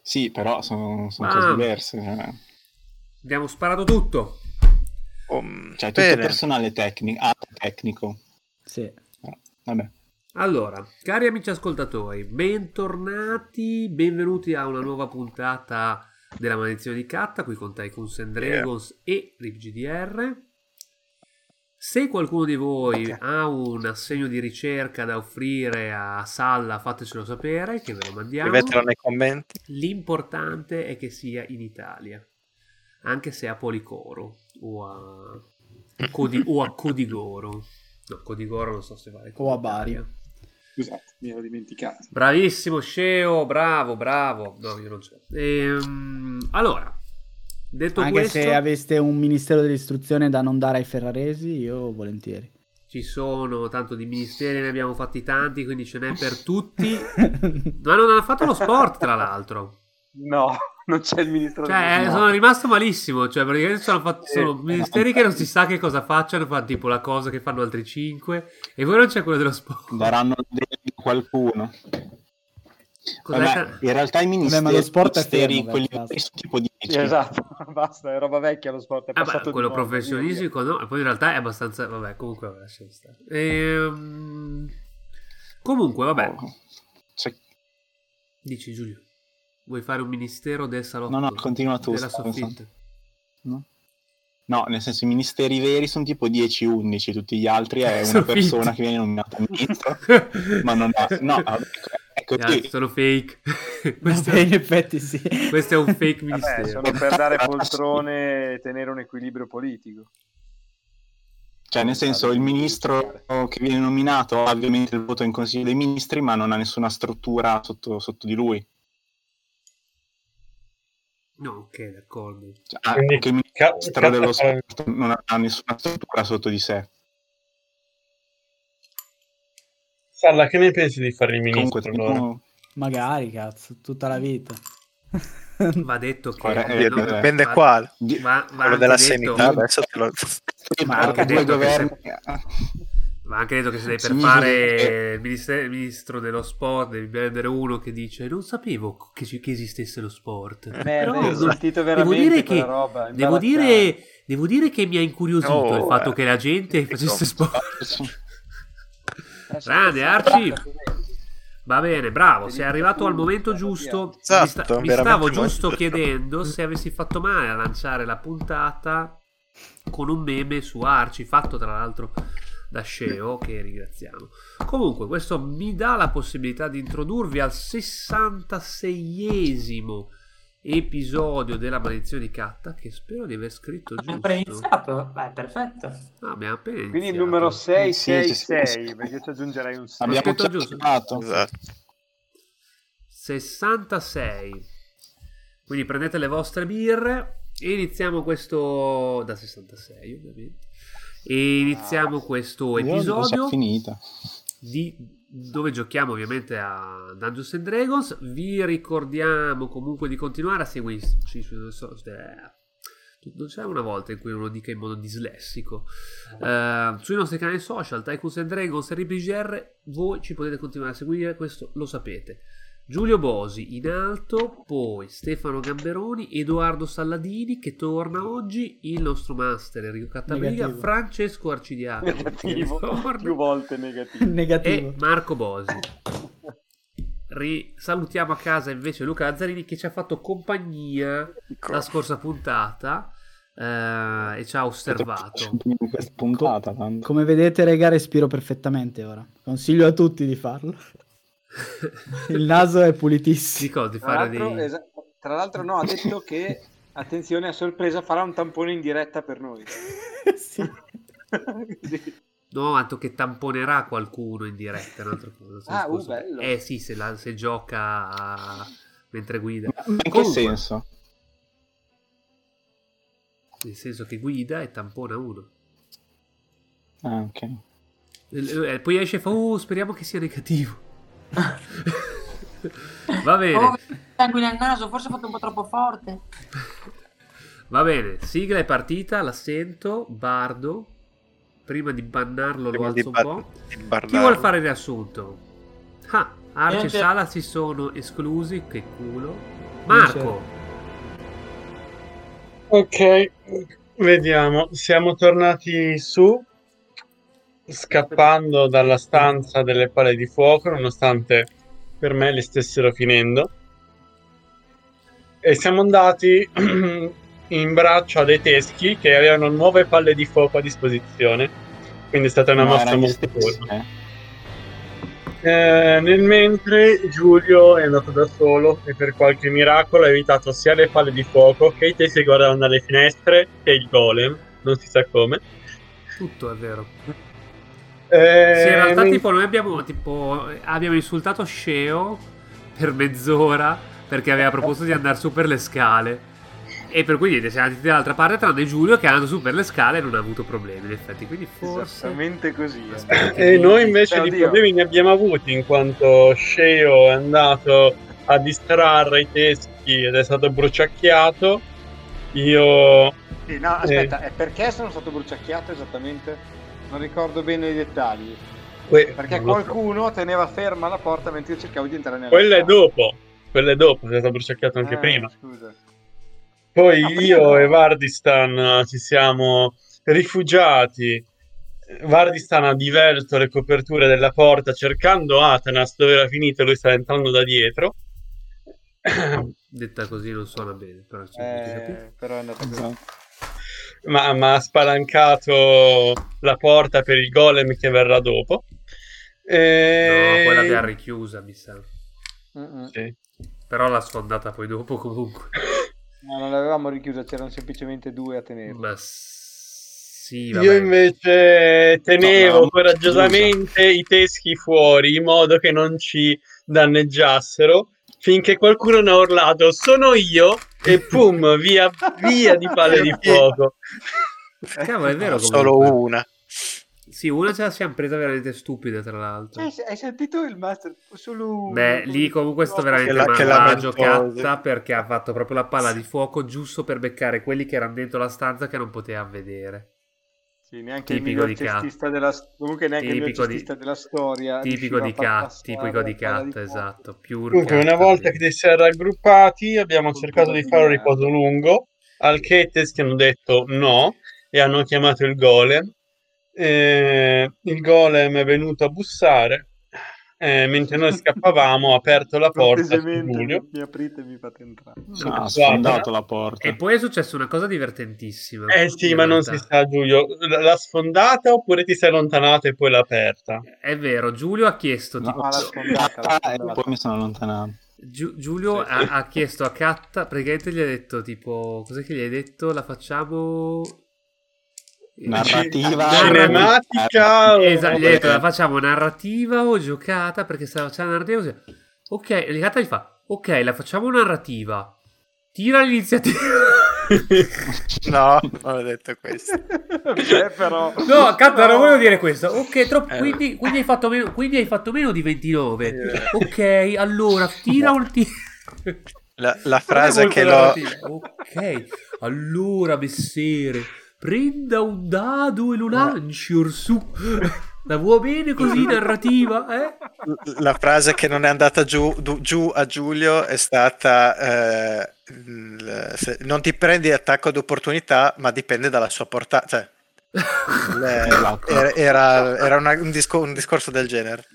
Sì, però sono cose diverse. Abbiamo sparato tutto. Cioè, tutto personale tecnico. Sì. Vabbè. Allora, cari amici ascoltatori, benvenuti a una nuova puntata della Maledizione di Katta, qui con Tycoons and Dragons e RipGDR. Se qualcuno di voi ha un assegno di ricerca da offrire a Salla, fatecelo sapere che ve lo mandiamo. Scrivetelo nei commenti. L'importante è che sia in Italia, anche se a Policoro o a Codigoro. No, Codigoro non so se vale. O a Bari. Scusate, mi ero dimenticato. Bravissimo Sceo, bravo. No, io non c'è. Allora, detto anche questo, se aveste un ministero dell'istruzione da non dare ai ferraresi, io volentieri. ci sono tanto di ministeri, ne abbiamo fatti tanti, quindi ce n'è per tutti. Ma non hanno fatto lo sport, tra l'altro. No, non c'è il ministro Sono rimasto malissimo. Cioè, praticamente sono ministeri che non si sa che cosa facciano. Fanno tipo la cosa che fanno altri 5. E poi non c'è quello dello sport. Daranno qualcuno. Vabbè, in realtà i ministeri, ma lo sport è fermo, quelli sono tipo 10. Esatto, basta, è roba vecchia lo sport. È passato quello di moda, professionistico, no? E poi in realtà è abbastanza. Vabbè, comunque, lasciamo stare. Comunque, vabbè. Dici, Giulio. Vuoi fare un ministero del salotto? No, continua tu. Della soffitta. No, nel senso i ministeri veri sono tipo 10-11, tutti gli altri è una persona che viene nominata ministro. Ma non è... No, ecco, sono fake. In effetti sì. Questo è un fake ministero. Sono per dare poltrone e tenere un equilibrio politico. Cioè, nel senso, il ministro che viene nominato ha ovviamente il voto in Consiglio dei Ministri, ma non ha nessuna struttura sotto di lui. No, ok, d'accordo. Cioè, anche il ministro dello sport non ha nessuna struttura sotto di sé. Salla, che ne pensi di fare il ministro? Comunque, magari, cazzo, tutta la vita. Va detto che dipende quale. Quello della sanità adesso te lo... Ma anche detto ma anche detto che se per fare il ministro dello sport devi prendere uno che dice non sapevo che esistesse lo sport. Devo dire che mi ha incuriosito il fatto che la gente facesse sport. Grande Arci. Va bene, bravo, sei arrivato al momento giusto. Esatto, mi stavo giusto chiedendo se avessi fatto male a lanciare la puntata con un meme su Arci, fatto tra l'altro da Sceo, che ringraziamo. Comunque, questo mi dà la possibilità di introdurvi al 66esimo episodio della Maledizione di Katta, che spero di aver scritto giusto. Abbiamo appena iniziato? Beh, perfetto. Abbiamo appena iniziato. Quindi il numero 666, perché ci aggiungerei un 6. Abbiamo scritto giusto. Esatto. 66. Quindi prendete le vostre birre e iniziamo questo da 66, ovviamente. E iniziamo questo episodio dove giochiamo ovviamente a Dungeons and Dragons. Vi ricordiamo comunque di continuare a seguirci non c'è una volta in cui uno dica in modo dislessico sui nostri canali social Tycoons and Dragons e RPGR. Voi ci potete continuare a seguire, questo lo sapete. Giulio Bosi in alto, poi Stefano Gamberoni, Edoardo Salladini che torna oggi, il nostro master Enrico Cattabriga, Francesco Arcidiaco negativo, più volte negativo e Marco Bosi. Salutiamo a casa invece Luca Lazzarini che ci ha fatto compagnia la scorsa puntata e ci ha osservato. Come vedete, rega, respiro perfettamente ora. Consiglio a tutti di farlo. Il naso è pulitissimo. Tra l'altro no, ha detto che attenzione, a sorpresa farà un tampone in diretta per noi. Sì. No, tanto che tamponerà qualcuno in diretta, è un'altra cosa. Bello. Sì, se gioca mentre guida. Ma in che senso? Nel senso che guida e tampona uno. Ah, ok. Poi esce e fa speriamo che sia negativo. Va bene. Sangue nel naso, forse ho fatto un po' troppo forte. Va bene, sigla è partita, la sento. Bardo, prima di bannarlo lo alzo un po'. Chi vuole fare il riassunto? Arci e Sala si sono esclusi, che culo. Marco. Ok, vediamo. Siamo tornati su, scappando dalla stanza delle palle di fuoco, nonostante per me le stessero finendo. E siamo andati in braccio a dei teschi che avevano nuove palle di fuoco a disposizione. Quindi è stata una mossa molto buona. Nel mentre Giulio è andato da solo e per qualche miracolo ha evitato sia le palle di fuoco che i teschi che guardavano dalle finestre che il golem, non si sa come. Tutto è vero. Sì, in realtà tipo noi abbiamo insultato Sceo per mezz'ora perché aveva proposto di andare su per le scale. E per cui niente, siamo andati dall'altra parte, tranne Giulio che è andato su per le scale e non ha avuto problemi, in effetti. Quindi forse... Esattamente così. E noi invece di problemi ne abbiamo avuti, in quanto Sceo è andato a distrarre i teschi ed è stato bruciacchiato. Io... Sì, no, aspetta, è perché sono stato bruciacchiato esattamente? Non ricordo bene i dettagli. Perché qualcuno teneva ferma la porta mentre io cercavo di entrare nella Quella è dopo, è stato bruciacchiato anche prima. Scusa. Poi io e Vardistan ci siamo rifugiati. Vardistan ha divelto le coperture della porta cercando Atanas dove era finito e lui sta entrando da dietro. Detta così non suona bene, però è andato così. Ma ha spalancato la porta per il golem che verrà dopo. No, quella l'abbiamo richiusa, mi sa. Sì. Però l'ha sfondata poi dopo comunque. No, non l'avevamo richiusa, c'erano semplicemente due a tenere. Ma sì, vabbè. Io invece tenevo coraggiosamente i teschi fuori in modo che non ci danneggiassero, finché qualcuno ne ha urlato "sono io" e pum, via di palle di fuoco. Cavolo, è vero, solo una. Sì, una ce la siamo presa veramente stupida, tra l'altro. Hai sentito il master? Solo Beh, lì comunque è stato veramente malvagio Catta, perché ha fatto proprio la palla di fuoco giusto per beccare quelli che erano dentro la stanza che non poteva vedere. Sì, neanche tipico il miglior cestista comunque neanche il miglior cestista della storia. Tipico di Catta, esatto. Comunque, una volta che si era raggruppati, abbiamo cercato di fare un riposo lungo, al che i teschi hanno detto no e hanno chiamato il golem. Il golem è venuto a bussare mentre noi scappavamo, ha aperto la porta su Giulio. Mi aprite e mi fate entrare. Ha sfondato la porta. E poi è successa una cosa divertentissima. Sì, ma non si sa, Giulio, l'ha sfondata oppure ti sei allontanato e poi l'ha aperta? È vero, Giulio ha chiesto l'ha sfondata e poi mi sono allontanato. Giulio ha chiesto a Catta, praticamente gli ha detto tipo, cos'è che gli hai detto? La facciamo... narrativa cinematica esatto, gli ha detto la facciamo narrativa o giocata, perché stava facendo narrativa così. Ok, e Catta gli fa ok, la facciamo narrativa, tira l'iniziativa. No, non ho detto questo. Però no, Catta, non volevo dire questo. Ok, troppo, quindi hai fatto meno di 29. Ok, allora tira un la frase che l'ho... Ok, allora messere, prenda un dado e lo lanci orsù. La vuoi bene così narrativa? La frase che non è andata giù a Giulio è stata non ti prendi attacco d'opportunità, ma dipende dalla sua portata. Cioè, era un discorso del genere.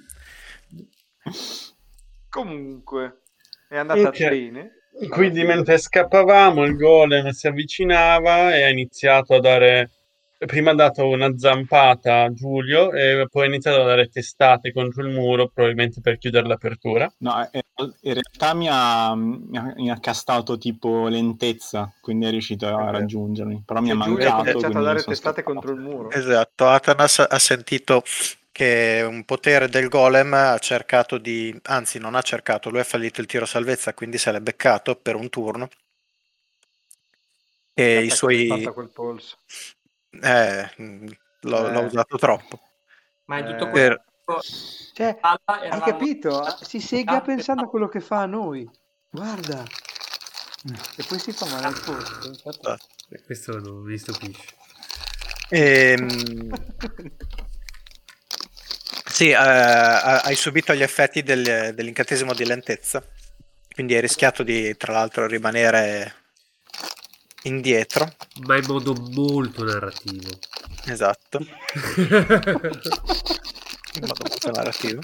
Comunque è andata bene. Quindi mentre scappavamo il golem si avvicinava e ha iniziato a dare, prima ha dato una zampata a Giulio e poi ha iniziato a dare testate contro il muro, probabilmente per chiudere l'apertura. No, in realtà mi ha castato tipo lentezza, quindi è riuscito a raggiungermi, però mi ha mancato. Ha iniziato a dare testate contro il muro. Esatto, Atanas ha sentito che un potere del golem ha cercato di, anzi non ha cercato, lui ha fallito il tiro salvezza, quindi se l'è beccato per un turno e i suoi quel polso. l'ho usato troppo, ma è tutto questo cioè, hai capito? Si sega pensando a quello che fa a noi, guarda, e poi si fa male al polso. Questo non mi stupisce. Sì, hai subito gli effetti dell'incantesimo di lentezza, quindi hai rischiato di, tra l'altro, rimanere indietro. Ma in modo molto narrativo. Esatto. In modo molto narrativo.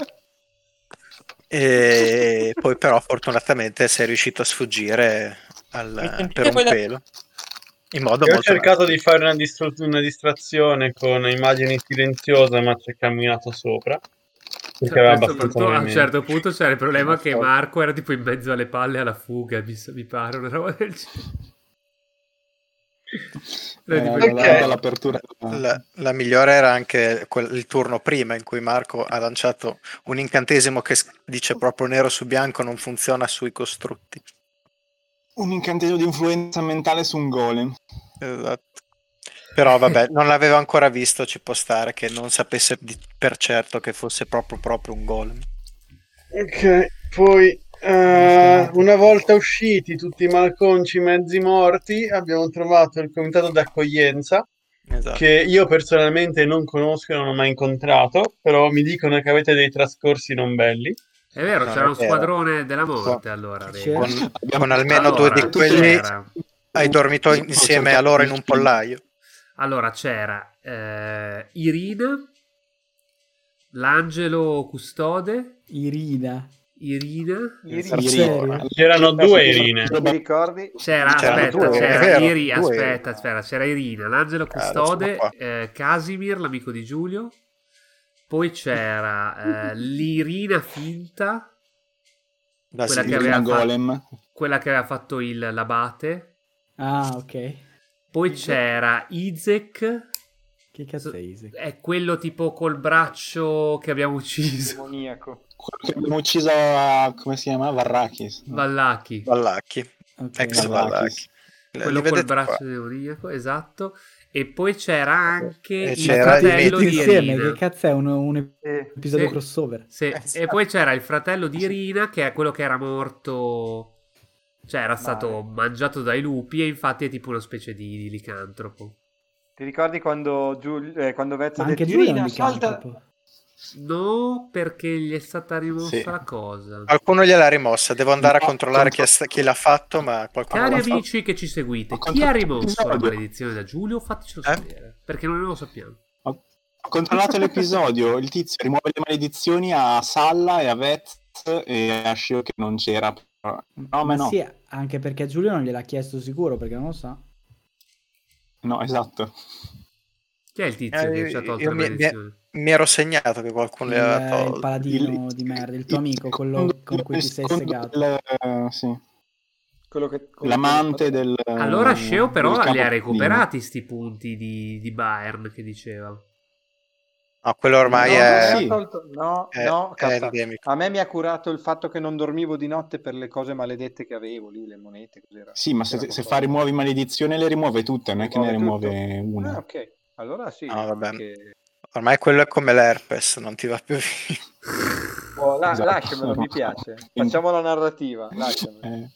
E poi però fortunatamente sei riuscito a sfuggire per un pelo. In modo Ho cercato di fare una distrazione con immagini silenziose, ma ci ho camminato sopra. Perché aveva abbastanza a un certo punto c'era il problema che Marco era tipo in mezzo alle palle alla fuga, mi pare una roba del genere. L'apertura. La migliore era anche il turno prima in cui Marco ha lanciato un incantesimo che dice proprio nero su bianco non funziona sui costrutti. Un incantesimo di influenza mentale su un golem. Esatto. Però vabbè, non l'avevo ancora visto, ci può stare che non sapesse per certo che fosse proprio un golem. Ok, poi una volta usciti tutti i malconci mezzi morti, abbiamo trovato il comitato d'accoglienza, esatto, che io personalmente non conosco e non ho mai incontrato, però mi dicono che avete dei trascorsi non belli. È vero, c'era uno squadrone della morte allora. Con almeno due di quelli hai dormito insieme a loro in un pollaio. Allora c'era Irina, l'angelo custode. Irina. C'erano due Irine. Mi ricordi? C'era Irina, l'angelo custode, Casimir, l'amico di Giulio. Poi c'era l'Irina finta, quella che aveva fatto l'abate. Ah, ok. Poi c'era Izek. Che cazzo è Izek? È quello tipo col braccio che abbiamo ucciso. Demoniaco. Quello che abbiamo ucciso come si chiama? Vallaki. Okay. Ex Vallaki. Quello col braccio demoniaco, esatto. E poi c'era anche il fratello di Irina. Che cazzo è un episodio crossover? Sì. E poi c'era il fratello di Irina, che è quello che era morto, cioè era stato mangiato dai lupi, e infatti è tipo una specie di licantropo. Ti ricordi quando Vezza ha detto Irina salta? No, perché gli è stata rimossa la cosa. Qualcuno gliel'ha rimossa, devo andare a controllare chi l'ha fatto, ma qualcuno Cari l'ha amici che ci seguite, chi ha rimosso la maledizione da Giulio? Fatecelo sapere, perché non lo sappiamo. Ho controllato l'episodio, il tizio rimuove le maledizioni a Salla e a Vez e a Shio che non c'era. No. Sì, anche perché Giulio non gliel'ha chiesto sicuro, perché non lo sa. No, esatto. Chi è il tizio che ci ha tolto la maledizione? Mi ero segnato che qualcuno le aveva tolto. Il paladino di merda, il tuo amico, quello con cui ti sei segato. Sì. L'amante del... Allora Sceo però li ha recuperati sti punti di Bayern che diceva. No, quello ormai è endemico. A me mi ha curato il fatto che non dormivo di notte per le cose maledette che avevo lì, le monete. Cos'era? Sì, ma se fa rimuovi maledizione le rimuove tutte, non è che ne rimuove una. Ah, ok. Allora sì. No, vabbè. Ormai quello è come l'herpes, non ti va più via. Lasciamelo, mi piace. Facciamo la narrativa. Lasciamelo.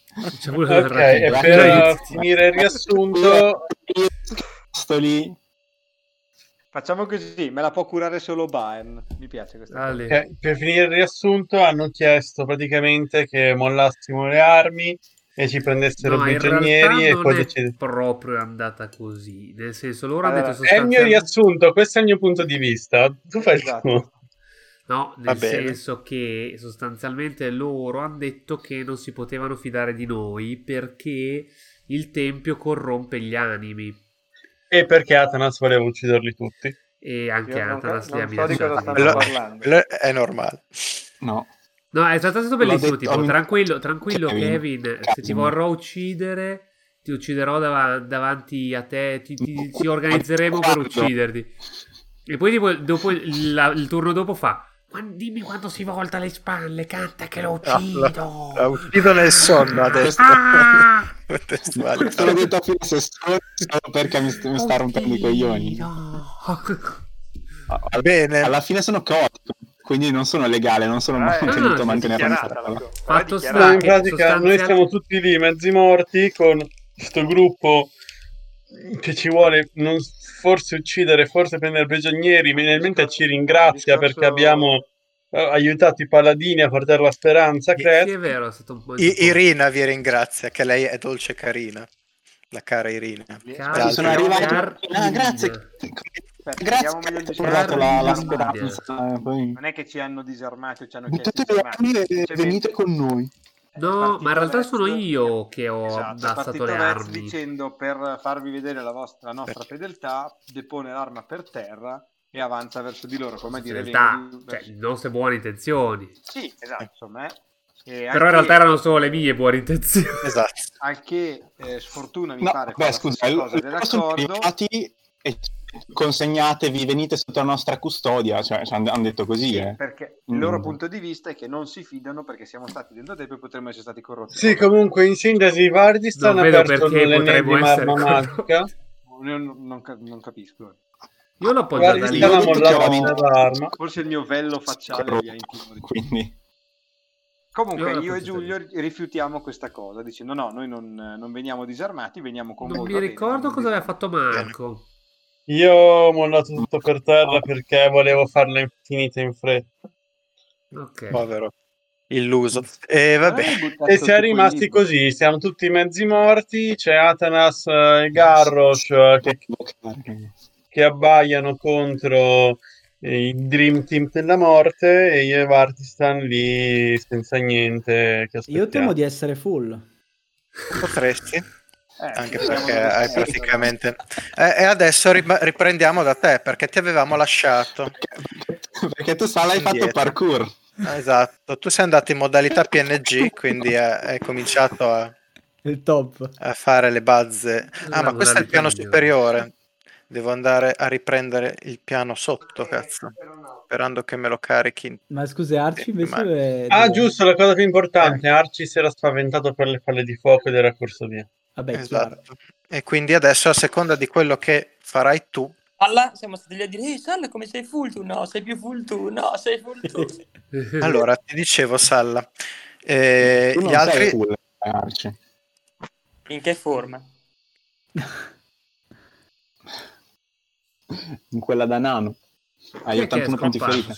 E per finire il riassunto, sto lì. Facciamo così, me la può curare solo Bayern. Mi piace questa cosa. Per finire il riassunto, hanno chiesto praticamente che mollassimo le armi e ci prendessero prigionieri e poi decidere. Proprio è andata così, nel senso loro hanno detto è il mio riassunto, questo è il mio punto di vista, tu fai il tuo. No, nel senso che sostanzialmente loro hanno detto che non si potevano fidare di noi perché il tempio corrompe gli animi e perché Atanas voleva ucciderli tutti e anche Atanas li ha minacciati. È normale. No, è stato bellissimo, tipo, tranquillo Kevin, se ti vorrò uccidere, ti ucciderò davanti a te, ci organizzeremo per ucciderti. E poi tipo, dopo il turno dopo fa, dimmi quando si volta le spalle, canta che lo uccido. Lo uccido nel sonno adesso. Questo l'ho detto a fine sessione solo perché mi sta rompendo i coglioni. Va bene. Alla fine sono caotico. Quindi non sono legale, non sono tenuto a mantenere fatto sta in pratica noi siamo tutti lì mezzi morti con questo gruppo che ci vuole forse uccidere, forse prendere prigionieri, mentre ci ringrazia perché abbiamo aiutato i paladini a portare la speranza. Sì, è vero, è stato un po' Irina vi ringrazia, che lei è dolce e carina. La cara Irina. Sono arrivato. Grazie. Grazie meglio il che hai portato la speranza. Non è che ci hanno disarmati o ci hanno chiesto venite con noi. No, ma in realtà sono io che ho abbassato le armi. Dicendo per farvi vedere la nostra fedeltà, depone l'arma per terra e avanza verso di loro, come dire, cioè, nostre buone intenzioni. Sì, esatto, insomma. Però in realtà erano solo le mie buone intenzioni. Esatto. Al che sfortuna mi pare scusa, sono arrivati e consegnatevi, venite sotto la nostra custodia, cioè hanno detto così, perché il loro punto di vista è che non si fidano perché siamo stati dentro tempo e potremmo essere stati corrotti. Sì, comunque in sintesi Vardistan ha aperto l'ennesima arma magica. Non capisco. Io l'ho appoggiata lì. Forse il mio vello facciale vi ha intimorito. Quindi comunque io e Giulio rifiutiamo questa cosa dicendo no, noi non veniamo disarmati, veniamo con voi. Non mi ricordo cosa aveva fatto Marco. Io ho mollato tutto per terra perché volevo farla finita in fretta. Ok. Povero illuso. E vabbè. E si è rimasti così, siamo tutti mezzi morti, c'è Atanas e Garrosh che abbaiano contro il Dream Team della morte e io e Vardistan lì senza niente che aspettiamo. Io temo di essere full. Potresti? Anche perché hai praticamente e adesso riprendiamo da te perché ti avevamo lasciato perché tu hai fatto parkour. Esatto, tu sei andato in modalità PNG, quindi hai cominciato il top a fare le bazze. Ma questo è il piano superiore, devo andare a riprendere il piano sotto, cazzo, sperando che me lo carichi. Ma scusi, Arci invece giusto, la cosa più importante, Arci si era spaventato per le palle di fuoco ed era corso via. Vabbè, esatto. E quindi adesso a seconda di quello che farai tu, Salla, siamo stati lì a dire Salla, come sei full tu? No, sei più full tu. No, sei full tu. Allora ti dicevo, Salla, gli altri full, Arci. In che forma? In quella da nano. Hai 81 punti ferita.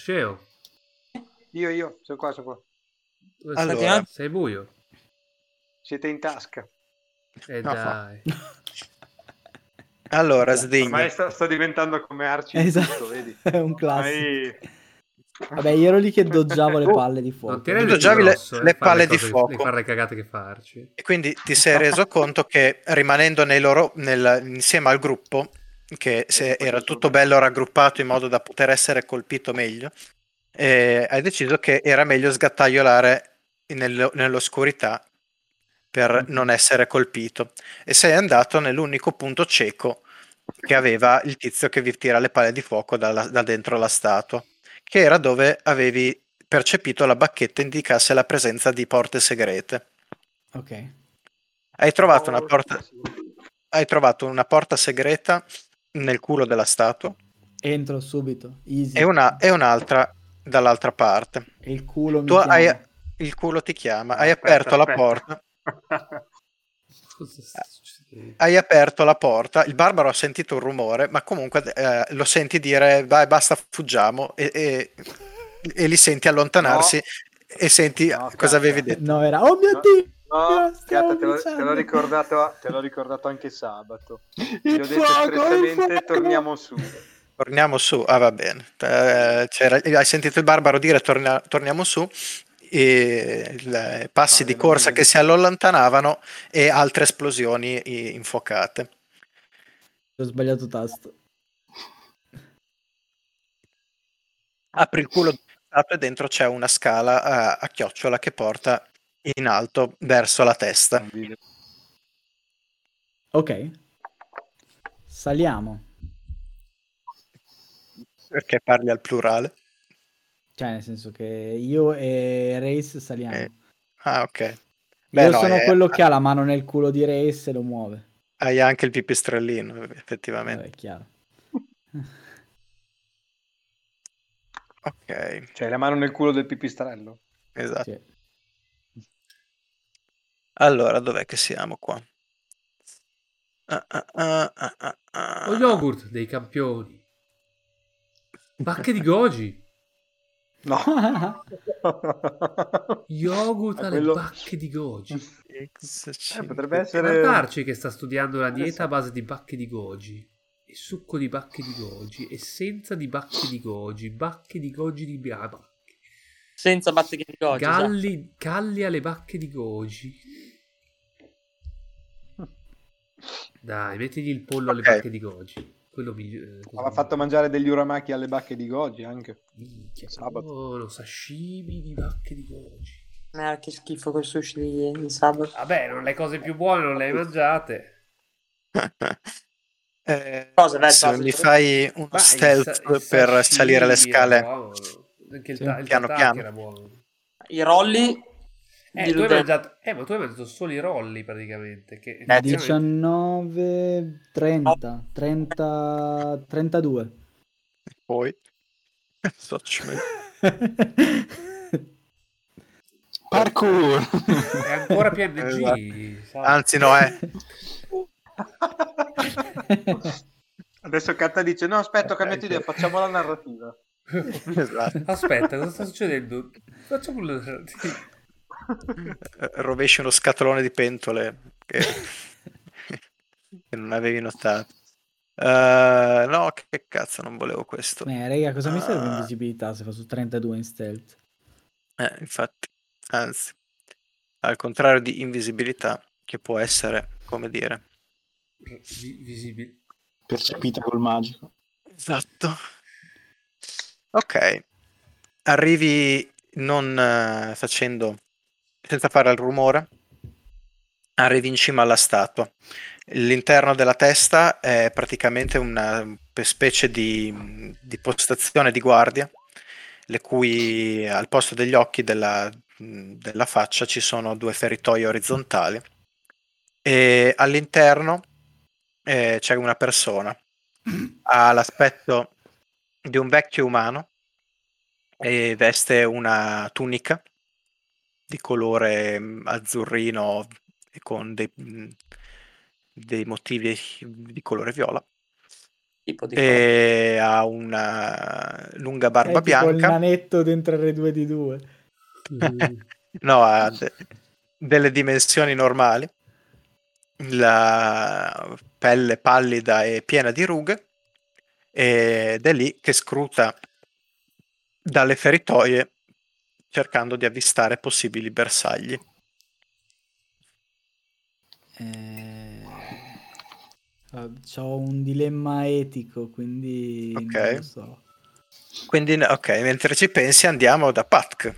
Io sono qua. Allora, sei buio. Siete in tasca. Dai. Allora, Sdegno. Ormai sto diventando come Arci. Esatto, vedi? è un classico. Vabbè, io ero lì che doggiavo le palle di fuoco. Tu doggiavi le palle di fuoco. Fare le cagate che farci. E quindi ti sei reso conto che rimanendo insieme al gruppo, che era tutto bello raggruppato in modo da poter essere colpito meglio, hai deciso che era meglio sgattaiolare nell'oscurità per non essere colpito e sei andato nell'unico punto cieco che aveva il tizio che vi tira le palle di fuoco da dentro la statua, che era dove avevi percepito la bacchetta indicasse la presenza di porte segrete. Ok. Hai trovato una porta segreta nel culo della statua. Entro subito, easy. E un'altra dall'altra parte. E il culo mi chiama. Il culo ti chiama. Hai aperto la porta. Hai aperto la porta. Il barbaro ha sentito un rumore, ma comunque lo senti dire vai, basta, fuggiamo. E li senti allontanarsi. E senti cosa avevi detto. No, era oh mio Dio. No, te l'ho ricordato anche sabato. Ti ho detto espressamente torniamo su. Torniamo su, va bene. Hai sentito il barbaro dire torniamo su, e passi di corsa che si allontanavano e altre esplosioni infuocate. Ho sbagliato tasto. Apri il culo e dentro c'è una scala a chiocciola che porta in alto verso la testa. Ok. Saliamo. Perché parli al plurale? Cioè, nel senso che io e Race saliamo. Ok. Io sono quello che ha la mano nel culo di Race e lo muove. Hai anche il pipistrellino, effettivamente. È chiaro. Ok. Cioè, la mano nel culo del pipistrello. Esatto. Sì. Allora, dov'è che siamo qua? Lo yogurt dei campioni. Bacche di goji. No. Yogurt alle bacche di goji. Potrebbe essere... Guardarci che sta studiando la dieta a base di bacche di goji. E succo di bacche di goji. Essenza di bacche di goji. Bacche di goji di bacche. Senza bacche di goji. Calli alle bacche di goji. Dai, mettigli il pollo alle bacche di goji. Quello aveva fatto mangiare degli uramaki alle bacche di goji anche. Minchia, sabato. Sashimi di bacche di goji. Che schifo quel sushi di sabato. Vabbè, non le cose più buone non le hai mangiate. Se mi fai uno stealth per salire le scale, anche il piano piano era buono. I rolli. Tu hai mangiato, ma tu hai mangiato solo i rolli praticamente. Che 19, 30, 30, 32. Poi parkour è ancora PNG. Anzi no, Adesso Catta dice no aspetta, ho cambiato idea, facciamo la narrativa. Esatto. Aspetta, cosa sta succedendo? Facciamo la narrativa. Rovesci uno scatolone di pentole che non avevi notato. No, che cazzo, non volevo questo. Raga, cosa mi serve invisibilità se fa su 32 in stealth? Infatti, anzi, al contrario di invisibilità, che può essere, come dire, visibile, percepita col magico. Esatto. Ok, arrivi non facendo, senza fare il rumore, arrivi in cima alla statua. L'interno della testa è praticamente una specie di postazione di guardia, le cui al posto degli occhi della faccia ci sono 2 feritoie orizzontali e all'interno c'è una persona, ha l'aspetto di un vecchio umano e veste una tunica di colore azzurrino e con dei motivi di colore viola e ha una lunga barba bianca. Tipo il nanetto dentro R2D2. No, ha delle dimensioni normali, la pelle pallida e piena di rughe ed è lì che scruta dalle feritoie cercando di avvistare possibili bersagli. C'ho un dilemma etico, quindi non lo so. Quindi, mentre ci pensi andiamo da Patk.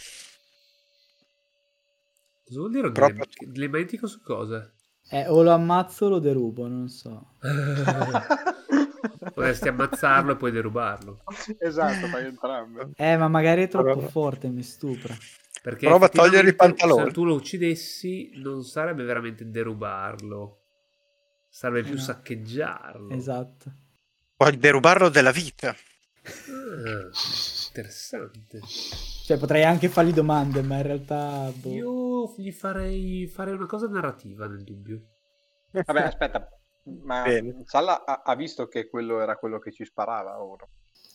Cosa vuol dire dilemma etico su cosa? O lo ammazzo o lo derubo, non so. Potresti ammazzarlo e poi derubarlo. Esatto, fai entrambe. Ma magari è troppo forte, mi stupra. Perché prova a togliere i pantaloni. Se tu lo uccidessi non sarebbe veramente derubarlo, sarebbe più saccheggiarlo. Esatto. Puoi derubarlo della vita. Interessante. Cioè potrei anche fargli domande, ma in realtà io gli farei fare una cosa narrativa nel dubbio. Vabbè, aspetta, ma Salla ha visto che quello era quello che ci sparava ora?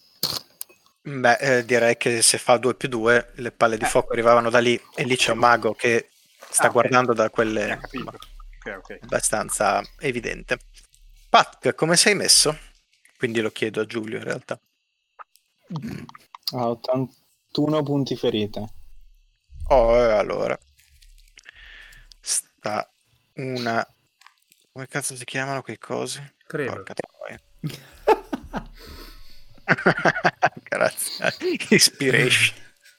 Beh, direi che se fa 2+2 le palle di fuoco arrivavano da lì e lì c'è un mago che sta guardando da quelle abbastanza evidente. Pat, come sei messo? Quindi lo chiedo a Giulio in realtà. 81 punti ferite. Allora sta una, come cazzo si chiamano quei cosi? Crema. Porca troia. Grazie. Inspiration.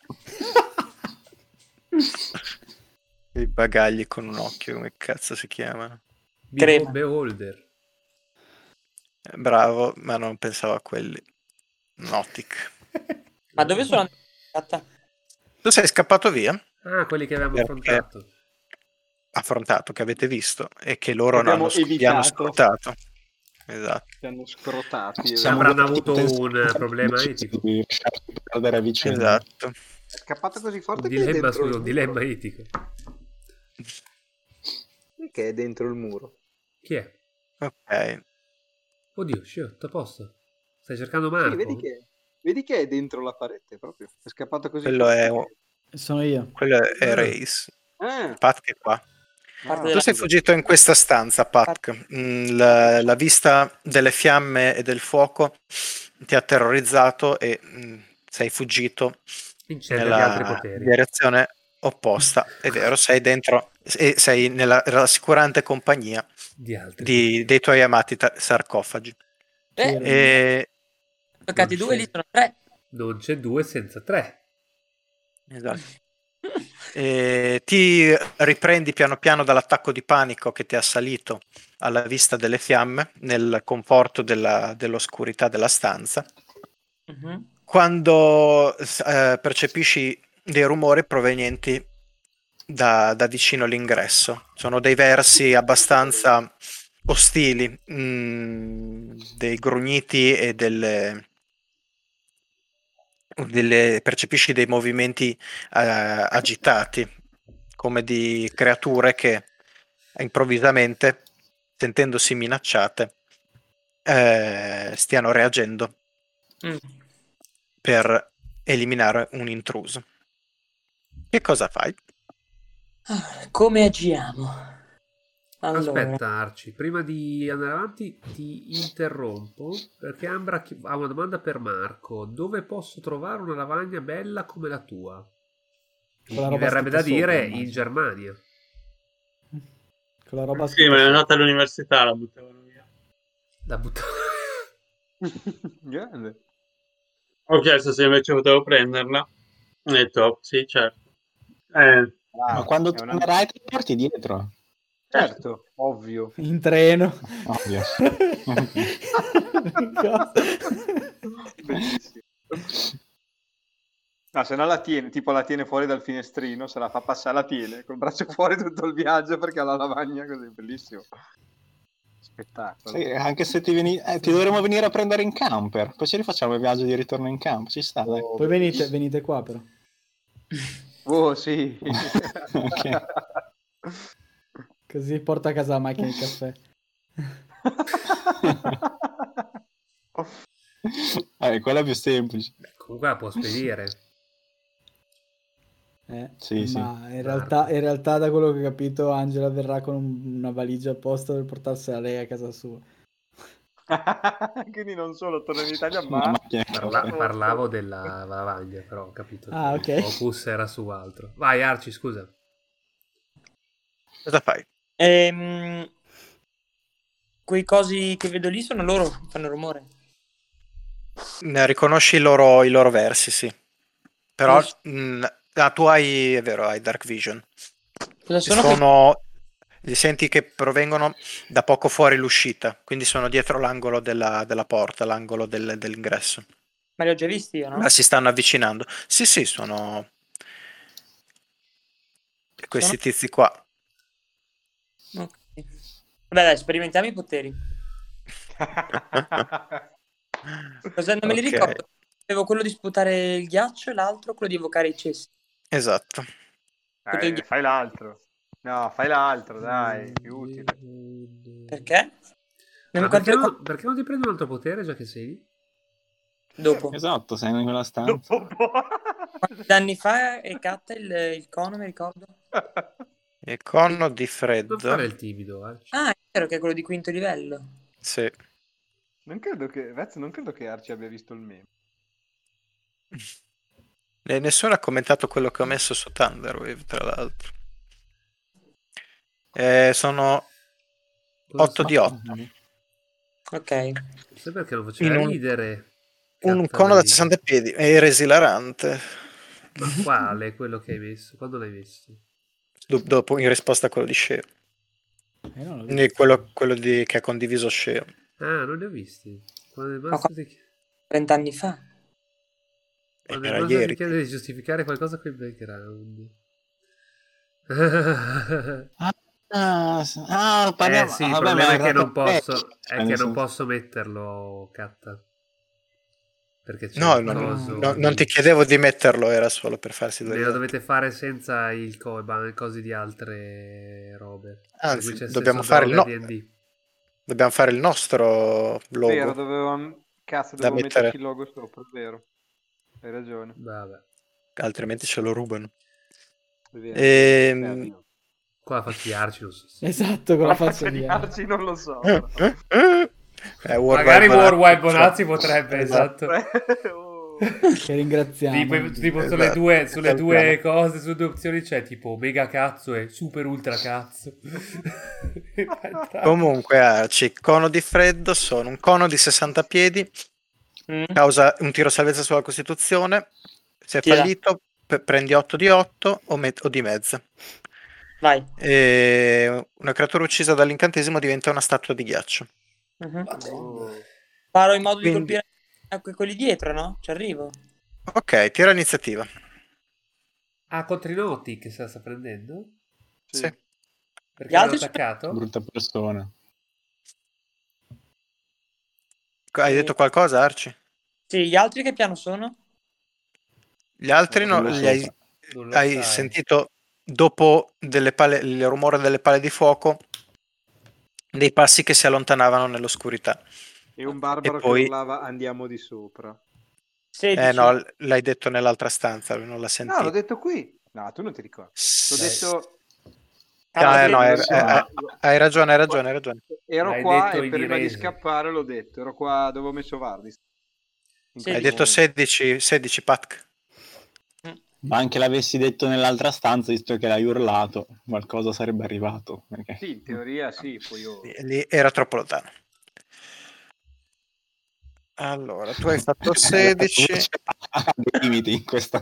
I bagagli con un occhio, come cazzo si chiamano? Beholder. Bravo, ma non pensavo a quelli. Nautic. Ma dove sono andata? Tu sei scappato via? Quelli che avevamo affrontato, che avete visto e che loro hanno scrotato. Esatto. Ci hanno scrotati. Avranno avuto un problema etico. Esatto. È scappato così forte un dilemma etico. Che è dentro il muro. Chi è? Ok. Oddio, shit, a posto. Stai cercando Marco? Sì, vedi Vedi che è dentro la parete proprio. È scappato così. Sono io. Quello è Race. Ah. Pat che è qua. Parte Tu sei fuggito in questa stanza, Pat. La vista delle fiamme e del fuoco ti ha terrorizzato e sei fuggito In cerca di altri nella poteri. direzione opposta. È vero, sei dentro e sei nella rassicurante compagnia Di altri. dei tuoi amati sarcofagi. E... Toccati 2, lì sono 3. Non c'è 2 senza 3. Esatto. E ti riprendi piano piano dall'attacco di panico che ti è assalito alla vista delle fiamme nel conforto dell'oscurità della stanza, quando percepisci dei rumori provenienti da vicino all'ingresso. Sono dei versi abbastanza ostili, dei grugniti e percepisci dei movimenti agitati, come di creature che improvvisamente, sentendosi minacciate, stiano reagendo per eliminare un intruso. Che cosa fai? Come agiamo? Allora. Aspetta, Arci, prima di andare avanti ti interrompo perché Ambra ha una domanda per Marco. Dove posso trovare una lavagna bella come la tua? Mi verrebbe da dire in Germania. Con la roba sì, ma è andata all'università, la buttavano via. Grande. Ho chiesto se invece potevo prenderla. Ho detto, sì, certo. Ma quando tornerai ti porti dietro. Certo, ovvio. In treno. Ovvio. Bellissimo. No, se no la tiene, tipo la tiene fuori dal finestrino, se la fa passare la tiene, col braccio fuori tutto il viaggio perché ha la lavagna così, bellissimo. Spettacolo. Sì, anche se ti dovremo venire a prendere in camper, poi ci rifacciamo il viaggio di ritorno in campo, ci sta, dai. Poi venite qua però. Oh sì. Ok. Così porta a casa la macchina di caffè. Quella è più semplice. Comunque la può spedire. Sì, ma in realtà da quello che ho capito Angela verrà con una valigia apposta per portarsela lei a casa sua. Quindi non solo torna in Italia, ma parlavo della lavagna, però ho capito. Ok. Il focus era su altro. Vai Arci, scusa. Cosa fai? Quei cosi che vedo lì sono loro, fanno rumore. Ne riconosci i loro versi, sì. Però tu hai, è vero, hai Dark Vision. Li senti che provengono da poco fuori l'uscita, quindi sono dietro l'angolo della porta, l'angolo dell'ingresso. Ma li ho già visti io, no? Ma si stanno avvicinando. Sì, sono questi tizi qua. Okay. Vabbè, dai, sperimentiamo i poteri. Cosa non me li ricordo? Avevo quello di sputare il ghiaccio e l'altro quello di evocare i cessi. Esatto. Fai l'altro. No, fai l'altro, dai, più utile. Perché? Perché non ti prendi un altro potere già che sei lì? Dopo. Esatto, sei in quella stanza. Quanti anni fa è catta il cono, mi ricordo? Il cono di freddo. Non fare il timido, Ah, è vero che è quello di quinto livello. Sì. Non credo che Arci abbia visto il meme. Nessuno ha commentato quello che ho messo su Thunderwave, tra l'altro. Sono 8 di 8. Ok. Sai perché lo faceva ridere? Un cono da 60 piedi, è esilarante. Ma quale? Quello che hai messo? Quando l'hai messo? Dopo, in risposta a quello di Sheo. Quello che ha condiviso Sheo. Ah, non li ho visti. 30 anni fa. Quando il master ti chiede di giustificare qualcosa con il background. Sì, il problema è che non posso. È che non posso metterlo, Catta. Perché c'è non ti chiedevo di metterlo, era solo per farsi due. Lo dovete fare senza il cosi di altre robe. Anzi, dobbiamo fare il nostro logo. Vero, dovevo metterci il logo sopra, vero. Hai ragione. Vabbè. Altrimenti ce lo rubano. Con la faccia di Arci non so. Esatto, con la faccia di Arci non lo so. Magari Worldwide Bonazzi potrebbe, esatto. Che ringraziamo. Tipo sulle due cose, sulle due opzioni c'è tipo mega cazzo e super ultra cazzo. Comunque Arci, cono di freddo sono un cono di 60 piedi, causa un tiro salvezza sulla Costituzione, se è fallito prendi 8 di 8 o di mezza. Vai. Una creatura uccisa dall'incantesimo diventa una statua di ghiaccio. Paro in modo di colpire quelli dietro, no? Ci arrivo. Ok, tira iniziativa. Contro i noti che sta prendendo? Sì. Perché l'hanno attaccato? Brutta persona. Hai detto qualcosa, Arci? Sì, gli altri che piano sono? Gli altri hai sentito dopo il rumore delle pale di fuoco, dei passi che si allontanavano nell'oscurità. E un barbaro poi... che urlava andiamo di sopra. 16. No, l'hai detto nell'altra stanza, non l'ha sentito. No, l'ho detto qui. No, tu non ti ricordi. L'ho detto... Hai ragione. Ero qua e prima di scappare l'ho detto. Ero qua dove ho messo Vardis. Hai detto 16 Patk. Ma anche l'avessi detto nell'altra stanza, visto che l'hai urlato, qualcosa sarebbe arrivato. Perché... Sì, in teoria sì, poi io... Lì era troppo lontano. Allora, tu hai fatto 16. Limiti in questa...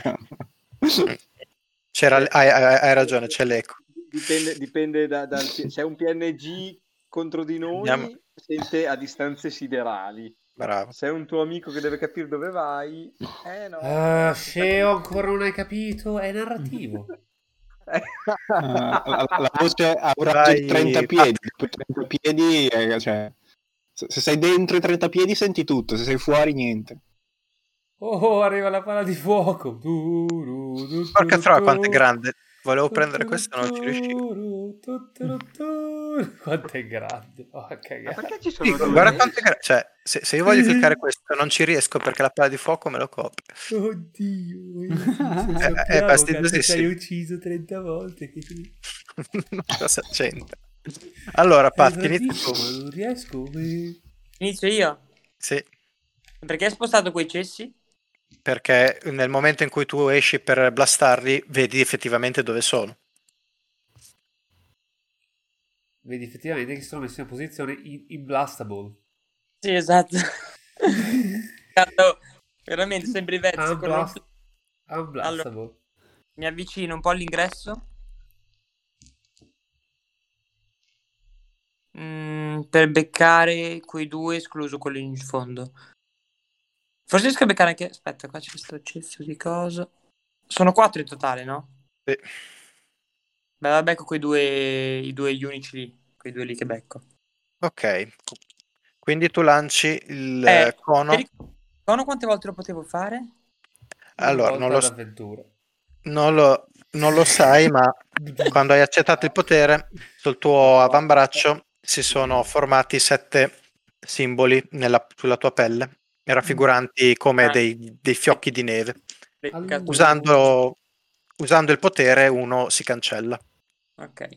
Hai ragione, c'è l'eco. Dipende dal... C'è un PNG contro di noi, sente a distanze siderali. Bravo. Se è un tuo amico che deve capire dove vai, no. Sceo, ancora non hai capito? È narrativo. La voce avrà 30 piedi. 30 piedi, cioè, se sei dentro i 30 piedi senti tutto, se sei fuori niente. Oh, arriva la palla di fuoco. Porca troia, quanto è grande. Volevo prendere questo, non ci riuscivo. Quanto è grande. Oh, perché ci sono guarda quanto è grande. Cioè, se io voglio cliccare questo non ci riesco perché la palla di fuoco me lo copre. Oddio. È fastidiosissimo. Sei ucciso 30 volte. Cosa c'entra? Allora, Pat, inizia tu. Non riesco. Inizio io? Sì. Perché hai spostato quei cessi? Perché nel momento in cui tu esci per blastarli, vedi effettivamente dove sono. Vedi effettivamente che sono messi in posizione imblastable. Sì, esatto. Veramente sembri i vezzi. Unblastable. Allora, mi avvicino un po' all'ingresso. Per beccare quei due, escluso quello in fondo. Forse riesco a beccare anche... Aspetta, qua c'è questo cesso di cosa. Sono 4 in totale, no? Sì. Beh, becco i due unici lì. Quei due lì che becco. Ok. Quindi tu lanci il cono. Cono quante volte lo potevo fare? Allora, non lo sai, ma quando hai accettato il potere, sul tuo avambraccio si sono formati 7 simboli sulla tua pelle, raffiguranti come dei fiocchi di neve. Usando il potere uno si cancella. Ok.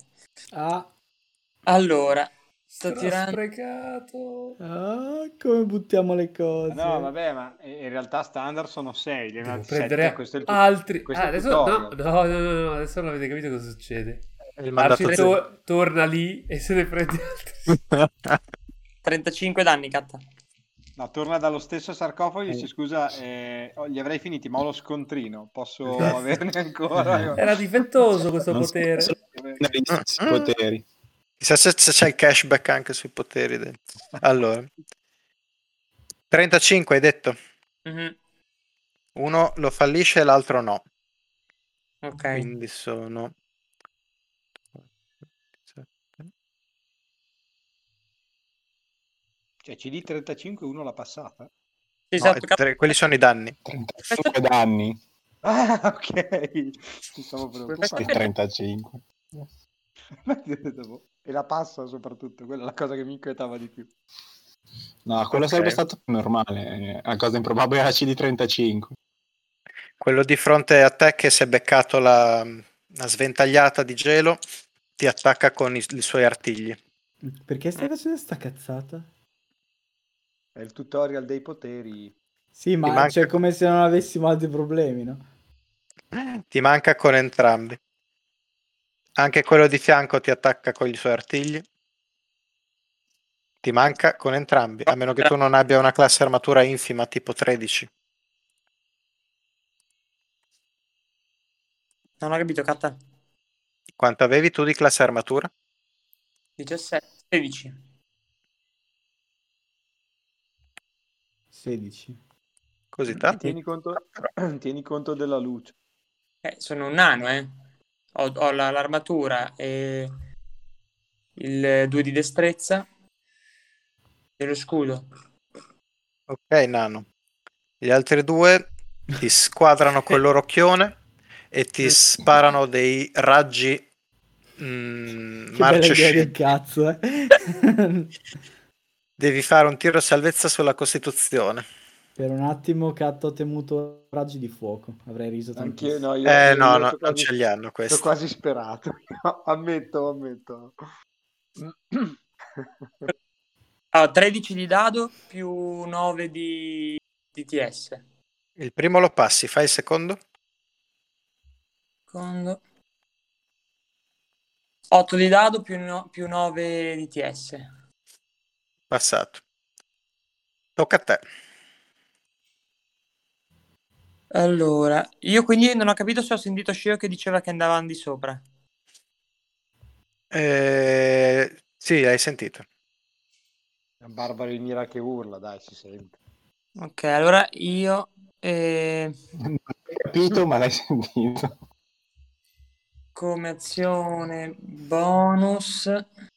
Allora, sto tirando. Sprecato. Come buttiamo le cose. No, vabbè, ma in realtà standard sono 6. Devo prendere altri. Adesso no, adesso non avete capito cosa succede. Torna lì e se ne prende altri. 35 danni, Catta. No, torna dallo stesso sarcofago e dice scusa, li avrei finiti, ma ho lo scontrino, posso averne ancora? Era difettoso questo potere. Poteri. Chissà se c'è il cashback anche sui poteri dentro. Allora, 35 hai detto? Mm-hmm. Uno lo fallisce e l'altro no. Ok. Quindi sono... Cioè CD 35 uno l'ha passata? Esatto. No, quelli sono i danni. 35 danni. Ah, ok. Mi stavo preoccupando. 35. E la passa soprattutto, quella è la cosa che mi inquietava di più. No, quello sarebbe stato più normale. La cosa improbabile era CD 35. Quello di fronte a te che si è beccato la sventagliata di gelo ti attacca con i suoi artigli. Perché stai facendo sta cazzata? È il tutorial dei poteri. Sì, ma manca- cioè come se non avessimo altri problemi, no? Ti manca con entrambi. Anche quello di fianco ti attacca con i suoi artigli. Ti manca con entrambi, a meno che tu non abbia una classe armatura infima tipo 13. Non ho capito, Catta. Quanto avevi tu di classe armatura? 17, 16. 16. Così tanto? Tieni conto della luce. Sono un nano, Ho l'armatura e il 2 di destrezza e lo scudo. Ok, nano. Gli altri due ti squadrano col loro occhione e ti sparano dei raggi Che bella idea marchescenti. del cazzo, Devi fare un tiro a salvezza sulla Costituzione. Per un attimo Cat ho temuto raggi di fuoco, avrei riso Anch'io, tantissimo. no, No, non ce li hanno Ho questi. quasi sperato. Ammetto. Allora, 13 di dado più 9 di TS. Il primo lo passi, fai il secondo? Secondo. 8 di dado più 9 di TS. Passato. Tocca a te. Allora, io quindi non ho capito se ho sentito Shio che diceva che andavano di sopra. Sì, hai sentito. Barbaro in Mira che urla, dai, si sente. Ok, allora io... Non hai capito, ma l'hai sentito. Come azione bonus...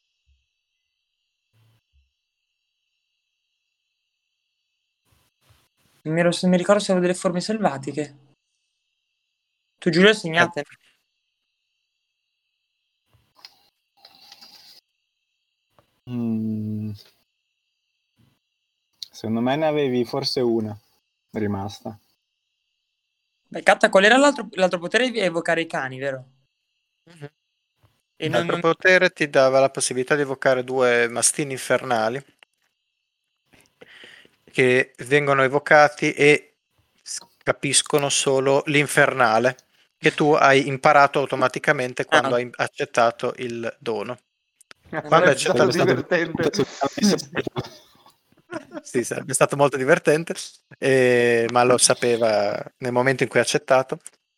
mi ricordo se avevo delle forme selvatiche. Tu Giulio segnate. Secondo me ne avevi forse una rimasta. Beh, Catta, qual era l'altro potere? Evocare i cani, vero? E L'altro potere ti dava la possibilità di evocare 2 mastini infernali che vengono evocati e capiscono solo l'infernale che tu hai imparato automaticamente quando hai accettato il dono. Quando è stato divertente. Sì, sarebbe stato molto divertente, ma lo sapeva nel momento in cui ha accettato.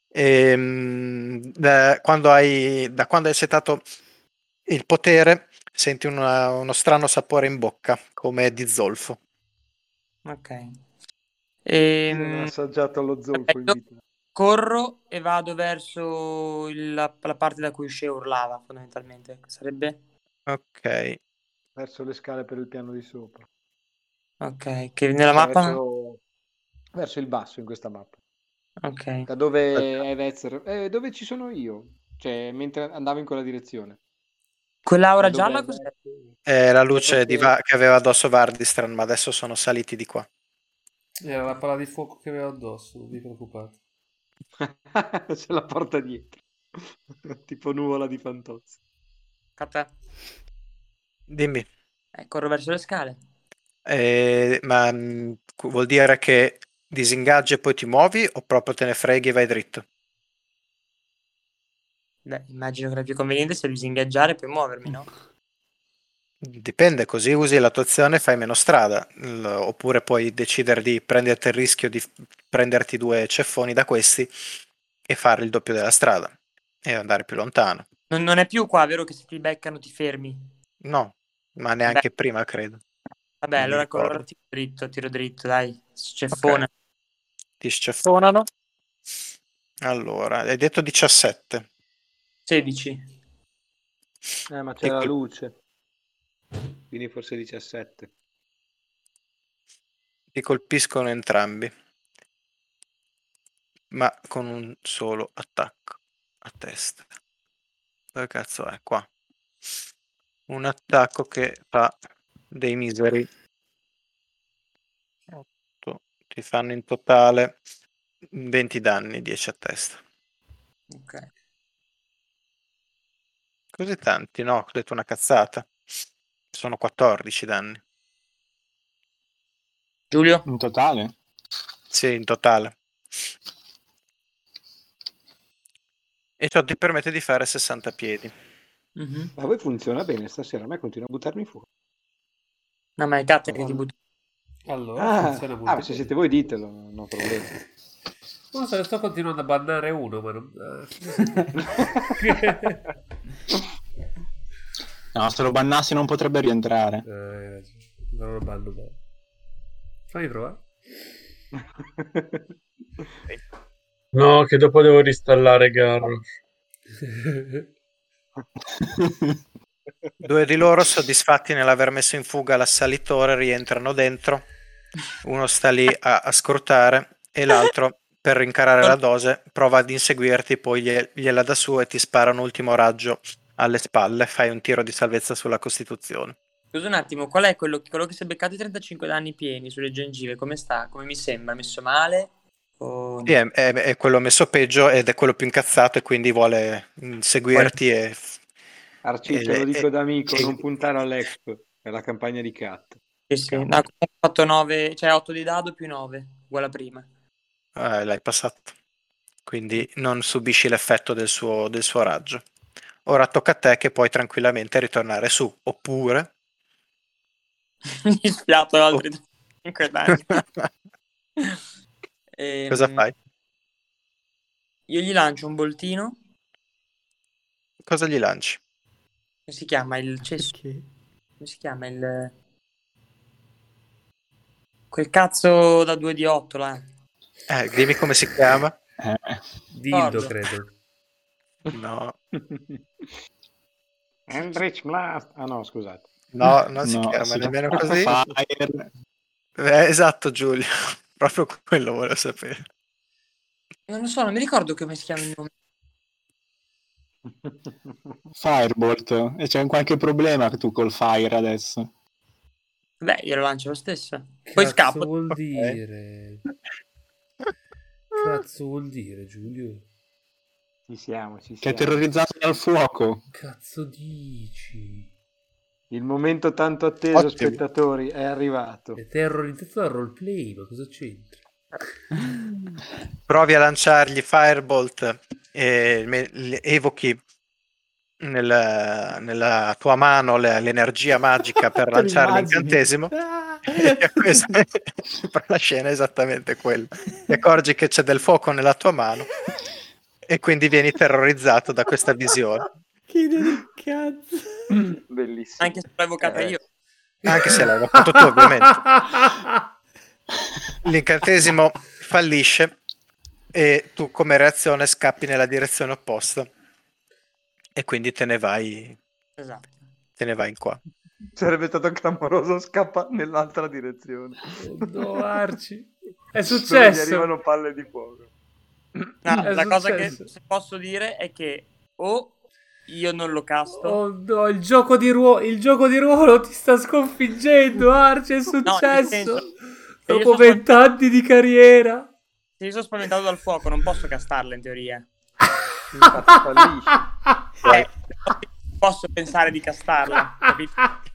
Da quando hai accettato il potere, senti uno strano sapore in bocca, come di zolfo. Ok. Non ho assaggiato lo zolfo in vita. Corro e vado verso la parte da cui Shea urlava, fondamentalmente. Sarebbe? Ok. Verso le scale per il piano di sopra. Ok, che nella mappa... Verso il basso in questa mappa. Ok. Da dove è Vezzer? Dove ci sono io? Cioè, mentre andavo in quella direzione. Quell'aura gialla cos'è? È la luce che aveva addosso Vardistran, ma adesso sono saliti di qua. Era la palla di fuoco che aveva addosso, non vi preoccupate. C'è la porta dietro. Tipo nuvola di Fantozzi. Catta. Dimmi. Corro verso le scale. Ma vuol dire che disingaggi e poi ti muovi o proprio te ne freghi e vai dritto? Beh, immagino che la più conveniente sia disingaggiare e poi muovermi, no? Dipende, così usi la tua azione e fai meno strada, oppure puoi decidere di prenderti il rischio di prenderti 2 ceffoni da questi e fare il doppio della strada e andare più lontano. Non è più qua, vero, che se ti beccano ti fermi? No, ma neanche prima, credo. Vabbè, allora tiro dritto, dai. Sceffona. Okay. Ti sceffonano. Allora, hai detto 17. 16. Ma c'è la luce. Quindi forse 17. Ti colpiscono entrambi, ma con un solo attacco a testa. Dove cazzo è? Qua. Un attacco che fa dei miseri 8. Ti fanno in totale 20 danni, 10 a testa. Ok. Così tanti? No, ho detto una cazzata. Sono 14 danni. Giulio? In totale? Sì, in totale. E ciò ti permette di fare 60 piedi. Mhm. Ma voi funziona bene stasera, a me continua a buttarmi fuori. No, ma è Gatta che ti butta. Allora, funziona molto se bene. siete voi ditelo, non ho problemi. Non so, sto continuando a bannare uno, ma non... No, se lo bannassi non potrebbe rientrare. hai ragione. Non lo banno bene. Fammi provare. No, che dopo devo ristallare Garrosh. 2 di loro, soddisfatti nell'aver messo in fuga l'assalitore, rientrano dentro. Uno sta lì a scrutare e l'altro, per rincarare la dose, prova ad inseguirti, poi gliela dà su e ti spara un ultimo raggio alle spalle. Fai un tiro di salvezza sulla costituzione. Scusa un attimo, qual è quello che si è beccato i 35 danni pieni sulle gengive? Come sta? Come mi sembra? Messo male? O... Sì, è quello messo peggio ed è quello più incazzato e quindi vuole seguirti Arci, te lo dico da amico, non puntare all'exp, è la campagna di Cat. Sì. No, ho fatto 9, cioè 8 di dado più 9, uguale a prima. L'hai passato. Quindi non subisci l'effetto del suo raggio. Ora tocca a te che puoi tranquillamente ritornare su, oppure... Mi spiato altri 35 danni. Cosa fai? Io gli lancio un boltino. Cosa gli lanci? Come si chiama il cesso? Perché? Come si chiama il... Quel cazzo da 2 di 8 là. Dimmi come si chiama. Dildo, credo. No. Eldritch Blast. Ah no, scusate. No, non si chiama nemmeno così. Fire. Esatto, Giulio. Proprio quello volevo sapere. Non lo so, non mi ricordo come si chiama il nome. Firebolt. E c'è qualche problema tu col fire adesso? Beh, io lo lancio lo stesso. Poi Cazzo scappo. vuol dire? Cazzo vuol dire, Giulio? Ci siamo. Che è terrorizzato dal fuoco. Cazzo dici? Il momento tanto atteso, Ottimo. spettatori, è arrivato. È terrorizzato dal roleplay, ma cosa c'entra? Provi a lanciargli Firebolt e evochi nella tua mano l'energia magica per lanciare l'incantesimo. La scena è esattamente quella. Ti accorgi che c'è del fuoco nella tua mano e quindi vieni terrorizzato da questa visione. Che del cazzo. Bellissimo. Anche se l'ho evocata io. Anche se l'hai evocato tu, ovviamente. L'incantesimo fallisce e tu come reazione scappi nella direzione opposta e quindi te ne vai in qua. Sarebbe stato clamoroso, scappa nell'altra direzione. Oh no, Arci. È Dove successo. gli arrivano palle di fuoco. No, la cosa che successo. posso dire è che io non lo casto. Oh no, il gioco di ruolo ti sta sconfiggendo, Arci, è successo. Dopo 20 anni di carriera. Se io sono spaventato dal fuoco, non posso castarla in teoria. Posso pensare di castarla, capito?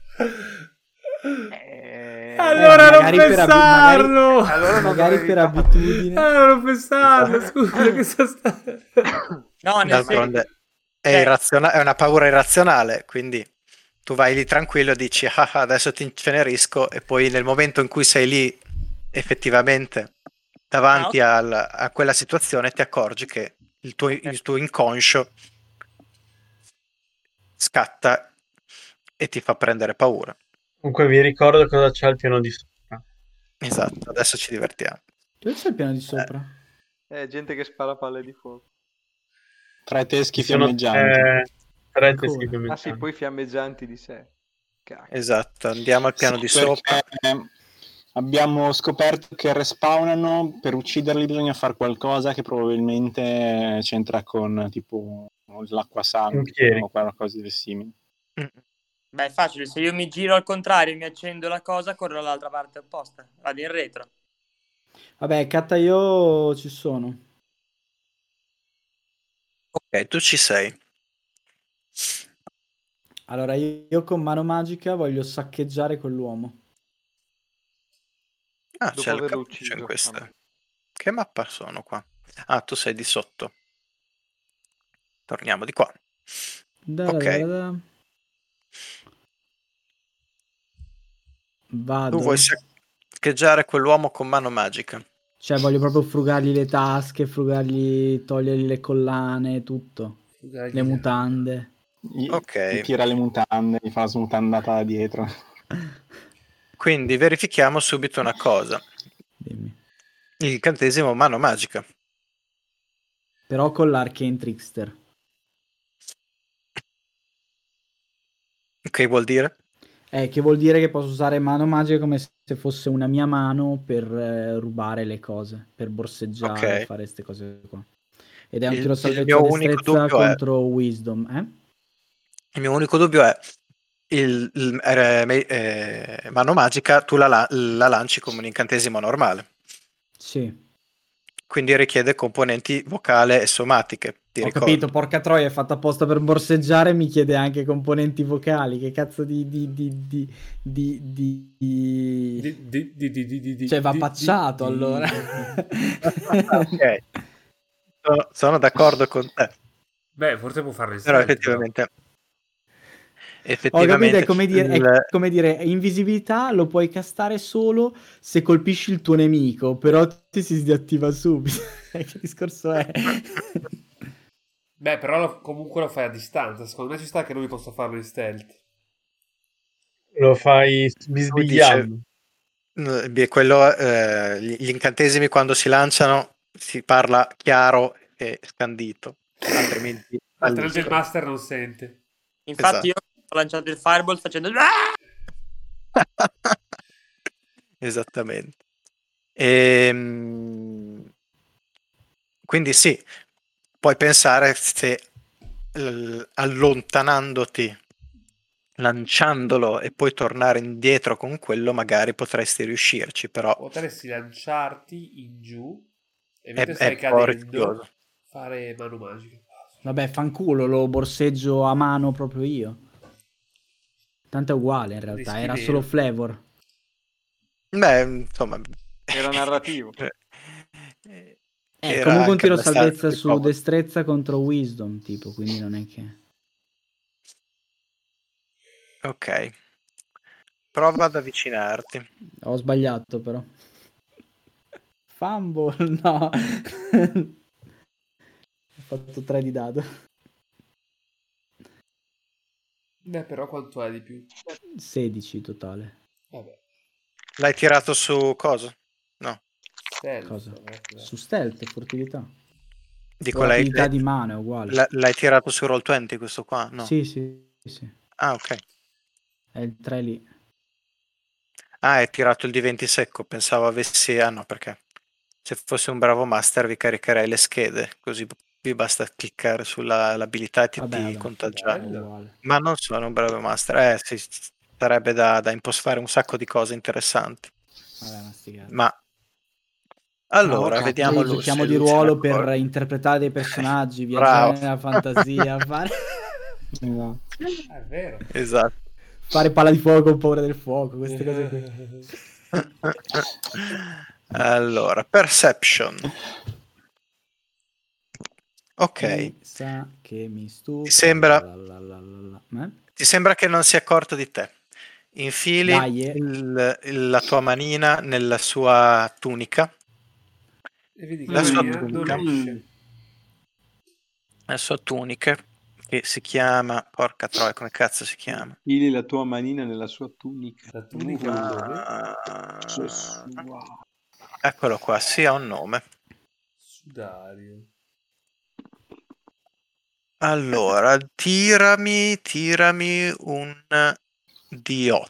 Allora non pensarlo. Magari per abitudine. Allora non pensarlo, scusa che sta No, nel senso... È una paura irrazionale, quindi tu vai lì tranquillo e dici adesso ti incenerisco, e poi nel momento in cui sei lì effettivamente davanti a quella situazione ti accorgi che il tuo inconscio scatta e ti fa prendere paura. Comunque vi ricordo cosa c'è al piano di sopra. Esatto, adesso ci divertiamo. Dove c'è il piano di sopra? Gente che spara palle di fuoco. 3 teschi fiammeggianti. 3 teschi fiammeggianti. Ah sì, poi fiammeggianti di sé. Cacchio. Esatto, andiamo al piano di sopra. Abbiamo scoperto che respawnano, per ucciderli bisogna fare qualcosa che probabilmente c'entra con tipo l'acqua sangue o qualcosa di simile. Beh, è facile, se io mi giro al contrario e mi accendo la cosa, corro dall'altra parte opposta, vado in retro. Vabbè, Katta io ci sono. Ok, tu ci sei. Allora, io con mano magica voglio saccheggiare quell'uomo. Ah, c'è il cappuccio in questa. Che mappa sono qua? Ah, tu sei di sotto. Torniamo di qua. Ok. Vado. Tu vuoi saccheggiare quell'uomo con mano magica? Cioè, voglio proprio frugargli le tasche, togliergli le collane, tutto. Le mutande. Ok. Gli tira le mutande, gli fa la smutandata da dietro. Quindi verifichiamo subito una cosa. Dimmi. Il incantesimo mano magica. Però con l'Arcane Trickster. Che vuol dire? Che vuol dire che posso usare mano magica come se fosse una mia mano per rubare le cose, per borseggiare, fare queste cose qua. Ed è un tiro salvezza destrezza contro Wisdom. Il mio unico dubbio è mano magica tu la lanci come un incantesimo normale. Sì. Quindi richiede componenti vocale e somatiche. Ho capito, porca troia, è fatta apposta per borseggiare, mi chiede anche componenti vocali. Che cazzo cioè va pacciato allora. Ok. Sono d'accordo con te. Beh, forse può farlo in però stealth, effettivamente ho capito, è come dire, invisibilità lo puoi castare solo se colpisci il tuo nemico, però ti si disattiva subito. Che discorso è? Beh, però comunque lo fai a distanza. Secondo me ci sta che lui possa farlo in stealth. Lo fai bisbigliando. Quello, gli incantesimi quando si lanciano si parla chiaro e scandito, altrimenti il master non sente. Infatti io ho lanciato il fireball facendo esattamente. Quindi sì, puoi pensare se allontanandoti, lanciandolo e poi tornare indietro con quello magari potresti riuscirci, però potresti lanciarti in giù e mentre stai cadendo fare mano magica. Vabbè, fanculo, lo borseggio a mano proprio io. Tanto è uguale in realtà, era solo flavor. Beh, insomma, era narrativo. Comunque un tiro salvezza su destrezza contro wisdom, tipo, quindi non è che... Ok. Prova ad avvicinarti. Ho sbagliato però. Fumble, no. Ho fatto 3 di dado. Beh, però quanto è di più? 16 totale. Vabbè. L'hai tirato su cosa? No. Stealth, cosa? Su stealth, furtività. Dico, l'attività di mano è uguale. L'hai tirato su Roll20 questo qua? No. Sì. Ah, ok. È il 3 lì. Ah, hai tirato il D20 secco. Pensavo avessi... Ah no, perché se fosse un bravo master vi caricherei le schede, così vi basta cliccare sull'abilità e ti conta già. Ma non sono un bravo master. Sì, sarebbe da impostare un sacco di cose interessanti. Ma allora, vediamo giochiamo di ruolo per interpretare dei personaggi, viaggiare nella fantasia, fare... È vero. Esatto. Fare palla di fuoco con paura del fuoco, queste cose qui. Allora, perception. Ok. Sa che mi stufa. Ti sembra che non sia accorto di te. Infili la tua manina nella sua tunica. E vedi che la sua tunica che si chiama, porca troia, come cazzo si chiama? Infili la tua manina nella sua tunica. La tunica eccolo qua, sì, ha un nome. Sudario. Allora, tirami un D8.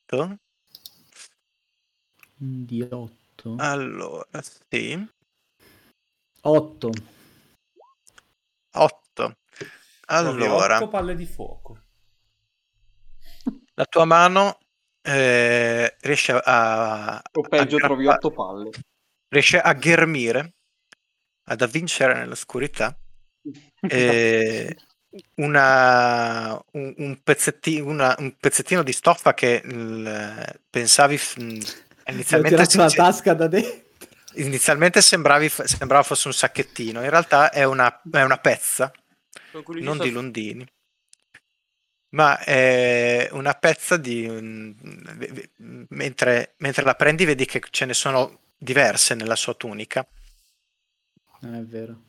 Un D8? Allora, sì. 8. Allora, 8 palle di fuoco. La tua mano riesce a... O peggio trovi 8 palle. riesce a ghermire, ad avvincere nell'oscurità un pezzettino di stoffa che pensavi inizialmente la tasca da dentro. Inizialmente sembrava fosse un sacchettino, in realtà è una pezza, non di Londini, ma è una pezza mentre la prendi vedi che ce ne sono diverse nella sua tunica. Non è vero.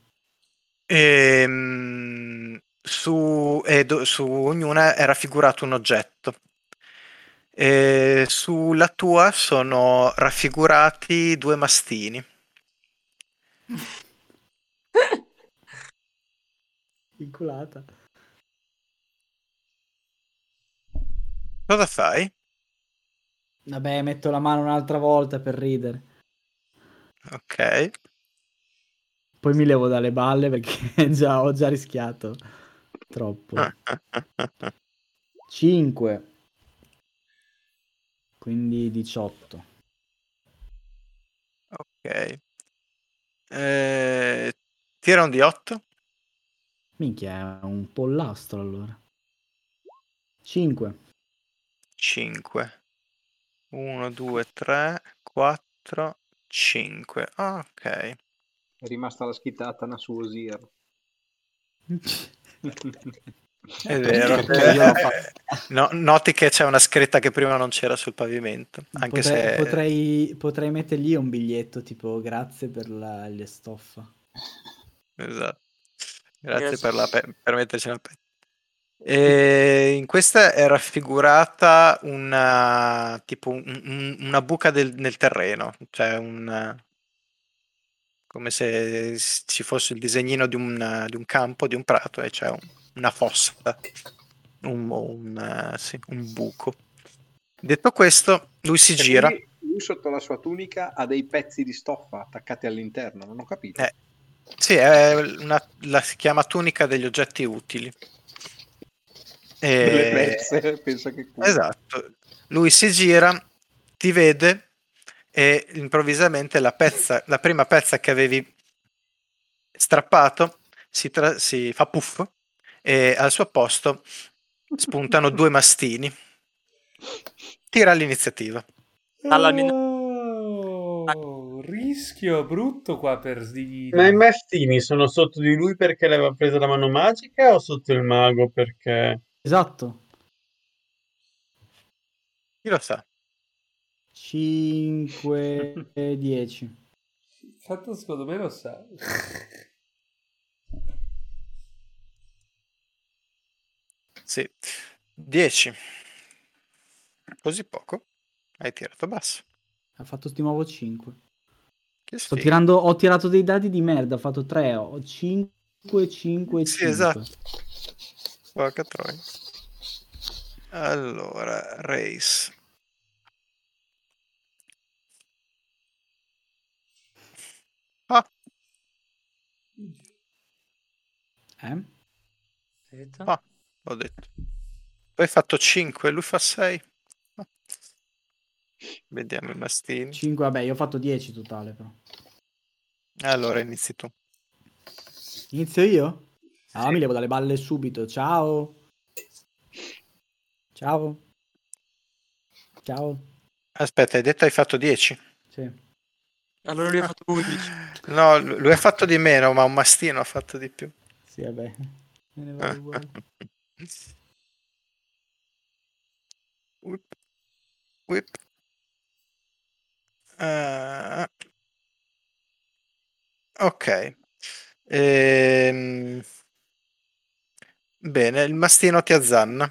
Su ognuna è raffigurato un oggetto. Sulla tua sono raffigurati 2 mastini. Inculata. Cosa fai? Vabbè, metto la mano un'altra volta per ridere. Ok. Poi mi levo dalle balle perché ho già rischiato troppo. 5. Quindi 18. Ok. Tira un D8. Minchia, è un pollastro allora. 5. 1, 2, 3, 4, 5. Ok. È rimasta la schittata una su Osir. È vero. Noti che c'è una scritta che prima non c'era sul pavimento. Anche potrei mettergli un biglietto tipo grazie per le stoffa. Esatto. Grazie per metterci la pezza. E in questa è raffigurata una buca nel terreno, cioè come se ci fosse il disegnino di un campo, di un prato, e c'è una fossa, un buco. Detto questo, lui si gira. Lui sotto la sua tunica ha dei pezzi di stoffa attaccati all'interno, non ho capito. Sì, si chiama tunica degli oggetti utili. Le pezze, penso che esatto. Lui si gira, ti vede e improvvisamente la prima pezza che avevi strappato si fa puff e al suo posto spuntano 2 mastini. Tira l'iniziativa. Rischio brutto qua per Ma i mastini sono sotto di lui perché l'aveva presa la mano magica o sotto il mago perché... Esatto. Chi lo sa? 5 e 10. Fatto secondo me lo sa. Sì. 10. Così poco? Hai tirato basso. Ha fatto di nuovo 5. Che ho tirato dei dadi di merda, ho fatto 3, ho 5, 5 e 5. Sì, esatto. Porca troia. Allora, race. L'ho detto. Poi hai fatto 5, lui fa 6. Vediamo i mastini. 5, vabbè, io ho fatto 10 totale però. Allora inizi tu. Inizio io? Ah, mi levo dalle balle subito. Ciao. Ciao. Ciao. Aspetta, hai detto hai fatto 10? Sì. Allora lui ha fatto 11. No, lui ha fatto di meno, ma un mastino ha fatto di più. Sì, vabbè. Me ne vado uguale. Whip. Ok. Bene, il mastino ti azzanna.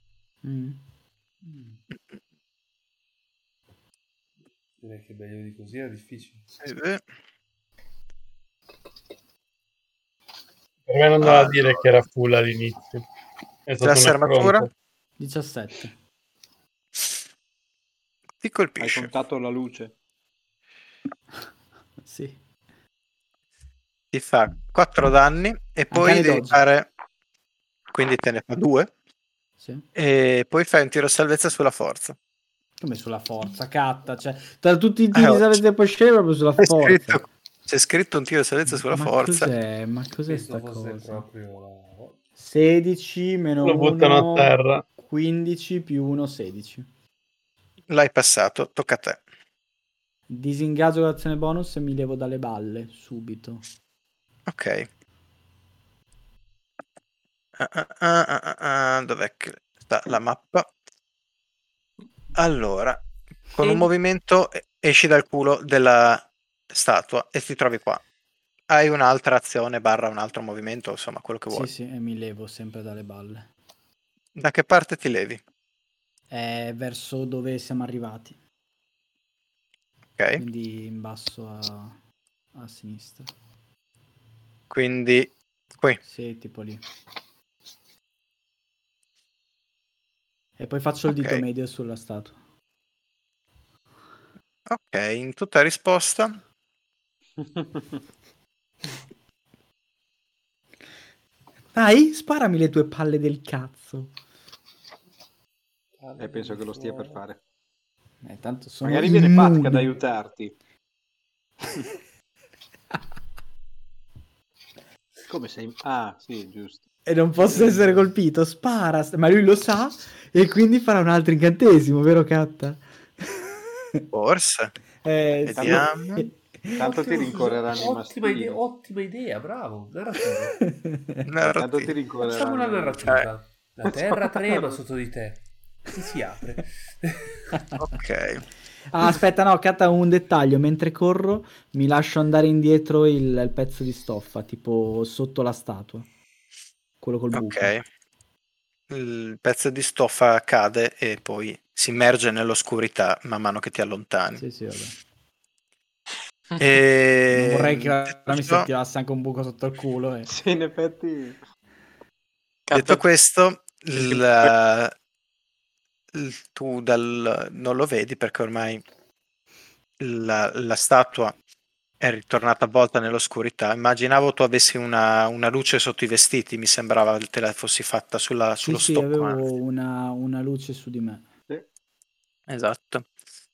Direi che meglio di così era difficile. Per me non doveva dire che era full all'inizio. La sermatura? 17. Ti colpisce. Hai contato la luce? Sì. Ti fa 4 danni e poi devi fare... Quindi te ne fa 2. Sì. E poi fai un tiro salvezza sulla forza. Come sulla forza, catta, cioè tra tutti i tiri di salvezza puoi scegliere proprio sulla forza. C'è scritto un tiro di salvezza sulla forza. Ma cos'è sta cosa? Proprio... 16 meno lo buttano 1, a terra. 15 più 1, 16. L'hai passato, tocca a te. Disingaggio l'azione bonus e mi levo dalle balle subito. Ok. Dov'è che sta la mappa? Allora, con un movimento esci dal culo della statua e ti trovi qua. Hai un'altra azione / un altro movimento, insomma, quello che vuoi. Sì, e mi levo sempre dalle balle. Da che parte ti levi? Verso dove siamo arrivati. Ok. Quindi in basso a sinistra. Quindi qui. Sì, tipo lì. E poi faccio il dito medio sulla statua. Ok, in tutta risposta. Dai, sparami le tue palle del cazzo. Penso che lo stia per fare. Tanto sono magari viene Patka ad aiutarti. Come sei? Ah, sì, giusto. E non posso essere colpito, spara, ma lui lo sa e quindi farà un altro incantesimo, vero Catta? Forse. Vediamo. Tanto ti rincorreranno i mastini. Ottima idea, bravo. Tanto ti rincorreranno. Facciamo una narrativa. La terra trema sotto di te. Si apre. Ok. Aspetta, no, Catta, un dettaglio. Mentre corro mi lascio andare indietro il pezzo di stoffa, tipo sotto la statua. Quello col buco. Ok. Il pezzo di stoffa cade e poi si immerge nell'oscurità man mano che ti allontani. Sì, vabbè. Non vorrei che mi si attivasse anche un buco sotto il culo. Sì, in effetti. Detto questo, tu non lo vedi perché ormai la statua è ritornata avvolta nell'oscurità. Immaginavo tu avessi una luce sotto i vestiti, mi sembrava te la fossi fatta sullo stocco. Sì, avevo una luce su di me. Sì. Esatto.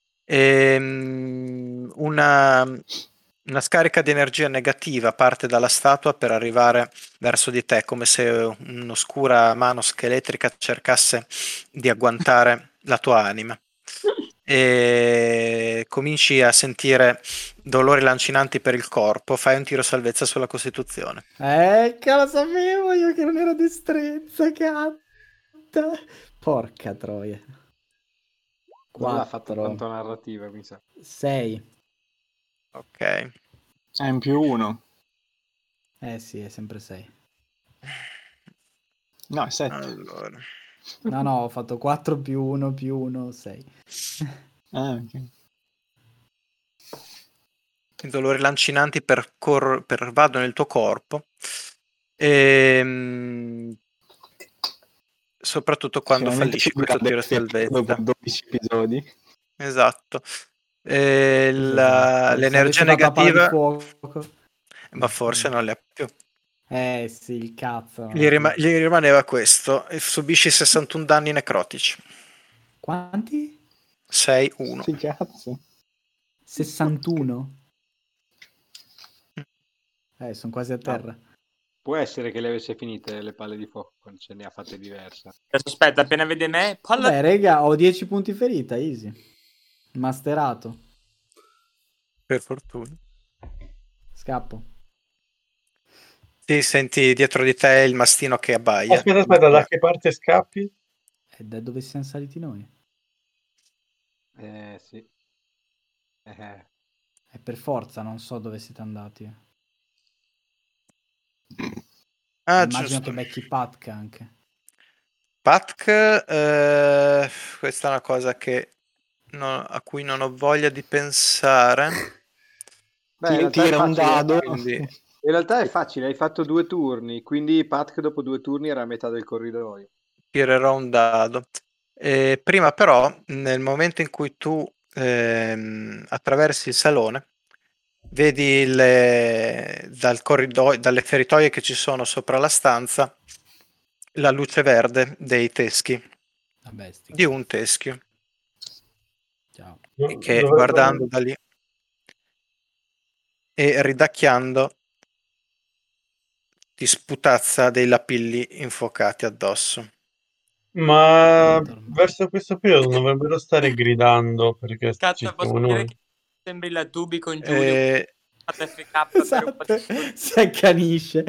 Una scarica di energia negativa parte dalla statua per arrivare verso di te, come se un'oscura mano scheletrica cercasse di agguantare la tua anima. E cominci a sentire dolori lancinanti per il corpo. Fai un tiro salvezza sulla costituzione. Che lo sapevo io che non era destrezza, Catta. Porca troia. 4. Ha fatto tanto narrativa, mi sa. 6. Ok. È in più 1. Sì, è sempre 6. No, è 7. Allora. No, ho fatto 4 più 1 più 1, 6. Ok. I dolori lancinanti pervadono il tuo corpo. Soprattutto quando fallisci questo tiro salvezza. Dopo 12 episodi. Esatto. L'energia negativa, ma forse non le ha più. Sì, il cazzo. Gli rimaneva questo. E subisci 61 danni necrotici. Quanti? 6-1. Sì, cazzo. 61. Sono quasi a terra. Può essere che le avesse finite le palle di fuoco, ce ne ha fatte diverse. Aspetta, appena vede me, Beh, raga, ho 10 punti ferita, easy. Masterato. Per fortuna. Scappo. Sì, senti dietro di te il mastino che abbaia. Aspetta, da che parte scappi? È da dove siamo saliti noi. Sì. È per forza, non so dove siete andati. Immagino giusto. che becchi Patka anche. Patka, questa è una cosa a cui non ho voglia di pensare. Beh, tira un dado. Quindi... In realtà è facile, hai fatto 2 turni, quindi Patka dopo 2 turni era a metà del corridoio. Tirerò un dado. Prima però, nel momento in cui tu attraversi il salone, vedi dal corridoio, dalle feritoie che ci sono sopra la stanza, la luce verde dei teschi. Di un teschio. Ciao. Che guardando da lì e ridacchiando ti sputazza dei lapilli infuocati addosso. Ma verso questo periodo dovrebbero stare gridando perché Cazzo, posso dire che sembri la Tubi con Giulio FK esatto. Si accanisce.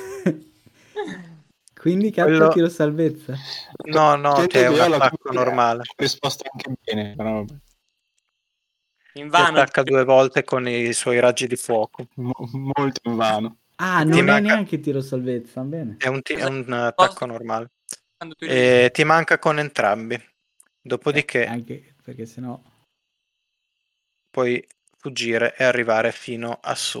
Quindi cazzo tiro salvezza? No, che è un attacco normale. Ho risposto anche bene, però in vano. Attacca 2 volte con i suoi raggi di fuoco. Molto in vano. Ah, non è neanche tiro salvezza, bene. È un attacco normale. Ti manca con entrambi. Dopodiché anche perché sennò puoi fuggire e arrivare fino a su.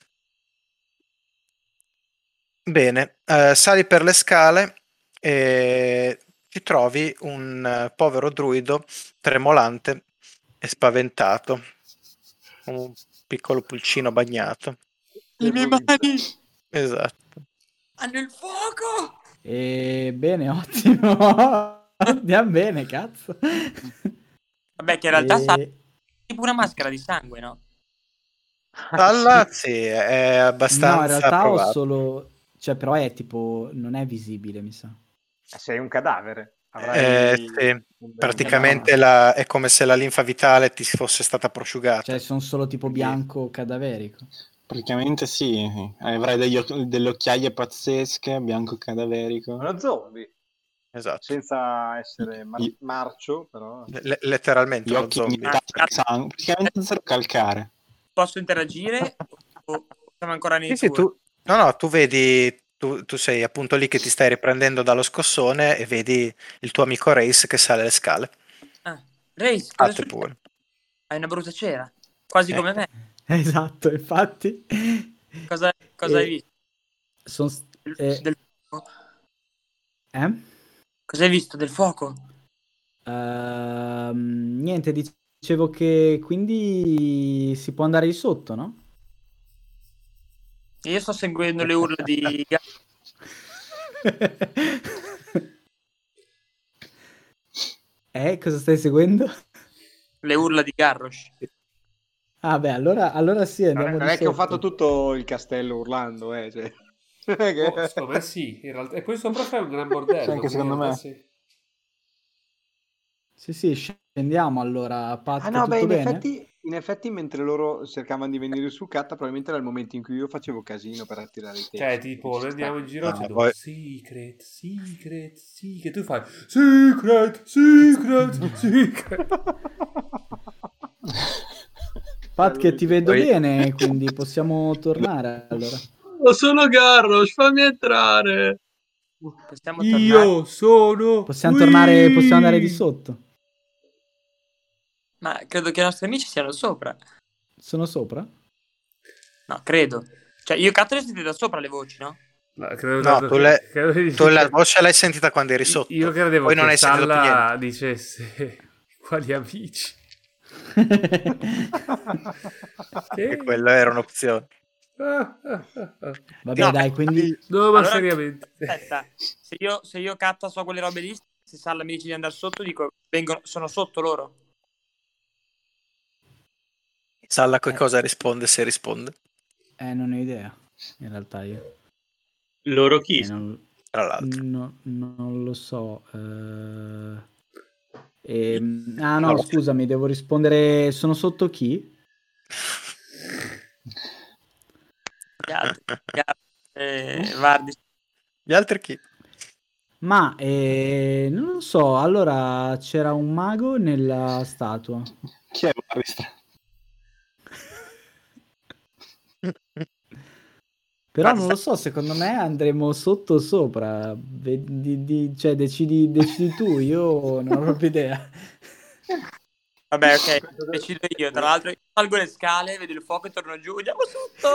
Bene, sali per le scale e ti trovi un povero druido tremolante e spaventato, un piccolo pulcino bagnato. Le mie mani! Esatto. Hanno il fuoco! Bene, ottimo. Andiamo bene, cazzo. Vabbè, che in realtà sa tipo una maschera di sangue, no? Sì, è abbastanza. No, in realtà provato. ho solo. Cioè, però è tipo. Non è visibile, mi sa. Sei un cadavere. Sì. Praticamente è come se la linfa vitale ti fosse stata prosciugata. Cioè, sono solo tipo bianco cadaverico. Praticamente sì. Avrai delle occhiaie pazzesche, bianco cadaverico. Uno zombie. Esatto. Senza essere marcio, però. Letteralmente gli occhi praticamente senza calcare. Posso interagire? O siamo ancora nei sì, tu vedi, tu sei appunto lì che ti stai riprendendo dallo scossone e vedi il tuo amico Race che sale le scale. Race, cosa pure. Hai una brutta cera, quasi come me. Esatto, infatti. Cosa hai visto? Del fuoco? Cosa hai visto del fuoco? Niente, dicevo che quindi si può andare di sotto, no? Io sto seguendo le urla di cosa stai seguendo? Le urla di Garrosh. Ah beh, allora sì, andiamo non di è sotto. che ho fatto tutto il castello urlando, cioè. Secondo me sì, in realtà. E poi sopra c'è un gran bordello. Anche secondo me. Sì, scendiamo allora. Pat, no, tutto bene? in effetti mentre loro cercavano di venire su Catta, probabilmente era il momento in cui io facevo casino per attirare i tempi. Cioè, tipo, noi andiamo in giro dicendo secret. Tu fai secret. Pat, che ti vedo bene, quindi possiamo tornare allora. Sono Garrosh, fammi entrare. Possiamo tornare. Possiamo andare di sotto. Ma credo che i nostri amici siano sopra. Sono sopra? No, credo. Cioè, io Catta le ho sentite da sopra le voci, no? Tu la voce l'hai sentita quando eri sotto. Io credevo poi non che hai sentito più niente. Dicesse quali amici. E quella era un'opzione. Vabbè, dai, quindi. No, ma seriamente. Aspetta, se io Catta so quelle robe lì, se Salla mi dice di andare sotto, dico sono sotto loro. Salla cosa risponde, se risponde? Non ho idea, in realtà io. Loro chi? Tra l'altro. Non lo so. No, scusami, devo rispondere. Sono sotto chi? Vardi. Gli altri chi? Ma non lo so. Allora c'era un mago nella statua. Chi è Vardi? Però non lo so, secondo me andremo sotto o sopra. Cioè, decidi tu, io non ho proprio idea. Vabbè, ok, decido io. Tra l'altro, salgo le scale, vedo il fuoco e torno giù. Andiamo sotto.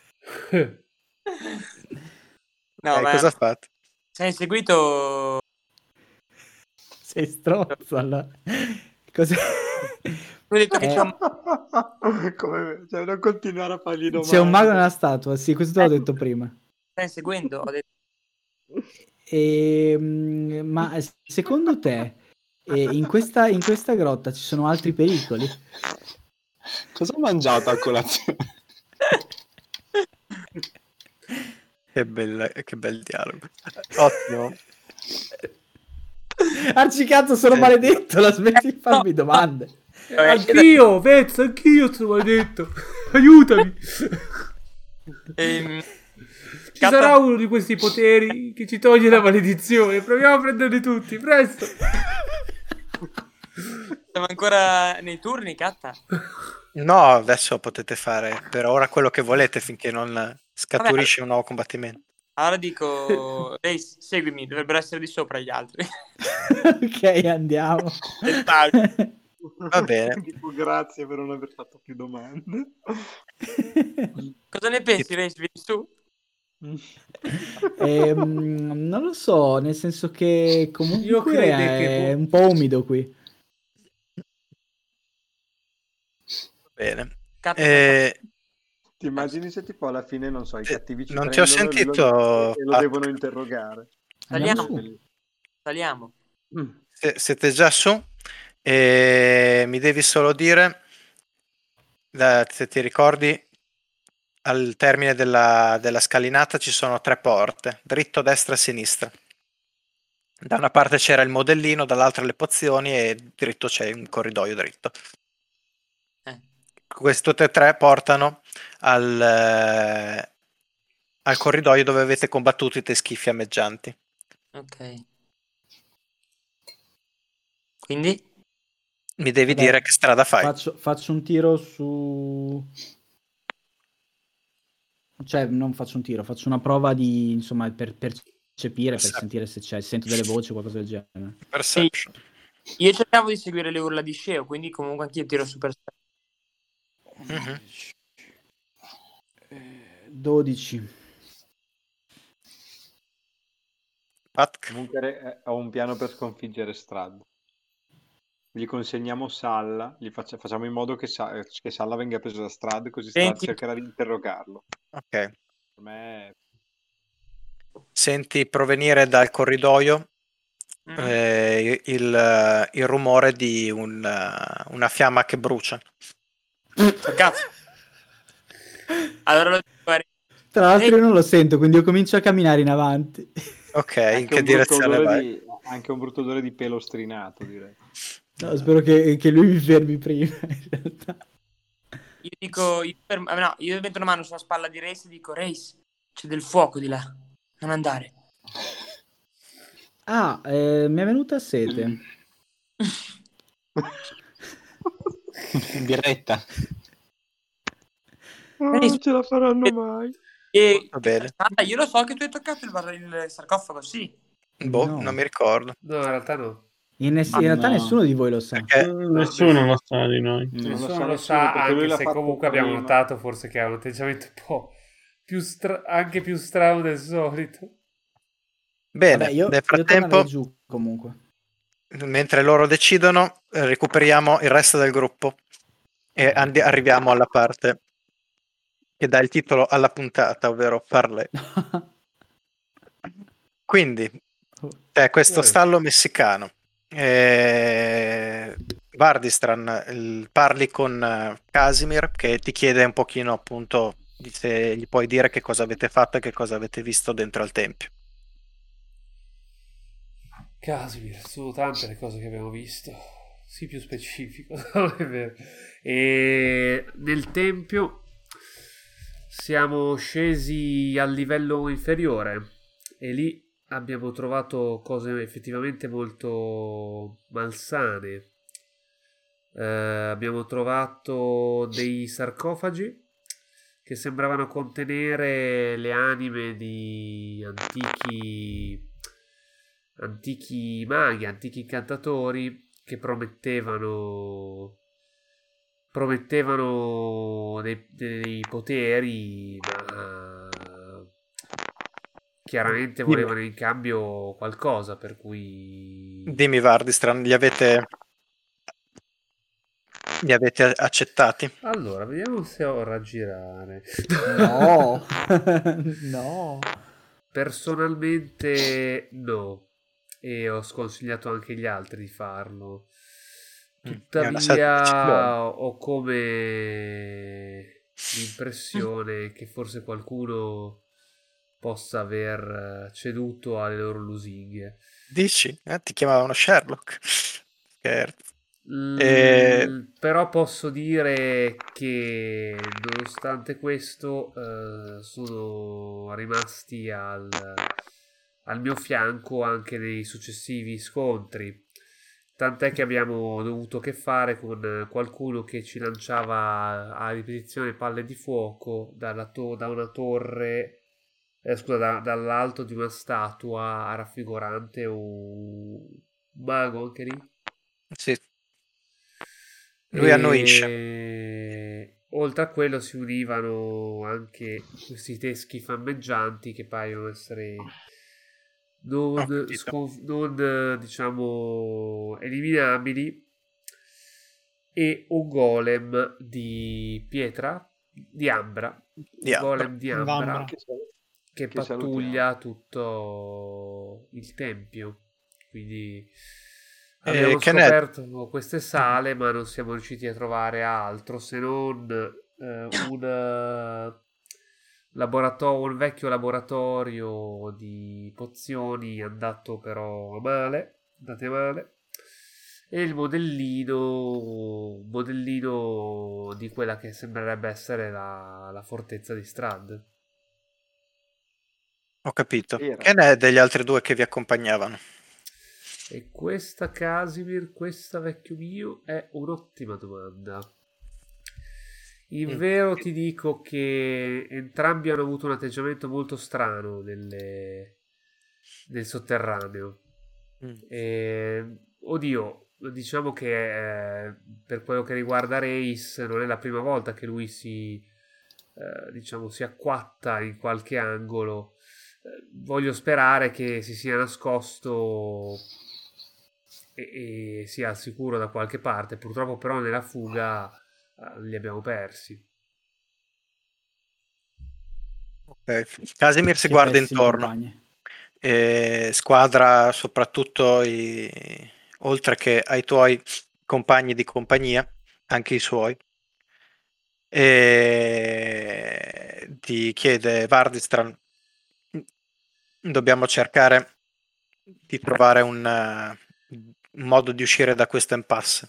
No, cosa ha fatto? Sei inseguito. Sei strozzo, allora. Cos'è? Ho detto che c'è un... Come... Cioè, non continuare a fargli domande. C'è un mago nella statua, sì, questo te l'ho detto prima. Stai inseguendo? Ho detto... Ma secondo te E in questa grotta ci sono altri pericoli. Cosa ho mangiato a colazione? Che bel dialogo. Ottimo. Arcicazzo, sono maledetto, la smetti di farmi domande. Anch'io, Vez, anch'io sono maledetto. Aiutami. Ci sarà uno di questi poteri che ci toglie la maledizione. Proviamo a prenderli tutti, presto. Siamo ancora nei turni, Catta? No, adesso potete fare per ora quello che volete finché non scaturisce un nuovo combattimento. Allora dico, Race, seguimi, dovrebbero essere di sopra gli altri. Ok, andiamo. Va bene. Grazie per non aver fatto più domande. Cosa ne pensi, Race? Vieni su? Non lo so, nel senso che comunque Io credo è un po' umido qui. Bene. Ti immagini se tipo alla fine, non so, i cattivi ci non ti ho sentito e lo devono interrogare. Saliamo. Siete già su e mi devi solo dire se ti ricordi, al termine della scalinata ci sono 3 porte, dritto, destra e sinistra. Da una parte c'era il modellino, dall'altra le pozioni e dritto c'è un corridoio dritto. Queste 3 portano al corridoio dove avete combattuto i teschi fiammeggianti. Ok. Quindi? Mi devi dire che strada fai. Faccio un tiro su... Cioè, non faccio un tiro, faccio una prova di, insomma, per percepire, per sentire se sento delle voci o qualcosa del genere. Perception. Io cercavo di seguire le urla di Sceo, quindi comunque anch'io tiro su Perception. 12. Comunque ho un piano per sconfiggere Strad. Gli consegniamo Salla, facciamo in modo che Salla venga preso da Strad, così Strad cercherà di interrogarlo. Ok. Per me... Senti provenire dal corridoio il rumore di una fiamma che brucia. Cazzo. Allora lo dico. Tra l'altro io non lo sento, quindi io comincio a camminare in avanti. Ok, in che direzione vai? Anche un brutto odore di pelo strinato, direi. No, spero che lui mi fermi prima, in realtà. Io dico, io metto una mano sulla spalla di Race e dico, Race, c'è del fuoco di là, non andare. Mi è venuta sete. In diretta. Non ce la faranno mai. Va bene. Io lo so che tu hai toccato il sarcofago, sì. No. Non mi ricordo. No, in realtà no. In realtà nessuno di voi lo sa. Nessuno lo sa di noi. Nessuno lo sa, anche se comunque abbiamo notato forse che ha un atteggiamento un po' anche più strano del solito. Bene, nel frattempo, giù, comunque. Mentre loro decidono, recuperiamo il resto del gruppo e arriviamo alla parte che dà il titolo alla puntata, ovvero Parley. Quindi c'è questo stallo messicano. Vardistran, parli con Casimir che ti chiede un pochino appunto se gli puoi dire che cosa avete fatto e che cosa avete visto dentro al tempio. Casimir, sono tante le cose che abbiamo visto. Sii più specifico, non è vero. E nel tempio siamo scesi al livello inferiore e lì abbiamo trovato cose effettivamente molto malsane. Abbiamo trovato dei sarcofagi che sembravano contenere le anime di antichi maghi, antichi incantatori che promettevano dei poteri, ma chiaramente volevano in cambio qualcosa, per cui... Dimmi Vardistran, li avete accettati? Allora, vediamo se ho raggirare. No. No. Personalmente no. e ho sconsigliato anche gli altri di farlo. Tuttavia ho come l'impressione che forse qualcuno possa aver ceduto alle loro lusinghe. Dici? Ti chiamavano Sherlock. Però posso dire che nonostante questo sono rimasti al mio fianco anche nei successivi scontri, tant'è che abbiamo dovuto che fare con qualcuno che ci lanciava a ripetizione palle di fuoco da una torre, dall'alto di una statua raffigurante un mago anche lì. Sì. Lui annuisce. Oltre a quello si univano anche questi teschi fiammeggianti che paiono essere non diciamo eliminabili, e un golem di pietra, di ambra, golem di ambra che pattuglia tutto il tempio. Quindi abbiamo scoperto queste sale, ma non siamo riusciti a trovare altro se non un vecchio laboratorio di pozioni andate male, e il modellino di quella che sembrerebbe essere la fortezza di Strahd. Ho capito. Che ne è degli altri due che vi accompagnavano? E questa, Casimir, questa, vecchio mio, è un'ottima domanda. In vero ti dico che entrambi hanno avuto un atteggiamento molto strano nel sotterraneo. Oddio, diciamo che per quello che riguarda Reis non è la prima volta che lui si acquatta in qualche angolo. Voglio sperare che si sia nascosto e sia al sicuro da qualche parte. Purtroppo però nella fuga li abbiamo persi. Ok. Casimir si guarda intorno, squadra soprattutto oltre che ai tuoi compagni di compagnia, anche i suoi, e ti chiede: Vardistran, dobbiamo cercare di trovare un modo di uscire da questo impasse.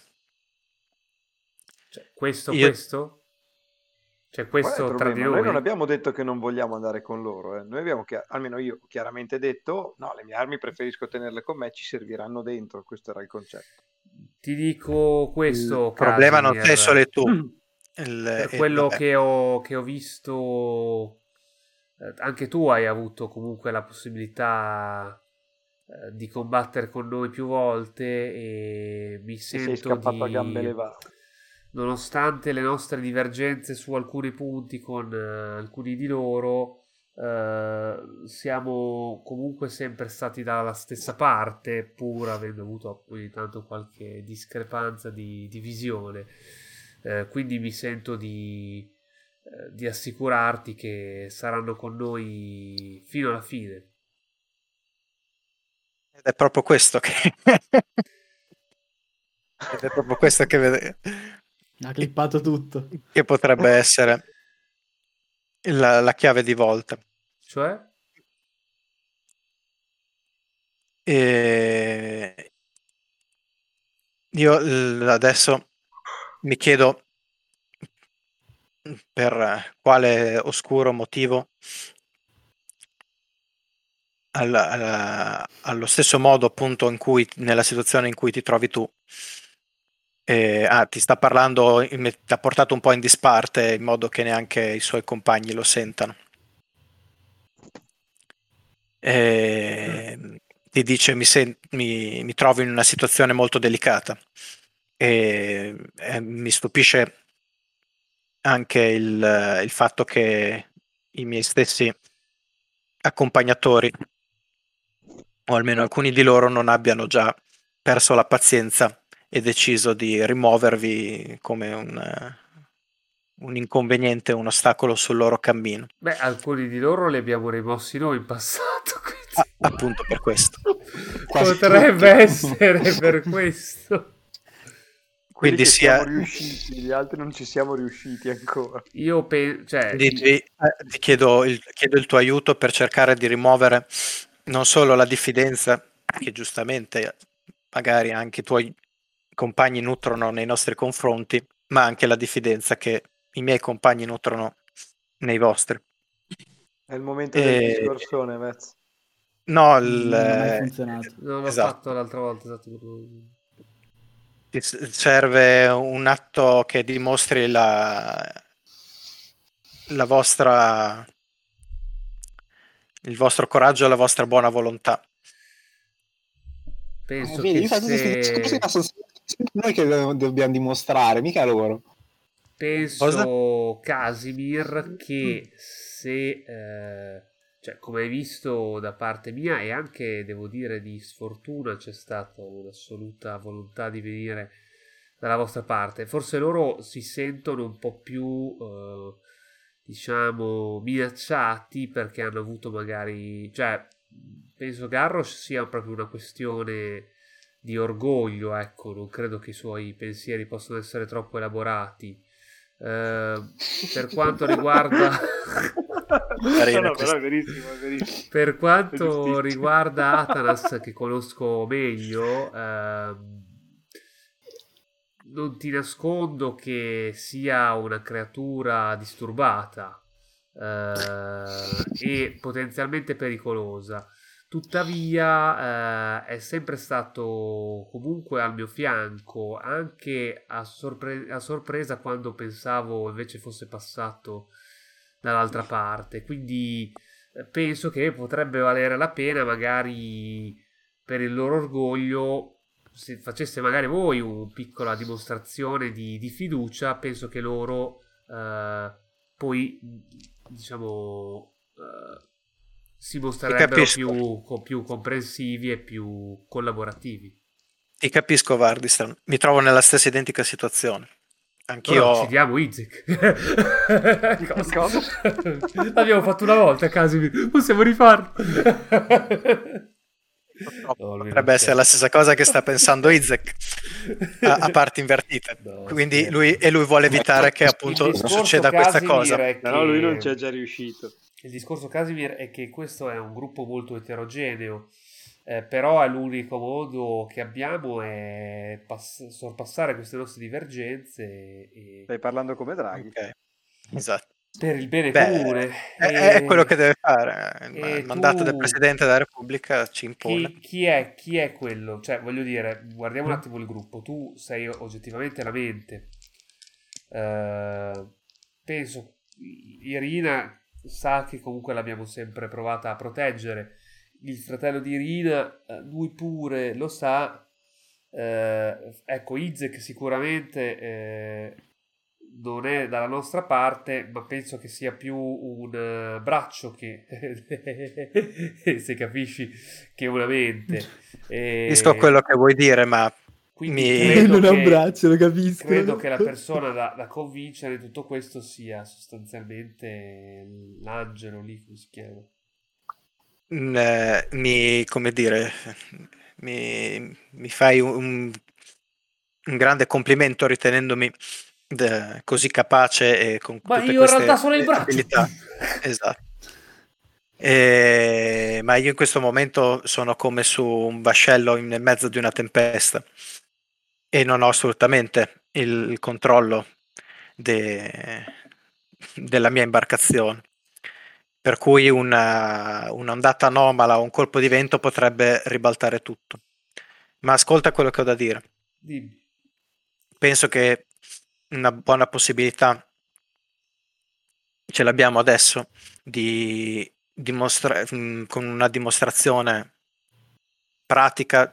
Questo? Cioè questo tra di noi? Noi non abbiamo detto che non vogliamo andare con loro. Noi abbiamo, almeno io, chiaramente detto: no, le mie armi preferisco tenerle con me, ci serviranno dentro. Questo era il concetto. Ti dico questo, il problema non sei solo tu. Per quello che ho visto, anche tu hai avuto comunque la possibilità di combattere con noi più volte, e mi sento sei scappato a gambe levate. Nonostante le nostre divergenze su alcuni punti con alcuni di loro, siamo comunque sempre stati dalla stessa parte, pur avendo avuto ogni tanto qualche discrepanza di visione. Quindi mi sento di assicurarti che saranno con noi fino alla fine. Ed è proprio questo che vede. Ha clippato tutto. Che potrebbe essere la chiave di volta. Cioè? Io adesso mi chiedo per quale oscuro motivo, allo stesso modo appunto nella situazione in cui ti trovi tu, ti sta parlando, ti ha portato un po' in disparte in modo che neanche i suoi compagni lo sentano. Ti dice: mi trovo in una situazione molto delicata, e mi stupisce anche il fatto che i miei stessi accompagnatori, o almeno alcuni di loro, non abbiano già perso la pazienza e deciso di rimuovervi come un inconveniente, un ostacolo sul loro cammino. Beh, alcuni di loro li abbiamo rimossi noi in passato, quindi appunto per questo. Potrebbe essere per questo. Quindi siamo riusciti, gli altri non ci siamo riusciti ancora. Io penso, ti chiedo il tuo aiuto per cercare di rimuovere non solo la diffidenza che giustamente magari anche i tuoi compagni nutrono nei nostri confronti, ma anche la diffidenza che i miei compagni nutrono nei vostri. È il momento del discorsone, Vez. No, non ha mai funzionato. Non l'ho fatto l'altra volta, esatto. Ti serve un atto che dimostri la vostra, il vostro coraggio e la vostra buona volontà. Penso vedi, che noi che dobbiamo dimostrare, mica loro. Penso, Casimir, che se cioè, come hai visto da parte mia e anche devo dire di sfortuna, c'è stata un'assoluta volontà di venire dalla vostra parte. Forse loro si sentono un po' più diciamo minacciati perché hanno avuto magari, cioè penso Garrosh sia proprio una questione di orgoglio, ecco, non credo che i suoi pensieri possano essere troppo elaborati. Per quanto riguarda però è verissimo. Per quanto riguarda Atanas, che conosco meglio, non ti nascondo che sia una creatura disturbata e potenzialmente pericolosa. Tuttavia è sempre stato comunque al mio fianco, anche a sorpresa quando pensavo invece fosse passato dall'altra parte. Quindi penso che potrebbe valere la pena, magari per il loro orgoglio, se faceste magari voi una piccola dimostrazione di fiducia. Penso che loro poi diciamo si mostrerebbero più comprensivi e più collaborativi. Ti capisco, Vardistan, mi trovo nella stessa identica situazione. Anch'io uccidiamo Izek. Cosa? L'abbiamo fatto una volta, Casimir, possiamo rifarlo. Potrebbe essere la stessa cosa che sta pensando Izek a parti invertite. Quindi lui vuole evitare che appunto succeda questa cosa. No, lui non ci è già riuscito. Il discorso, Casimir, è che questo è un gruppo molto eterogeneo, però è l'unico modo che abbiamo è sorpassare queste nostre divergenze e... Stai parlando come Draghi. Okay. Esatto. Per il bene comune. È quello che deve fare. Il mandato del Presidente della Repubblica ci impone. Chi è quello? Cioè, voglio dire, guardiamo un attimo il gruppo. Tu sei oggettivamente la mente. Penso Irina sa che comunque l'abbiamo sempre provata a proteggere. Il fratello di Irina, lui pure lo sa. Ecco, Izek sicuramente non è dalla nostra parte, ma penso che sia più un braccio che se capisci, che una mente. Capisco quello che vuoi dire, ma non è un braccio, lo capisco. Credo che la persona da convincere in tutto questo sia sostanzialmente l'angelo lì, come si chiama? Mi fai un grande complimento ritenendomi così capace e con ma tutte io queste in realtà sono il braccio. abilità. Esatto. Ma io in questo momento sono come su un vascello nel mezzo di una tempesta e non ho assolutamente il controllo della mia imbarcazione, per cui un'ondata anomala o un colpo di vento potrebbe ribaltare tutto. Ma ascolta quello che ho da dire. Dimmi. Penso che una buona possibilità ce l'abbiamo adesso di dimostrare con una dimostrazione pratica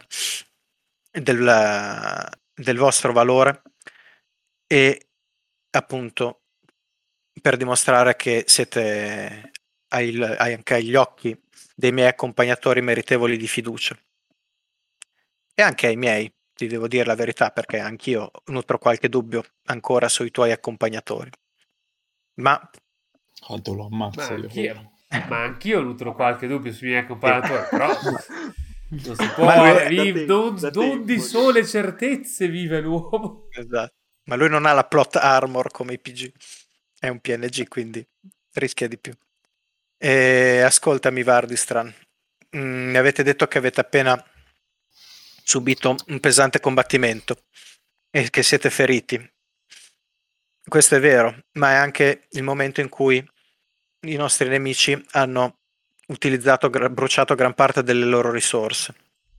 del vostro valore e appunto per dimostrare che siete anche agli occhi dei miei accompagnatori meritevoli di fiducia e anche ai miei, ti devo dire la verità, perché anch'io nutro qualche dubbio ancora sui tuoi accompagnatori, ma lo ammazzo io. Ma anch'io ho avuto qualche dubbio sui miei comparatori, però non si può, non di sole certezze vive l'uomo. Esatto. Ma lui non ha la plot armor come i PG, è un PNG, quindi rischia di più. E ascoltami Vardistran, mi avete detto che avete appena subito un pesante combattimento e che siete feriti. Questo è vero, ma è anche il momento in cui i nostri nemici hanno bruciato gran parte delle loro risorse.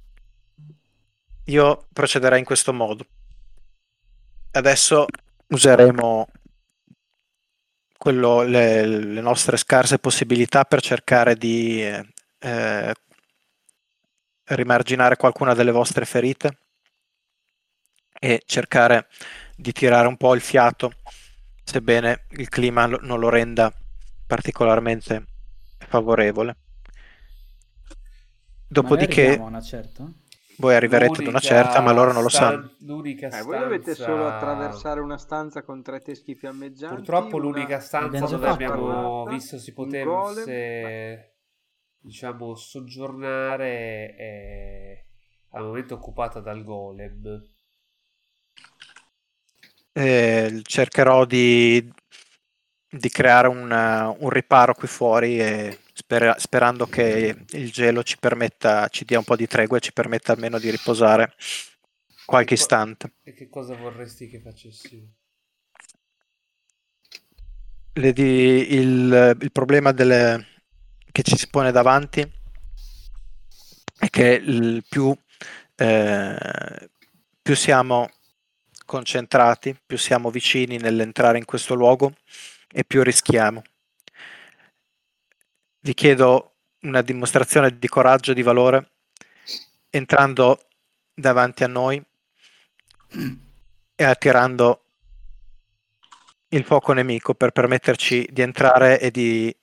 Io procederei in questo modo. Adesso useremo le nostre scarse possibilità per cercare di rimarginare qualcuna delle vostre ferite e cercare di tirare un po' il fiato, sebbene il clima non lo renda particolarmente favorevole. Dopodiché una certa? voi arriverete ad una certa, ma loro non lo sanno. L'unica stanza... Voi dovete solo attraversare una stanza con 3 teschi fiammeggianti. Purtroppo l'unica stanza dove abbiamo visto si potesse, diciamo, soggiornare è al momento occupata dal golem. Cercherò di creare un riparo qui fuori e sperando che il gelo ci dia un po' di tregua e ci permetta almeno di riposare qualche istante. E che cosa vorresti che facessi? Il problema che ci si pone davanti è che più siamo concentrati, più siamo vicini nell'entrare in questo luogo e più rischiamo. Vi chiedo una dimostrazione di coraggio e di valore entrando davanti a noi e attirando il fuoco nemico per permetterci di entrare e di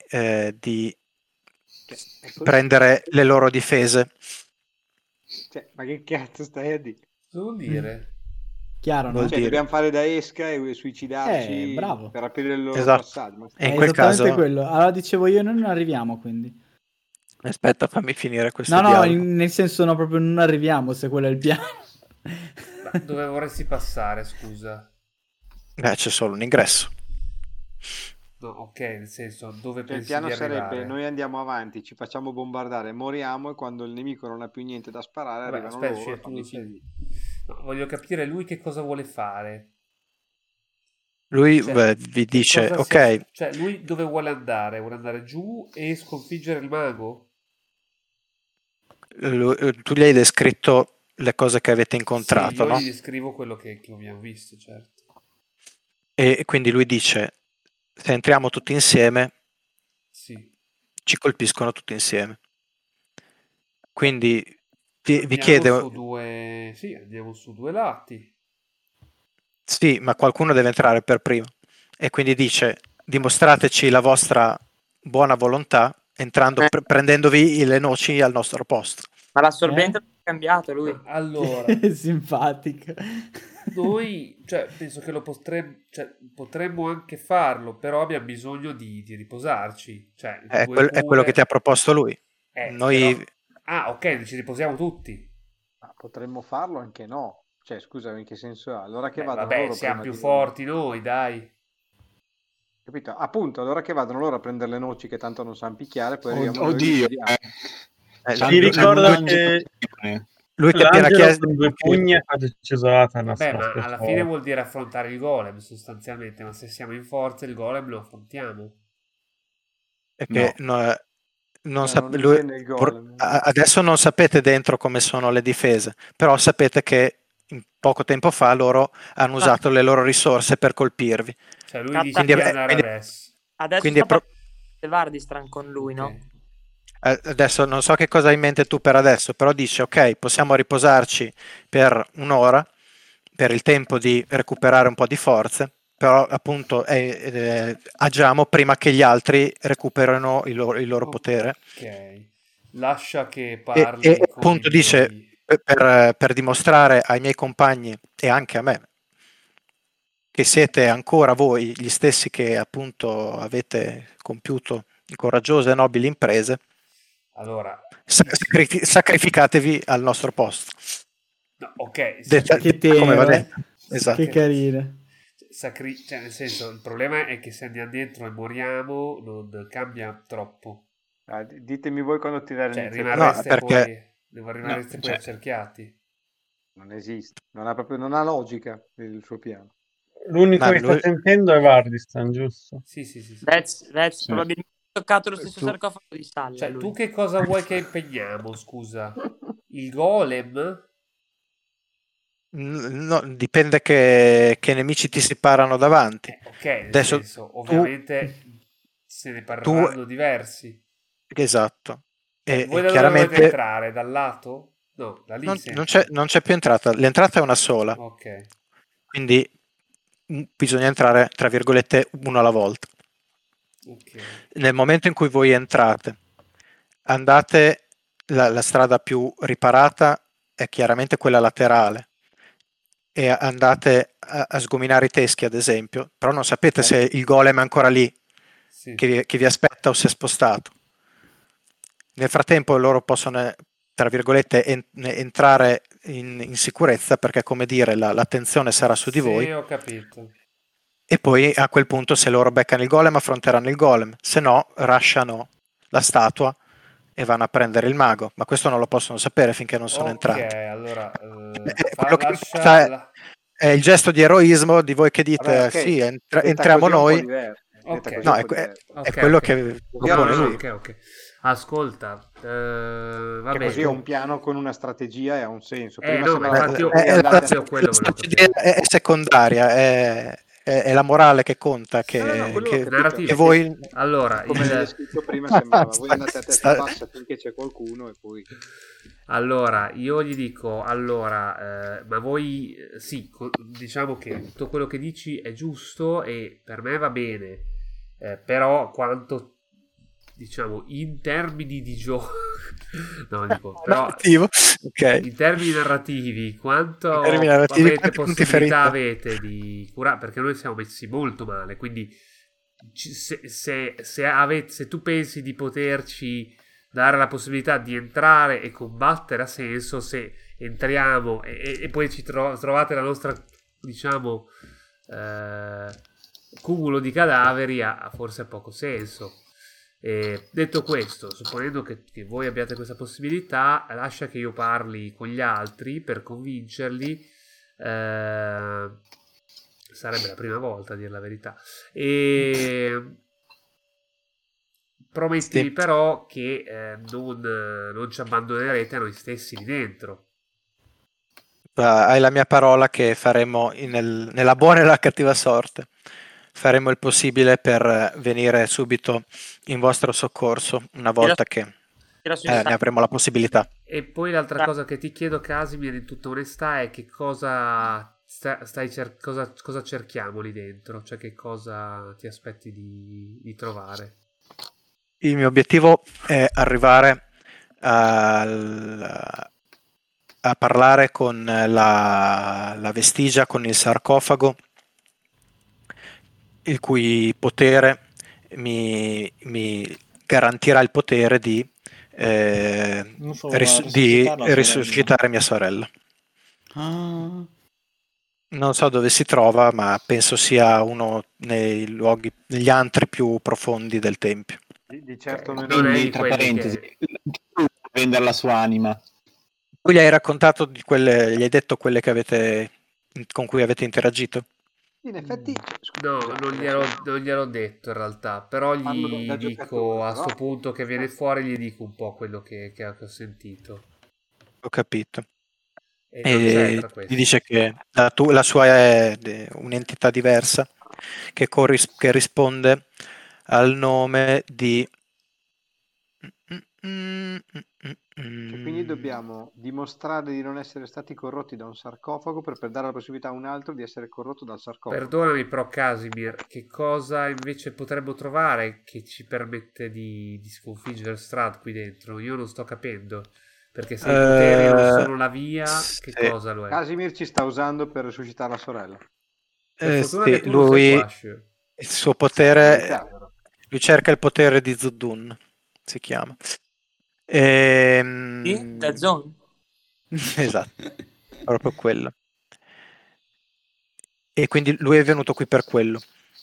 prendere le loro difese. Ma che cazzo stai a dire? Cosa vuol dire? Chiaro, no? Dobbiamo fare da esca e suicidarci bravo. per aprire il loro passaggio. E in quel caso quello. Allora dicevo io, noi non arriviamo, quindi. Aspetta, fammi finire questo dialogo. Nel senso no, proprio non arriviamo, se quello è il piano. Ma dove vorresti passare, scusa? C'è solo un ingresso. No, ok, nel senso, dove pensi il piano di sarebbe arrivare? noi andiamo avanti, ci facciamo bombardare, moriamo e quando il nemico non ha più niente da sparare arrivano loro. No, voglio capire lui che cosa vuole fare. Lui vi dice, ok. Cioè, lui dove vuole andare? Vuole andare giù e sconfiggere il mago? Tu gli hai descritto le cose che avete incontrato, sì, io no? gli descrivo quello che abbiamo visto, certo. E quindi lui dice, se entriamo tutti insieme, sì, ci colpiscono tutti insieme. Quindi vi chiedo... Sì, andiamo su 2 lati. Sì, ma qualcuno deve entrare per primo. E quindi dice, dimostrateci la vostra buona volontà entrando, prendendovi le noci al nostro posto. Ma l'assorbente è cambiato lui. Allora, simpatico. Noi, penso che potremmo anche farlo, però abbiamo bisogno di riposarci. È quello che ti ha proposto lui. Noi... Però... ok, ci riposiamo tutti. Ma potremmo farlo anche no. Scusa, in che senso è? Allora che vadano vabbè, loro siamo più forti noi, dai. Capito? Appunto, allora che vadano loro a prendere le noci che tanto non sanno picchiare, poi arriviamo oddio. Mi ricordo che lui ti ha appena chiesto con 2 pugni ha decisata. Vabbè, ma alla fine vuol dire affrontare il golem sostanzialmente, ma se siamo in forza il golem lo affrontiamo. Perché adesso non sapete dentro come sono le difese, però sapete che poco tempo fa loro hanno usato le loro risorse per colpirvi. Cioè lui dice di andare adesso. Adesso sta Vardistran con lui, no? Adesso non so che cosa hai in mente tu per adesso, però dice ok, possiamo riposarci per un'ora per il tempo di recuperare un po' di forze, però appunto agiamo prima che gli altri recuperino il loro potere. Ok, lascia che parli. E appunto dice per dimostrare ai miei compagni e anche a me che siete ancora voi gli stessi che appunto avete compiuto coraggiose e nobili imprese, allora sacrificatevi al nostro posto. No, ok, che tenero, esatto. Che carina. Cioè, nel senso, il problema è che se andiamo dentro e moriamo non cambia troppo. Ditemi voi quando tirare rimarreste poi accerchiati. Non esiste, non ha logica il suo piano. L'unico che sta sentendo è Vardistan, giusto? Sì. Vez probabilmente ha toccato lo stesso sarcofago di Salla. Cioè, tu che cosa vuoi che impegniamo, scusa? Il golem? No, dipende che nemici ti si parano davanti. Ok, adesso senso, ovviamente se ne parleranno diversi. Esatto. E voi da dove volete entrare? Dal lato? No, da lì non c'è più entrata. L'entrata è una sola. Ok. Quindi bisogna entrare, tra virgolette, uno alla volta. Okay. Nel momento in cui voi entrate, andate, la strada più riparata è chiaramente quella laterale, e andate a sgominare i teschi, ad esempio, però non sapete se il golem è ancora lì, che vi aspetta, o si è spostato. Nel frattempo loro possono, tra virgolette, entrare in sicurezza, perché, come dire, l'attenzione sarà su di voi. Sì, ho capito. E poi a quel punto, se loro beccano il golem, affronteranno il golem, se no rushano la statua e vanno a prendere il mago, ma questo non lo possono sapere finché non sono entrati. Ok, allora è il gesto di eroismo di voi che dite sì, entriamo noi. No, è quello che propone lui. Ok. Ascolta, va bene. Così è un piano con una strategia e ha un senso. È secondaria, è la morale che conta, che voi... Allora, come l'hai descritto prima sembrava, voi andate a testa bassa finché c'è qualcuno e poi... Allora, io gli dico, ma voi, sì, diciamo che tutto quello che dici è giusto e per me va bene, però quanto, diciamo, in termini di gioco, no, dico, però in termini narrativi, quanto possibilità avete di curare, perché noi siamo messi molto male, quindi se tu pensi di poterci dare la possibilità di entrare e combattere, ha senso. Se entriamo e poi ci trovate la nostra, diciamo, cumulo di cadaveri, ha forse poco senso. Detto questo, supponendo che voi abbiate questa possibilità, lascia che io parli con gli altri per convincerli. Sarebbe la prima volta, a dire la verità, e promettimi però che non ci abbandonerete a noi stessi lì dentro. Hai la mia parola che faremo nella buona e la cattiva sorte. Faremo il possibile per venire subito in vostro soccorso una volta che ne avremo la possibilità. E poi l'altra cosa che ti chiedo, Casimir, in tutta onestà, è che cosa cosa cerchiamo lì dentro, cioè che cosa ti aspetti di trovare. Il mio obiettivo è arrivare a parlare con la vestigia, con il sarcofago, il cui potere mi garantirà il potere di risuscitare mia sorella. Non so dove si trova, ma penso sia uno negli antri più profondi del tempio. Di certo non è tra parentesi vendere la sua anima. Tu gli hai raccontato di quelle, gli hai detto quelle che con cui avete interagito? In effetti no, non gliel'ho detto in realtà, però gli dico a sto punto che viene fuori, gli dico un po' quello che ho sentito. Ho capito. E gli dice che la sua è un'entità diversa che risponde al nome di quindi dobbiamo dimostrare di non essere stati corrotti da un sarcofago per dare la possibilità a un altro di essere corrotto dal sarcofago. Perdonami però, Casimir, che cosa invece potremmo trovare che ci permette di sconfiggere Strahd qui dentro? Io non sto capendo, perché se i poteri non sono la via, che cosa lo è? Casimir ci sta usando per risuscitare la sorella. Lui, il suo potere Lui cerca il potere di Zudun, si chiama. Dead Zone. Esatto, proprio quello. E quindi lui è venuto qui per quello.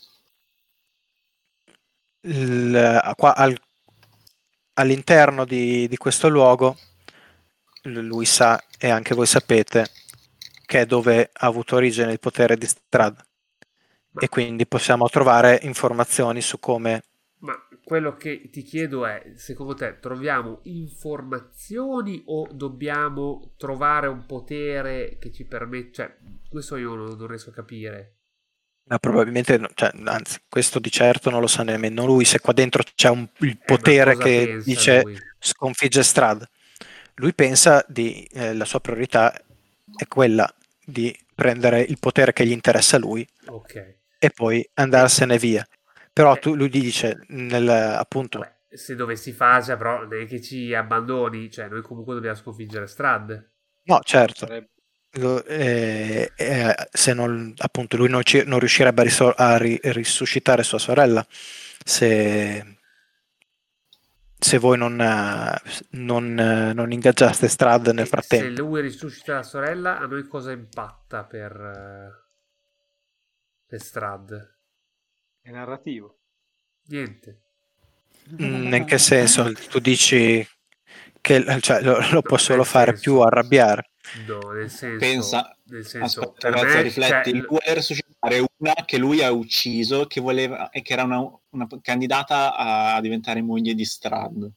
All'interno di questo luogo lui sa, e anche voi sapete, che è dove ha avuto origine il potere di Strahd. E quindi possiamo trovare informazioni su come... Ma quello che ti chiedo è, secondo te troviamo informazioni o dobbiamo trovare un potere che ci permette... Cioè, questo io non riesco a capire. Ma probabilmente, cioè, anzi, questo di certo non lo sa nemmeno lui, se qua dentro c'è il potere che dice lui? Sconfigge Strahd. Lui pensa la sua priorità è quella di prendere il potere che gli interessa a lui, okay, e poi andarsene via. Però lui gli dice, appunto... Vabbè, se dovessi farcela, però non è che ci abbandoni, cioè noi comunque dobbiamo sconfiggere Strahd. No, certo. Se non, appunto, lui non riuscirebbe a risuscitare sua sorella se voi non ingaggiaste Strahd nel frattempo. Se lui risuscita la sorella, a noi cosa impatta per Strahd? È narrativo. Niente. In che senso? Tu dici che cioè, lo può solo fare più arrabbiare? No, nel senso... Pensa, nel senso aspetta, ragazzi, rifletti, lui vuole resuscitare una che lui ha ucciso, che voleva, e che era una candidata a diventare moglie di Strahd.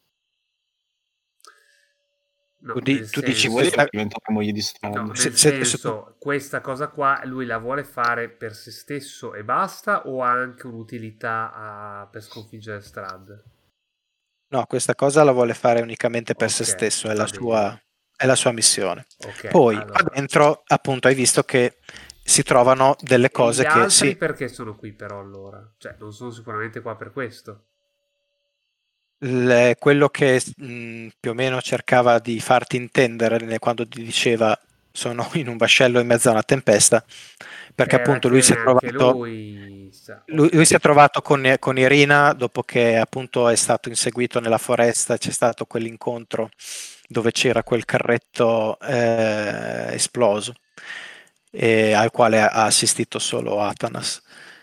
No, tu dici voleva diventare moglie di Strahd. No, nel senso, questa cosa qua lui la vuole fare per se stesso e basta, o ha anche un'utilità per sconfiggere Strahd? No, questa cosa la vuole fare unicamente per se stesso, è la sua missione. Poi allora, qua dentro, appunto, hai visto che si trovano delle cose che... Gli altri perché sono qui però allora? Cioè, non sono sicuramente qua per questo. Quello che più o meno cercava di farti intendere quando ti diceva sono in un vascello in mezzo a una tempesta, perché appunto lui si è trovato lui si è trovato con Irina dopo che appunto è stato inseguito nella foresta, c'è stato quell'incontro dove c'era quel carretto esploso al quale ha assistito solo Atanas.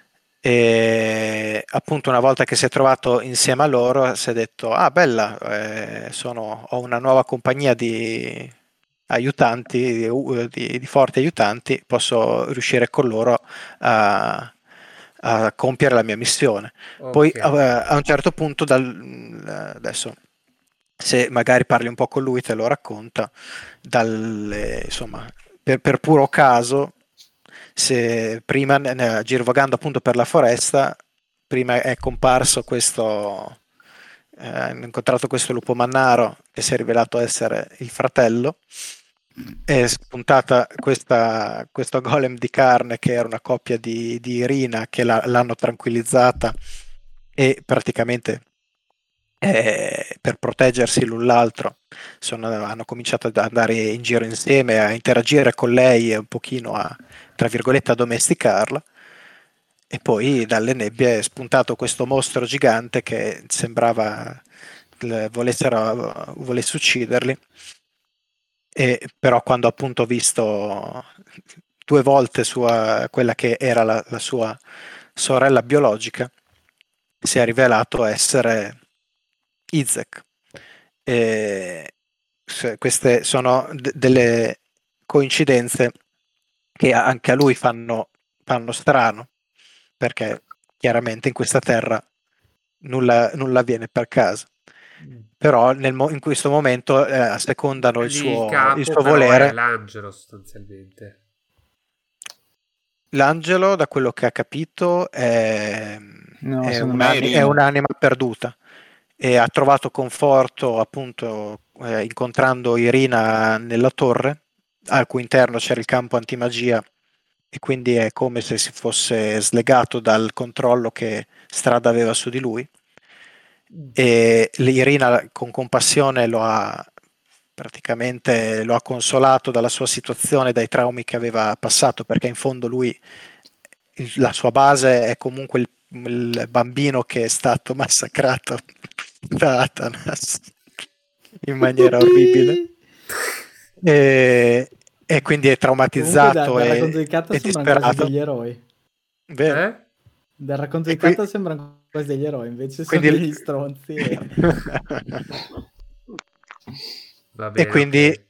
E appunto una volta che si è trovato insieme a loro si è detto bella, ho una nuova compagnia di aiutanti, di forti aiutanti, posso riuscire con loro a compiere la mia missione. Poi a un certo punto adesso se magari parli un po' con lui te lo racconta, insomma, per puro caso, se prima girovagando appunto per la foresta, prima è comparso questo, ha incontrato questo lupo mannaro che si è rivelato essere il fratello, è spuntata questo golem di carne che era una coppia di Irina che l'hanno tranquillizzata e praticamente per proteggersi l'un l'altro hanno cominciato ad andare in giro insieme, a interagire con lei e un pochino tra virgolette, a domesticarla. E poi dalle nebbie è spuntato questo mostro gigante che sembrava volesse ucciderli, però quando appunto ho visto 2 volte quella che era la sua sorella biologica, si è rivelato essere Izek. Queste sono delle coincidenze che anche a lui fanno strano, perché chiaramente in questa terra nulla avviene per caso. Però in questo momento assecondano il suo volere. È l'angelo sostanzialmente. L'angelo, da quello che ha capito, è un'anima perduta e ha trovato conforto appunto incontrando Irina nella torre, al cui interno c'era il campo antimagia, e quindi è come se si fosse slegato dal controllo che Strahd aveva su di lui, e Irina con compassione lo ha consolato dalla sua situazione, dai traumi che aveva passato, perché in fondo lui la sua base è comunque il bambino che è stato massacrato da Atanas in maniera orribile e quindi è traumatizzato dal racconto di Katta e sembrano quasi disperato. degli eroi. Dal racconto di Katta sembrano quasi degli eroi, invece sono degli stronzi. Va bene, e quindi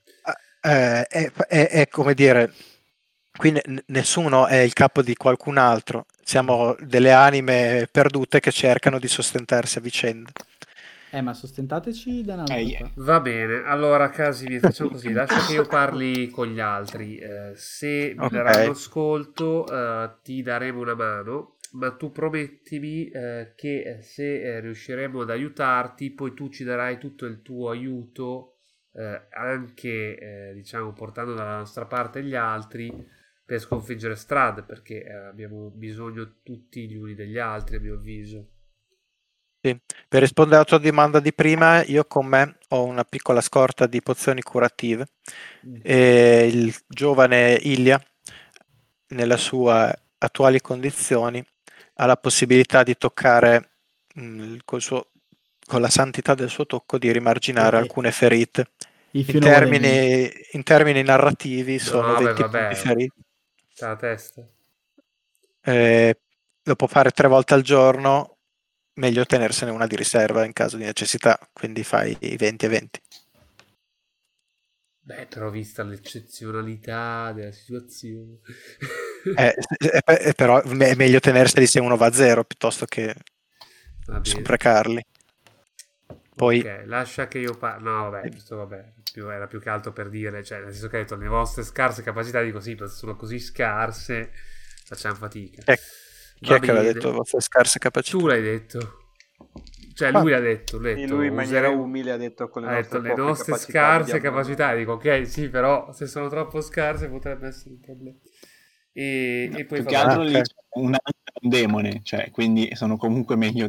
è come dire, qui nessuno è il capo di qualcun altro, siamo delle anime perdute che cercano di sostentarsi a vicenda. Ma sostentateci da un'altra. Va bene, allora Casimir, facciamo così, lascia che io parli con gli altri, se mi daranno ascolto ti daremo una mano, ma tu promettimi che se riusciremo ad aiutarti, poi tu ci darai tutto il tuo aiuto, anche diciamo portando dalla nostra parte gli altri per sconfiggere Strahd, perché abbiamo bisogno tutti gli uni degli altri, a mio avviso. Sì. Per rispondere alla tua domanda di prima, io con me ho una piccola scorta di pozioni curative e il giovane Ilya, nelle sue attuali condizioni, ha la possibilità di toccare con la santità del suo tocco di rimarginare alcune ferite. In termini narrativi sono 20 punti feriti. C'ha la testa. Lo può fare 3 volte al giorno, meglio tenersene una di riserva in caso di necessità, quindi fai i 20 e 20. Beh, però vista l'eccezionalità della situazione. Però è meglio tenerseli se uno va a 0 piuttosto che sprecarli. Poi ok, lascia che io no, vabbè, questo vabbè, era più che altro per dire, cioè, nel senso che hai detto, le vostre scarse capacità, dico sì, sono così scarse, facciamo fatica. Chi è che l'ha detto le vostre scarse capacità? Tu l'hai detto. Cioè, lui l'ha detto. Lui in maniera umile ha detto con le nostre scarse capacità. Dico, ok, sì, però se sono troppo scarse potrebbe essere un problema. E poi più che altro lì c'è un demone, cioè, quindi sono comunque meglio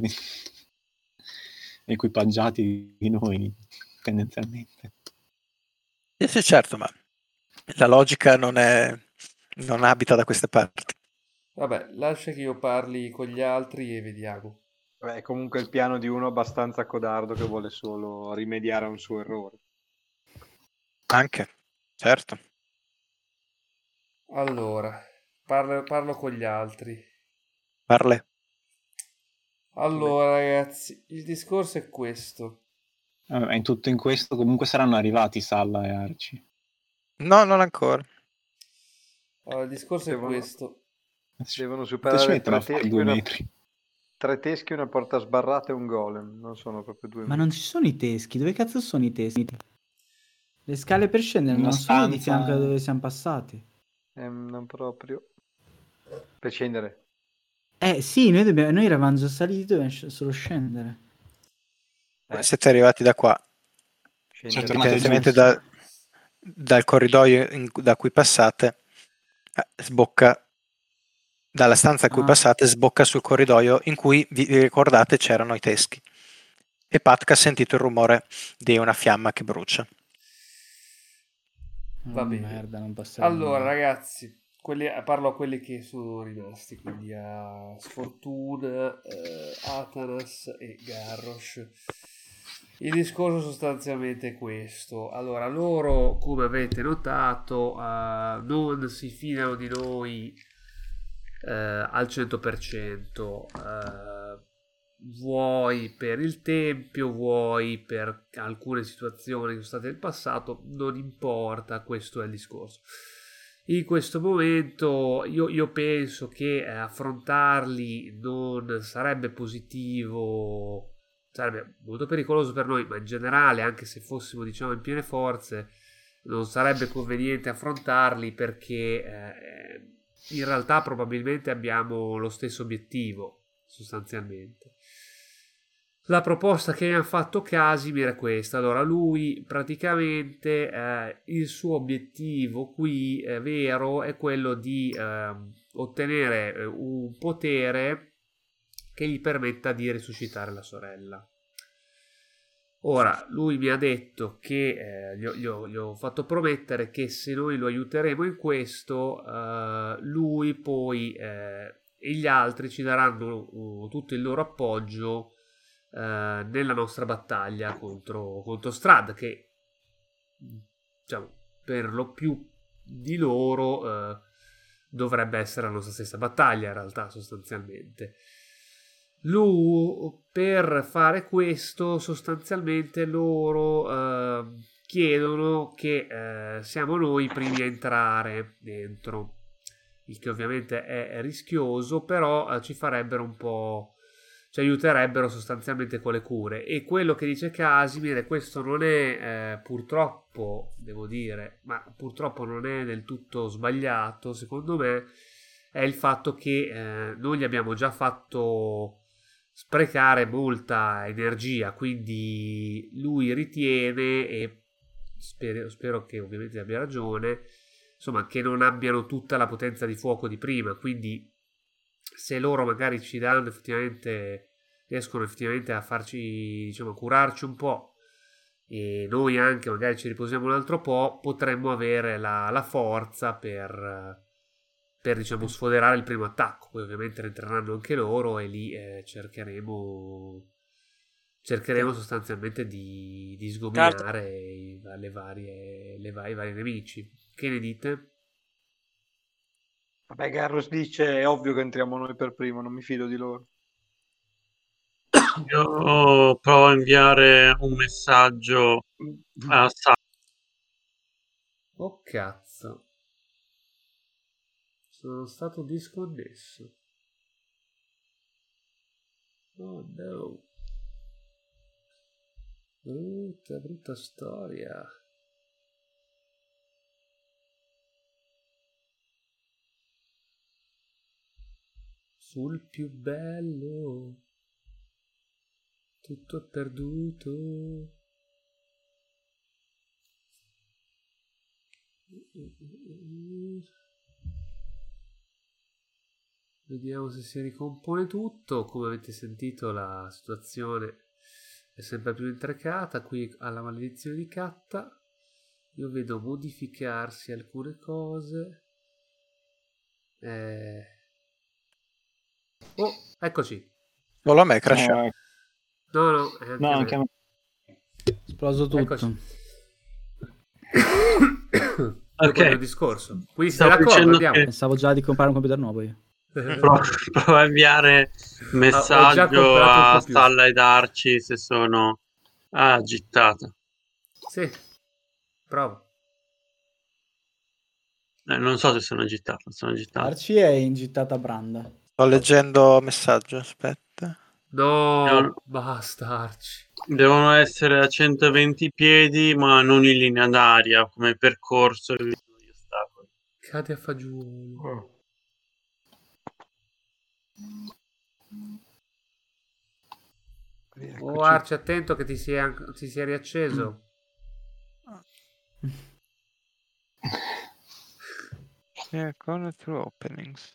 equipaggiati di noi, tendenzialmente. Sì, certo, ma la logica non abita da queste parti. Vabbè, lascia che io parli con gli altri e vediamo. È comunque il piano di uno abbastanza codardo che vuole solo rimediare a un suo errore. Anche, certo. Allora, parlo con gli altri. Parle. Allora, ragazzi, il discorso è questo. In tutto in questo comunque saranno arrivati Salla e Arci. No, non ancora. Allora, il discorso è questo. Devono superare 2 metri. 3 teschi, una porta sbarrata e un golem. Non sono proprio 2 metri. Ma non ci sono i teschi. Dove cazzo sono i teschi? Le scale per scendere non sono di fianco da dove siamo passati. Non proprio. Per scendere. Sì, noi eravamo già saliti, dobbiamo solo scendere. Siete arrivati da qua. Indipendentemente dal corridoio da cui passate, sbocca dalla stanza a cui passate, sbocca sul corridoio in cui vi ricordate c'erano i teschi. E Patka ha sentito il rumore di una fiamma che brucia. Va bene. Merda, non allora, ragazzi, parlo a quelli che sono rimasti, quindi a Sfortuna, Atanas e Garrosh. Il discorso sostanzialmente è questo. Allora, loro, come avete notato, non si fidano di noi al 100%, vuoi per il tempio, vuoi per alcune situazioni che sono state nel passato, non importa, questo è il discorso. In questo momento io penso che affrontarli non sarebbe positivo, sarebbe molto pericoloso per noi, ma in generale, anche se fossimo diciamo in piene forze, non sarebbe conveniente affrontarli perché in realtà probabilmente abbiamo lo stesso obiettivo, sostanzialmente. La proposta che mi ha fatto Casimir è questa. Allora, lui praticamente il suo obiettivo qui vero è quello di ottenere un potere che gli permetta di risuscitare la sorella. Ora, lui mi ha detto che gli ho fatto promettere che se noi lo aiuteremo in questo, lui poi e gli altri ci daranno tutto il loro appoggio nella nostra battaglia contro Strahd, che diciamo, per lo più di loro dovrebbe essere la nostra stessa battaglia in realtà, sostanzialmente. Per fare questo sostanzialmente loro chiedono che siamo noi i primi a entrare dentro, il che ovviamente è rischioso, però ci farebbero un po', ci aiuterebbero sostanzialmente con le cure. E quello che dice Casimir, e questo non è purtroppo, devo dire, ma purtroppo non è del tutto sbagliato secondo me, è il fatto che noi gli abbiamo già fatto sprecare molta energia, quindi lui ritiene, e spero che ovviamente abbia ragione, insomma, che non abbiano tutta la potenza di fuoco di prima, quindi se loro magari ci danno effettivamente, riescono effettivamente a farci, diciamo, curarci un po', e noi anche magari ci riposiamo un altro po', potremmo avere la forza per diciamo sfoderare il primo attacco. Poi ovviamente entreranno anche loro e lì cercheremo sostanzialmente di sgominare i vari nemici. Che ne dite? Vabbè, Garrus dice è ovvio che entriamo noi per primo, non mi fido di loro. Io provo a inviare un messaggio a Oh cazzo, sono stato disconnesso. Oh no, brutta storia. Sul più bello tutto è perduto. Vediamo se si ricompone tutto. Come avete sentito, la situazione è sempre più intricata. Qui alla maledizione di Catta io vedo modificarsi alcune cose. Oh, eccoci. Solo a me crasha. No, anche a me. Esploso tutto. Eccoci. Ok, il discorso. Quindi siete d'accordo? Andiamo. Pensavo già di comprare un computer nuovo io. Provo a inviare messaggio a Stalla ed Arci se sono agitata. Sì, prova. Non so se sono agitata. Arci è in gittata branda. Sto leggendo messaggio, aspetta. No, basta Arci. Devono essere a 120 piedi, ma non in linea d'aria, come percorso. Cade a fagiolo. Oh Arci, attento che ti sia riacceso. Con through openings.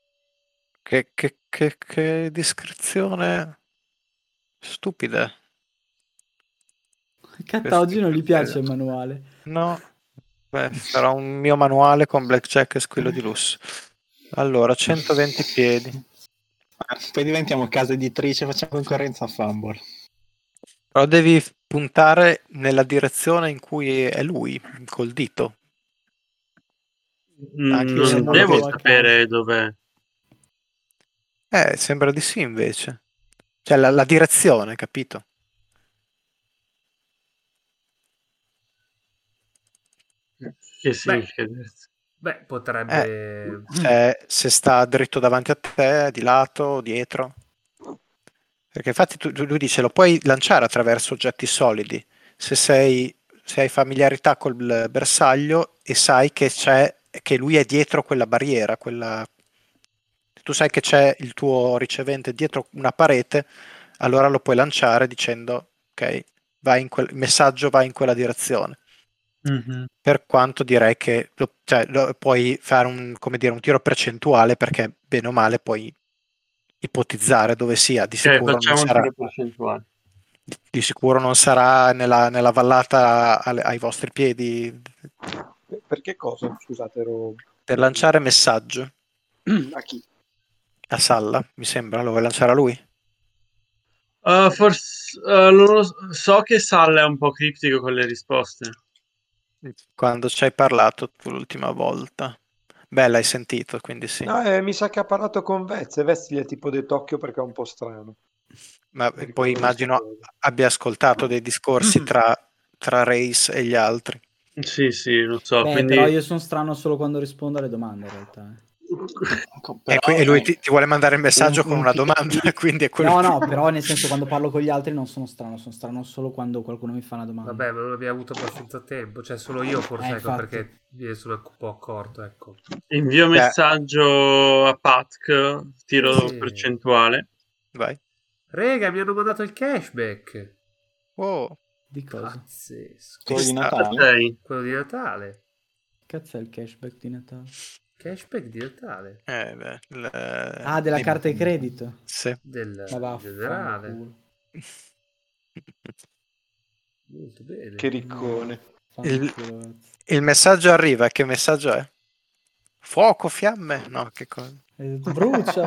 Che descrizione stupida. Catta oggi non gli piace il manuale. No, sarà un mio manuale con blackjack e squillo di lusso. Allora, 120 piedi. Poi diventiamo casa editrice, facciamo concorrenza a Fumble. Però devi puntare nella direzione in cui è lui, col dito. Non devo sapere dov'è. Sembra di sì invece. Cioè la direzione, capito? Che significa? Beh, potrebbe... se sta dritto davanti a te, di lato, dietro. Perché infatti lui dice lo puoi lanciare attraverso oggetti solidi. Se hai familiarità col bersaglio e sai che lui è dietro quella barriera, tu sai che c'è il tuo ricevente dietro una parete, allora lo puoi lanciare dicendo ok, il messaggio va in quella direzione. Mm-hmm. Per quanto direi che puoi fare un tiro percentuale, perché bene o male puoi ipotizzare dove sia. Di sicuro non sarà, di sicuro non sarà nella vallata ai vostri piedi. Per che cosa? Scusate, per lanciare messaggio. A chi? A Salla, mi sembra, lo vuoi lanciare a lui? Forse non so che Salla è un po' criptico con le risposte. Quando ci hai parlato tu l'ultima volta. Beh, l'hai sentito, quindi sì. No, mi sa che ha parlato con Vez, e Vez gli è tipo detto occhio perché è un po' strano. Ma poi immagino abbia ascoltato dei discorsi tra Race e gli altri. Sì, lo so. Quindi... Però io sono strano solo quando rispondo alle domande, in realtà. E lui ti vuole mandare il messaggio con una domanda, quindi è quello. No, però nel senso quando parlo con gli altri non sono strano solo quando qualcuno mi fa una domanda. Vabbè, ma non abbiamo avuto abbastanza tempo, cioè solo io forse, ecco, perché mi sono un po' accorto, ecco. Invio messaggio a Patk, tiro percentuale. Vai. Rega, mi hanno mandato il cashback. Oh. Di cosa? Pazzesco. Quello di Natale? Quello di Natale. Cazzo è il cashback di Natale? Cashback di Natale. Della carta di credito? Sì. Del generale. Molto bene. Che riccone. Il messaggio arriva, che messaggio è? Fuoco, fiamme? No, che cosa? Brucia.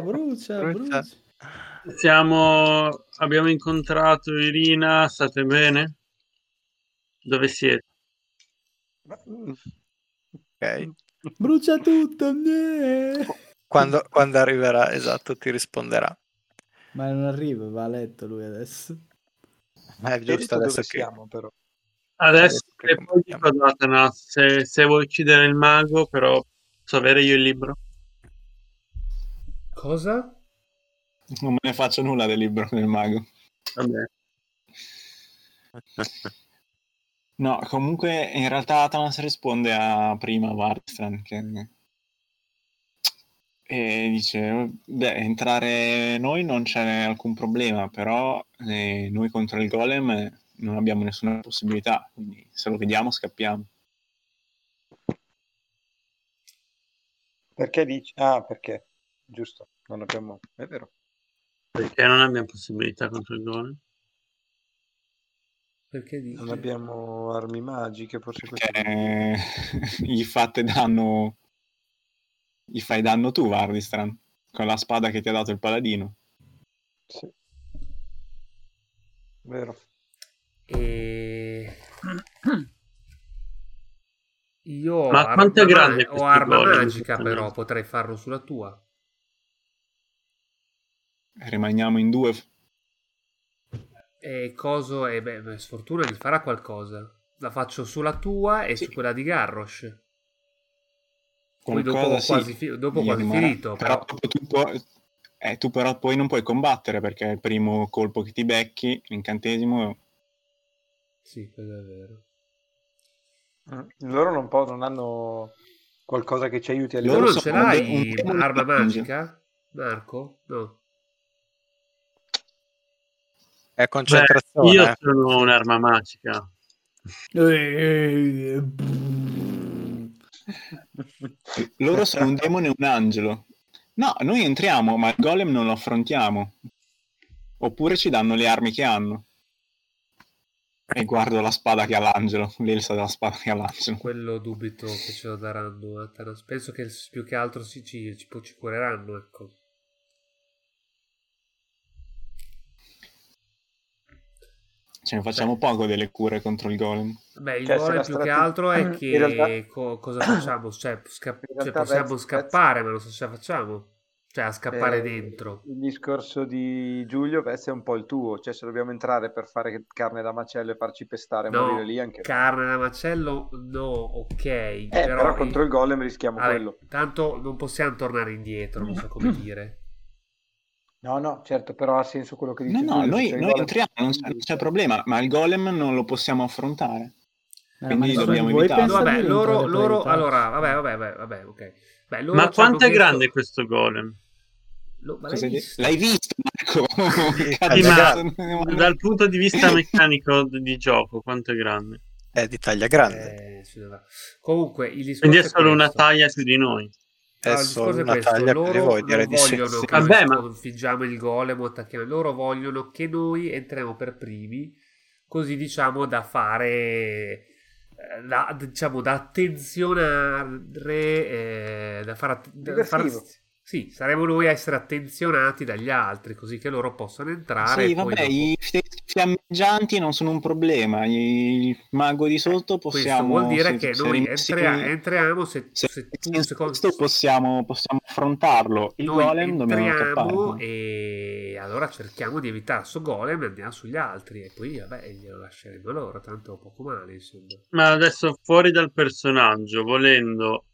Abbiamo incontrato Irina, state bene? Dove siete? Ok. Brucia tutto. Quando arriverà, esatto, ti risponderà. Ma non arriva, va a letto lui adesso. È giusto adesso che siamo, però. Adesso e poi dico Datanas, se vuoi uccidere il mago, però posso avere io il libro. Cosa? Non me ne faccio nulla del libro del mago. Vabbè. No, comunque in realtà Atanas risponde a prima Wardstrand e dice entrare noi non c'è alcun problema, però noi contro il golem non abbiamo nessuna possibilità, quindi se lo vediamo scappiamo. Perché dici? Ah, perché? Giusto, non abbiamo... è vero. Perché non abbiamo possibilità contro il golem? Perché dici? Non abbiamo armi magiche, forse perché gli fai danno tu, Wardstrand, con la spada che ti ha dato il paladino. Sì. Vero. Io ma quanto è grande ho arma magica, però potrei farlo sulla tua. Rimaniamo in due. E coso? Sfortuna gli farà qualcosa. La faccio sulla tua e su quella di Garrosh. Poi dopo quasi finito. Però tu però poi non puoi combattere perché è il primo colpo che ti becchi, l'incantesimo. Sì, quello è vero. Loro non hanno qualcosa che ci aiuti a livello. Loro non ce l'hai arma magica? Marco? No. È concentrazione. Io sono un'arma magica. Loro sono un demone e un angelo. No, noi entriamo, ma il golem non lo affrontiamo. Oppure ci danno le armi che hanno. E guardo la spada che ha l'angelo, l'elsa della spada che ha l'angelo. Quello dubito che ce lo daranno. Penso che più che altro ci cureranno, ecco. Ce ne facciamo poco delle cure contro il golem. Beh, il golem più che altro è che realtà... cosa facciamo? Cioè, possiamo scappare, ma non so se la facciamo. Cioè, a scappare dentro. Il discorso di Giulio è un po' il tuo. Cioè, se dobbiamo entrare per fare carne da macello e farci pestare e morire lì anche. Carne da macello, no, ok. Però contro il golem rischiamo quello. Tanto non possiamo tornare indietro, non so come dire. No, certo, però ha senso quello che dici. No, noi entriamo, non c'è problema, ma il golem non lo possiamo affrontare. Quindi dobbiamo evitare. Vabbè, loro allora, vabbè, ok. Beh, ma quanto è grande questo golem? L'hai visto, Marco? Dal punto di vista meccanico di gioco, quanto è grande? È di taglia grande. Comunque, il discorso quindi è solo una taglia più di noi. Il discorso è questo: loro non vogliono che noi sconfiggiamo il golem o attacchiamo. Loro vogliono che noi entriamo per primi, così diciamo da fare, da attenzionare, da far Sì, saremo noi a essere attenzionati dagli altri, così che loro possano entrare. Sì, e poi vabbè, dopo... i fiammeggianti non sono un problema. Il mago di sotto Questo possiamo. vuol dire Se che noi rimessi, entriamo se tu, in questo possiamo affrontarlo. Il noi golem dobbiamo entriamo tappare. e allora cerchiamo di evitare sto golem e andiamo sugli altri e poi vabbè glielo lasceremo loro, tanto poco male insomma. Ma adesso fuori dal personaggio, volendo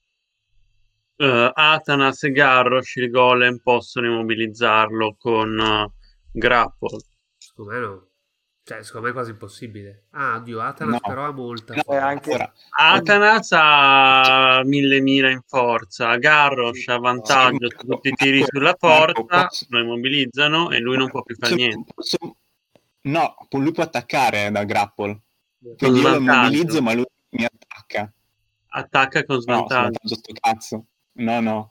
Atanas e Garrosh, il golem possono immobilizzarlo con grapple. Secondo me no. Cioè, secondo me è quasi impossibile. Ah, oddio, Atanas però ha molta forza. Atanas ha 1000 mira in forza, Garrosh ha vantaggio su tutti i tiri sulla porta, lo immobilizzano e lui non può più fare niente. No, lui può attaccare da grapple. Quindi io lo immobilizzo, ma lui mi attacca. Attacca con svantaggio. No, sto cazzo. No.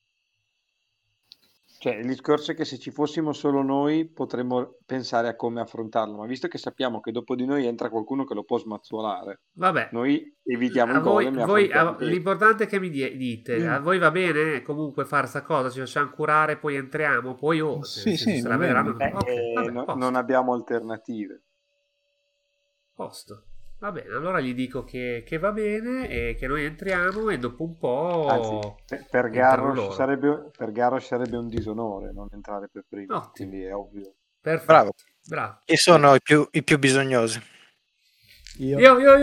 Cioè, il discorso è che se ci fossimo solo noi potremmo pensare a come affrontarlo, ma visto che sappiamo che dopo di noi entra qualcuno che lo può smazzuolare, vabbè, noi evitiamo il golem. L'importante è che mi dite, a voi va bene comunque fare sta cosa, ci facciamo curare, poi entriamo, poi se la vedranno. Non abbiamo alternative. Posto. Va bene, allora gli dico che va bene e che noi entriamo e dopo un po'... Anzi, per Garrosh sarebbe un disonore non entrare per primo. Ottimo. Quindi è ovvio. Perfetto. Bravo. Chi sono i più bisognosi? Io.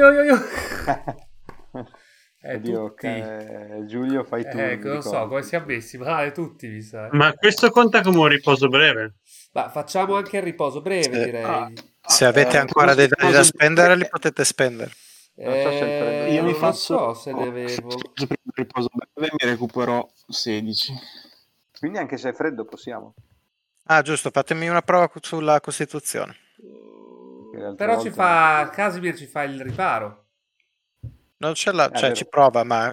Giulio, fai tu. Non so come siamo messi male tutti, mi sa. Ma questo conta come un riposo breve? Ma facciamo anche il riposo breve, direi. Se avete ancora dei dadi da spendere, li potete spendere. Io mi faccio. Non so se ne avevo. Il riposo breve mi recupero 16. Quindi anche se è freddo possiamo. Ah, giusto, fatemi una prova sulla Costituzione. Però Casimir ci fa il riparo. Non ce l'ha, cioè ci prova, ma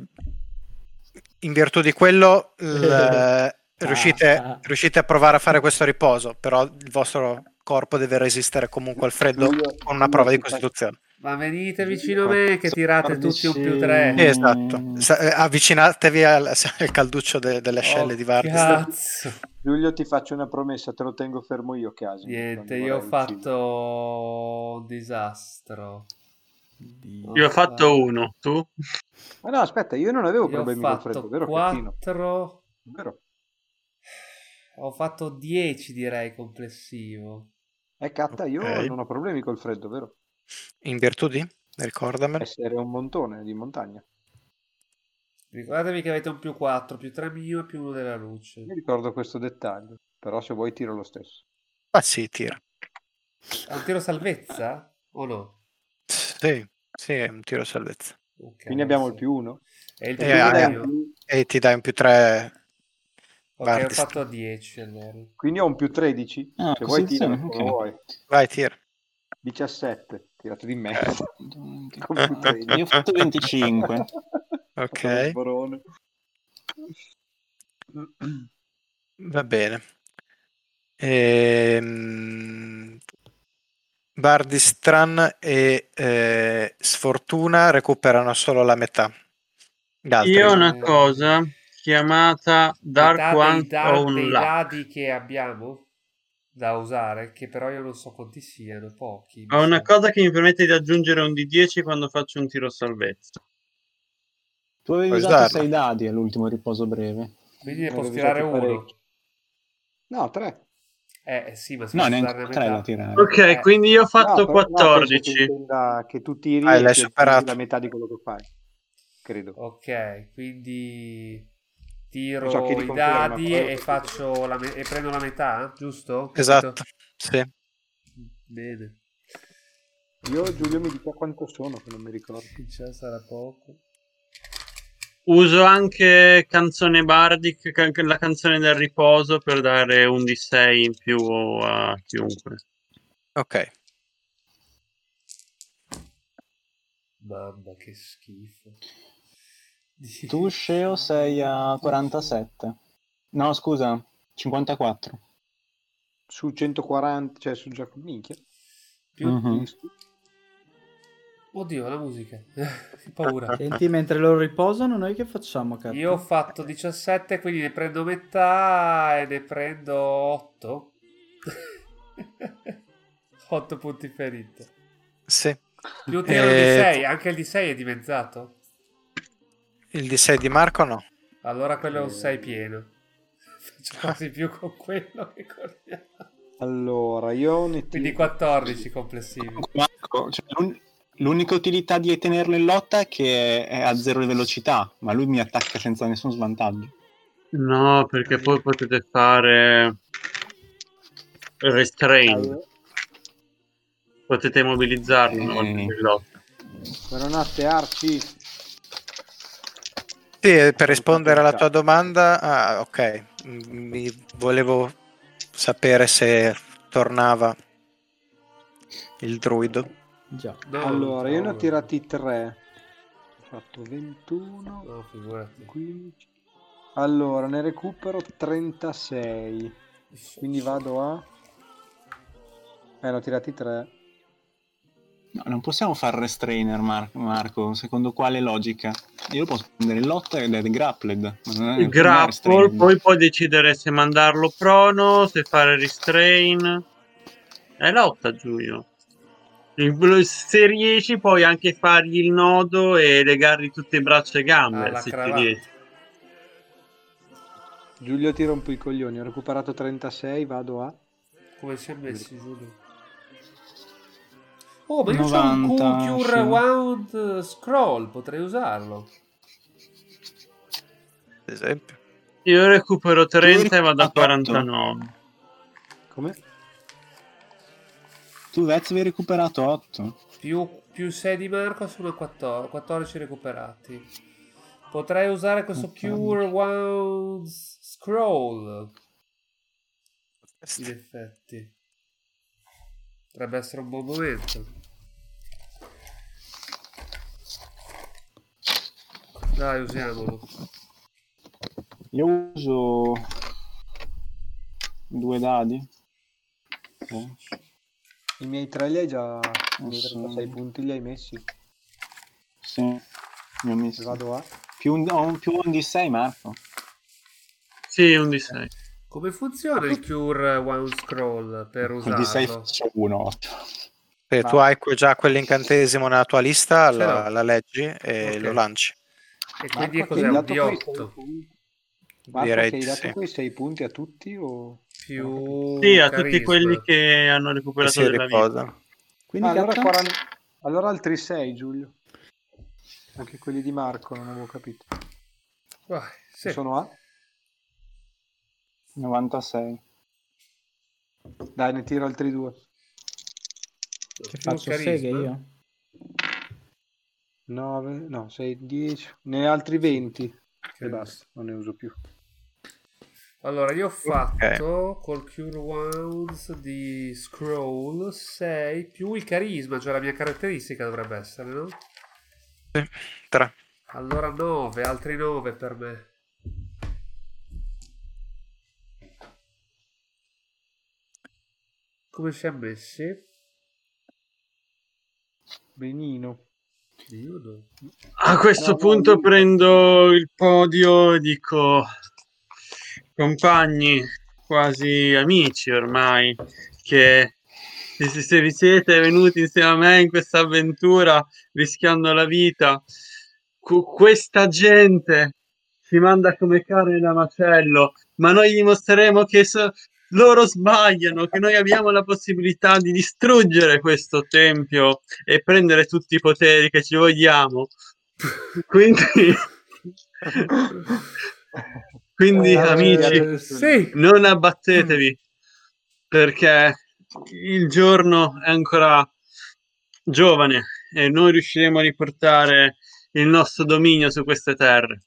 in virtù di quello riuscite a provare a fare questo riposo, però il vostro corpo deve resistere comunque al freddo con una prova di Costituzione. Ma venite vicino a me che tirate tutti un +3. Esatto, avvicinatevi al calduccio delle ascelle di Vardis. Cazzo. Giulio, ti faccio una promessa, te lo tengo fermo io, Casimir. Niente, io ho fatto un disastro. Io ho fatto 1, tu? Ma no, aspetta, io non avevo problemi col freddo, vero? 4. Vero? Ho fatto 10, direi, complessivo. Catta, io non ho problemi col freddo, vero? In virtù di? Ricordamelo. Essere un montone di montagna. Ricordatevi che avete un +4, +3 mio e +1 della luce. Mi ricordo questo dettaglio, però se vuoi tiro lo stesso. Ah sì, tira. È un tiro salvezza o no? Sì, è un tiro salvezza. Okay, quindi abbiamo il +1 e ti dai un +3. Ok, ho fatto 10 allora. Quindi ho un +13. Se vuoi tira, come vuoi. Vai, tira. 17, tirato di me. Io ho fatto 25. Ok. Va bene. Vardistran e Sfortuna recuperano solo la metà. Io ho una cosa chiamata Dark One dei dadi che abbiamo da usare, che però io non so quanti siano, pochi. Ho una cosa che mi permette di aggiungere un D10 quando faccio un tiro salvezza. Tu avevi usato 6 dadi all'ultimo riposo breve. Quindi ne posso tirare uno. No, 3. Sì, ma no, neanche 3 da tirare. Ok, quindi io ho fatto 14. Che tu tiri e l'hai superato la metà di quello che fai. Credo. Ok, quindi tiro i dadi e faccio e prendo la metà, giusto? Esatto, sì. Bene. Giulio mi dica quanto sono, che non mi ricordo. Sarà poco. Uso anche canzone bardic, la canzone del riposo, per dare un D6 in più a chiunque. Ok. Mamma, che schifo. Tu, Sceo, sei a 47. No, scusa, 54. Su 140, cioè su già minchia. Più Oddio, la musica. Che paura. Senti, mentre loro riposano, noi che facciamo, Cat? Io ho fatto 17, quindi ne prendo metà e ne prendo 8. 8 punti ferito. Sì. Più tiro il D6, anche il D6 è dimezzato? Il D6 di Marco no. Allora quello è un 6 pieno. Faccio quasi più con quello che con gli altri. Allora, io ne Quindi 14 complessivi. Marco, cioè, l'unica utilità di tenerlo in lotta è che è a 0 di velocità, ma lui mi attacca senza nessun svantaggio. No, perché poi potete fare restrain. Potete mobilizzarlo una volta in lotta. Buonanotte, Arci. Sì, per rispondere alla tua domanda, ok, mi volevo sapere se tornava il druido. Già. No, Allora, io ne ho no. tirati 3. Ho fatto 21, No, figurati. 15. Allora, ne recupero 36. Quindi vado a... ne ho tirati 3. No, non possiamo fare restrainer, Marco. Secondo quale logica? Io lo posso prendere in lotta ed è grappled. Ma non è, Il grapple, poi puoi decidere se mandarlo prono, se fare restrain. È lotta, Giulio. Se riesci puoi anche fargli il nodo e legargli tutte le braccia e gambe. La Se ci cravatta. riesci. Giulio tira un po' i coglioni. Ho recuperato 36, vado a... Come si è messi, Giulio? Oh, ma io 90, c'ho un Cure sì. Wound Scroll, potrei usarlo. Ad esempio. Io recupero 30 e vado a 49. Come? Tu Vez avevi recuperato 8. Più 6 di Marco sono a 14 recuperati. Potrei usare questo Cure Wound Scroll. In effetti. Potrebbe essere un buon momento. Dai, usiamolo. Io uso 2 dadi. I miei 3 li hai già... I miei 36 punti li hai messi. Sì, ne ho messo. Vado a... Più un D6, Marco. Sì, un D6. Come funziona il Cure Wound Scroll per Con D6 usarlo? faccio 1, 8. Tu hai già quell'incantesimo nella tua lista, Ce l'ho. la leggi e Ok. lo lanci. E quindi Marco, cos'è che hai un dato quei D8? 6 punti? Marco, Direi che hai di dato sì. quei 6 punti a tutti o... Più Sì, a carisma. tutti quelli che hanno Che recuperato si della vita. riposano. Quindi allora, Cat? allora altri 6, Giulio. Anche quelli di Marco, non avevo capito. Vai, sì. Sono a... 96. Dai, ne tiro altri 2. Che Più faccio carisma. seghe io? 9, no, 6, 10. Ne ho altri 20. Che E basta, non ne uso più. Allora, io ho fatto col Cure Wounds di Scroll 6 più il carisma, cioè la mia caratteristica dovrebbe essere, no? Sì, 3. Allora 9, altri 9 per me. Come si è messi? Benino. Io no. A questo punto prendo il podio e dico: compagni, quasi amici ormai, che se vi siete venuti insieme a me in questa avventura rischiando la vita, questa gente si manda come carne da macello, ma noi gli mostreremo che loro sbagliano, che noi abbiamo la possibilità di distruggere questo tempio e prendere tutti i poteri che ci vogliamo. Quindi amici, sì. non abbattetevi, perché il giorno è ancora giovane e noi riusciremo a riportare il nostro dominio su queste terre.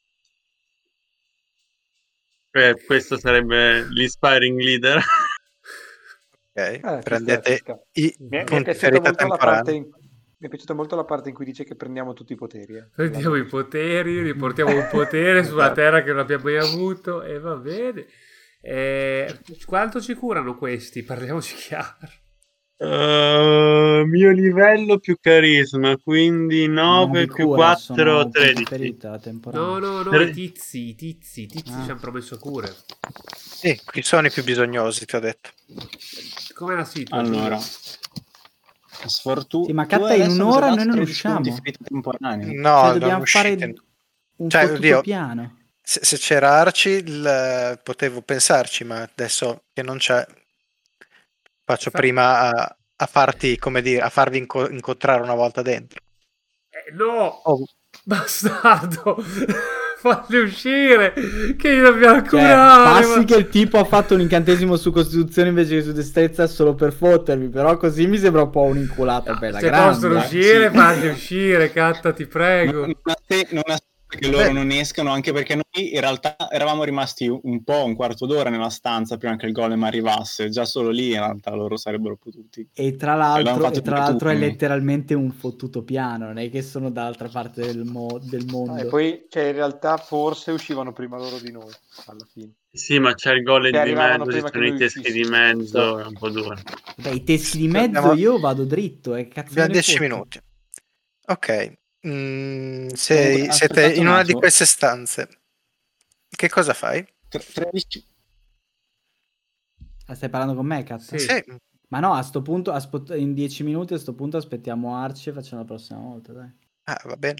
Questo sarebbe l'inspiring leader. Ok, prendete i punti ferita ferita temporanea. Mi è piaciuta molto la parte in cui dice che prendiamo tutti i poteri. Prendiamo i poteri, riportiamo un potere sulla terra che non abbiamo mai avuto e va bene. Quanto ci curano questi? Parliamoci chiaro. Mio livello più carisma, quindi 9 più 4, 13. No, i tizi ci hanno promesso cure. Sì, qui sono i più bisognosi, ti ho detto. Com'è la situazione? Allora, sfortuna. Sì, ma Catta, in un'ora noi non usciamo. No, cioè, dobbiamo fare un fottuto piano. Se c'era Arci potevo pensarci, ma adesso che non c'è, faccio prima a farti, come dire, a farvi incontrare una volta dentro. No! Bastardo! Falli uscire! Che li dobbiamo curare! Passi che il tipo ha fatto un incantesimo su Costituzione invece che su Destrezza solo per fottermi, però così mi sembra un po' un'inculata bella se grande. Se possono uscire, falli uscire, Catta, ti prego. Non ha che loro non escano, anche perché noi in realtà eravamo rimasti un quarto d'ora nella stanza prima che il golem arrivasse, già solo lì in realtà loro sarebbero potuti. E tra l'altro è letteralmente un fottuto piano, non è che sono dall'altra parte del mondo. E poi in realtà forse uscivano prima loro di noi alla fine. Sì, ma c'è il golem di mezzo, ci sono i teschi di mezzo, è un po' duro. Beh, i teschi di mezzo io vado dritto, cazzo. Abbiamo 10 minuti. Ok. Siete in una di queste stanze. Che cosa fai? 13. Stai parlando con me, cazzo? Sì. Ma no, a sto punto, in 10 minuti a sto punto aspettiamo Arci e facciamo la prossima volta, dai. Va bene.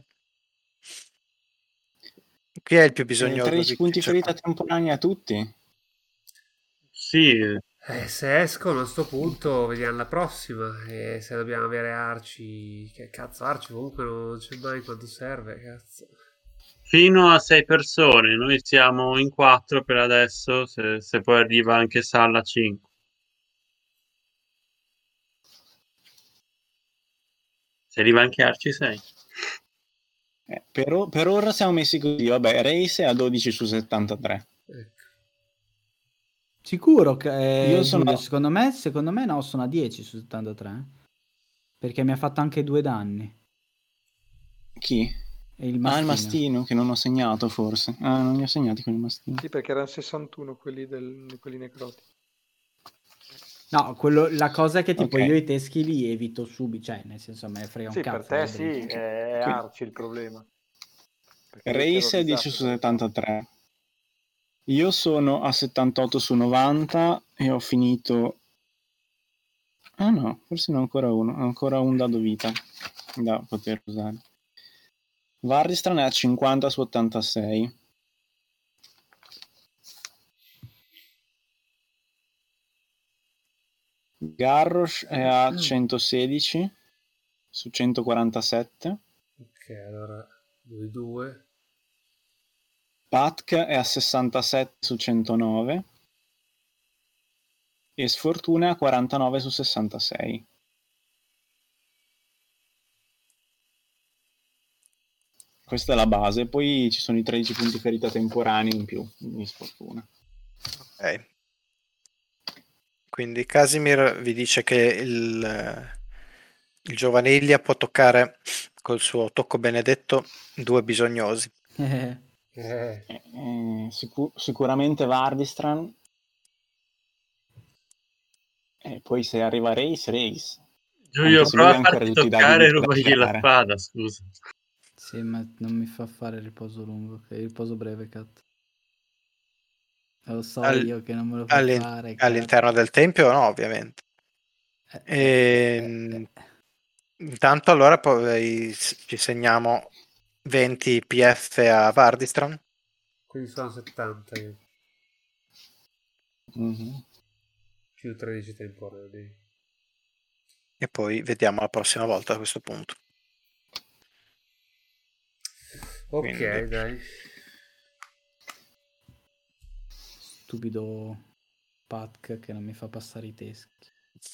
Chi è il più bisognoso? 13 punti ferita temporanea a tutti? Sì. Se escono a sto punto vediamo la prossima. E se dobbiamo avere Arci, che cazzo, Arci comunque non c'è mai quanto serve, cazzo. Fino a 6 persone, noi siamo in 4 per adesso, se poi arriva anche Salla 5. Se arriva anche Arci 6. Per ora siamo messi così, vabbè, Race è a 12 su 73. Sicuro che io sono... secondo me no, sono a 10 su 73. Perché mi ha fatto anche 2 danni. Chi? Il mastino. Il mastino che non ho segnato forse. Non li ho segnati quelli mastini. Sì, perché erano 61 quelli necroti. No, la cosa è che tipo io i teschi li evito subito, cioè nel senso me ne frega un cazzo. Per te sì, è Arci il problema. Race è 10 su 73. Io sono a 78 su 90 e ho finito... Ah no, forse ne ho ancora un dado vita da poter usare. Vardistran è a 50 su 86. Garrosh è a 116 su 147. Ok, allora 2-2. Patk è a 67 su 109 e Sfortuna è a 49 su 66. Questa è la base, poi ci sono i 13 punti ferita temporanei in più di Sfortuna. Ok. Quindi Casimir vi dice che il Giovaniglia può toccare col suo tocco benedetto 2 bisognosi. Sicuramente Vardistran, e poi se arriva Race. Giulio, prova a farti toccare e rubagli la spada, scusa. Sì, ma non mi fa fare riposo lungo, che riposo breve, cazzo. Lo so io che non me lo fa fare. All'interno del tempio no, ovviamente. Intanto allora poi ci segniamo 20 PF a Vardistran. Quindi sono 70 io. Più 13 temporanei. E poi vediamo la prossima volta a questo punto. Ok, quindi... dai. Stupido Patk che non mi fa passare i teschi.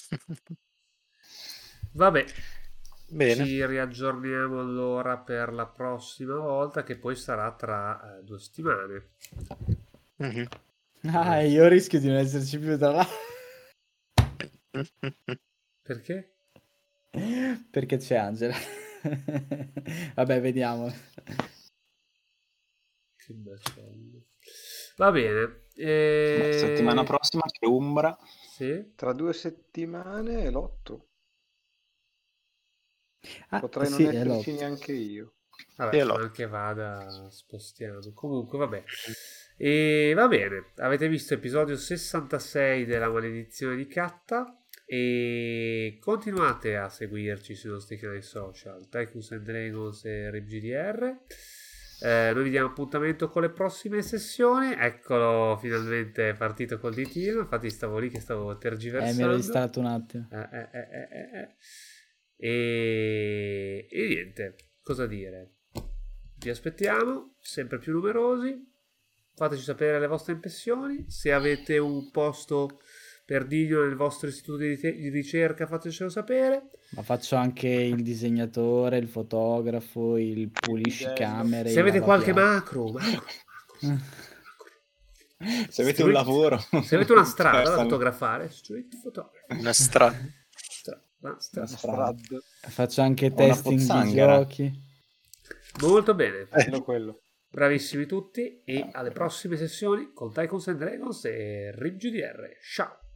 Vabbè. Bene. Ci riaggiorniamo allora per la prossima volta, che poi sarà tra 2 settimane. Io rischio di non esserci più tra l'altro. Perché? Perché c'è Angela. Vabbè, vediamo. Che bello. Va bene. Settimana prossima c'è Umbra. Sì? Tra 2 settimane è l'8. Potrei non esserci neanche io. Vabbè, anche vada, spostiamo. Comunque, vabbè. E va bene, avete visto episodio 66 della maledizione di Katta e continuate a seguirci sui nostri canali social, Tycoons and Dragons e RibGDR. Noi vi diamo appuntamento con le prossime sessioni. Eccolo, finalmente è partito col ditino. Infatti stavo lì che stavo tergiversando. Mi ero distratto un attimo. E niente, cosa dire? Vi aspettiamo sempre più numerosi. Fateci sapere le vostre impressioni. Se avete un posto per Digno nel vostro istituto di ricerca, fatecelo sapere. Ma faccio anche il disegnatore, il fotografo, il puliscicamere. Se avete qualche macro. Se avete un lavoro, se avete una strada da fotografare, street photography. Una strada. Faccio anche testing di giochi. Molto bene. Quello. Bravissimi tutti e alle prossime sessioni con Tycoons and Dragons e RibGDR. Ciao.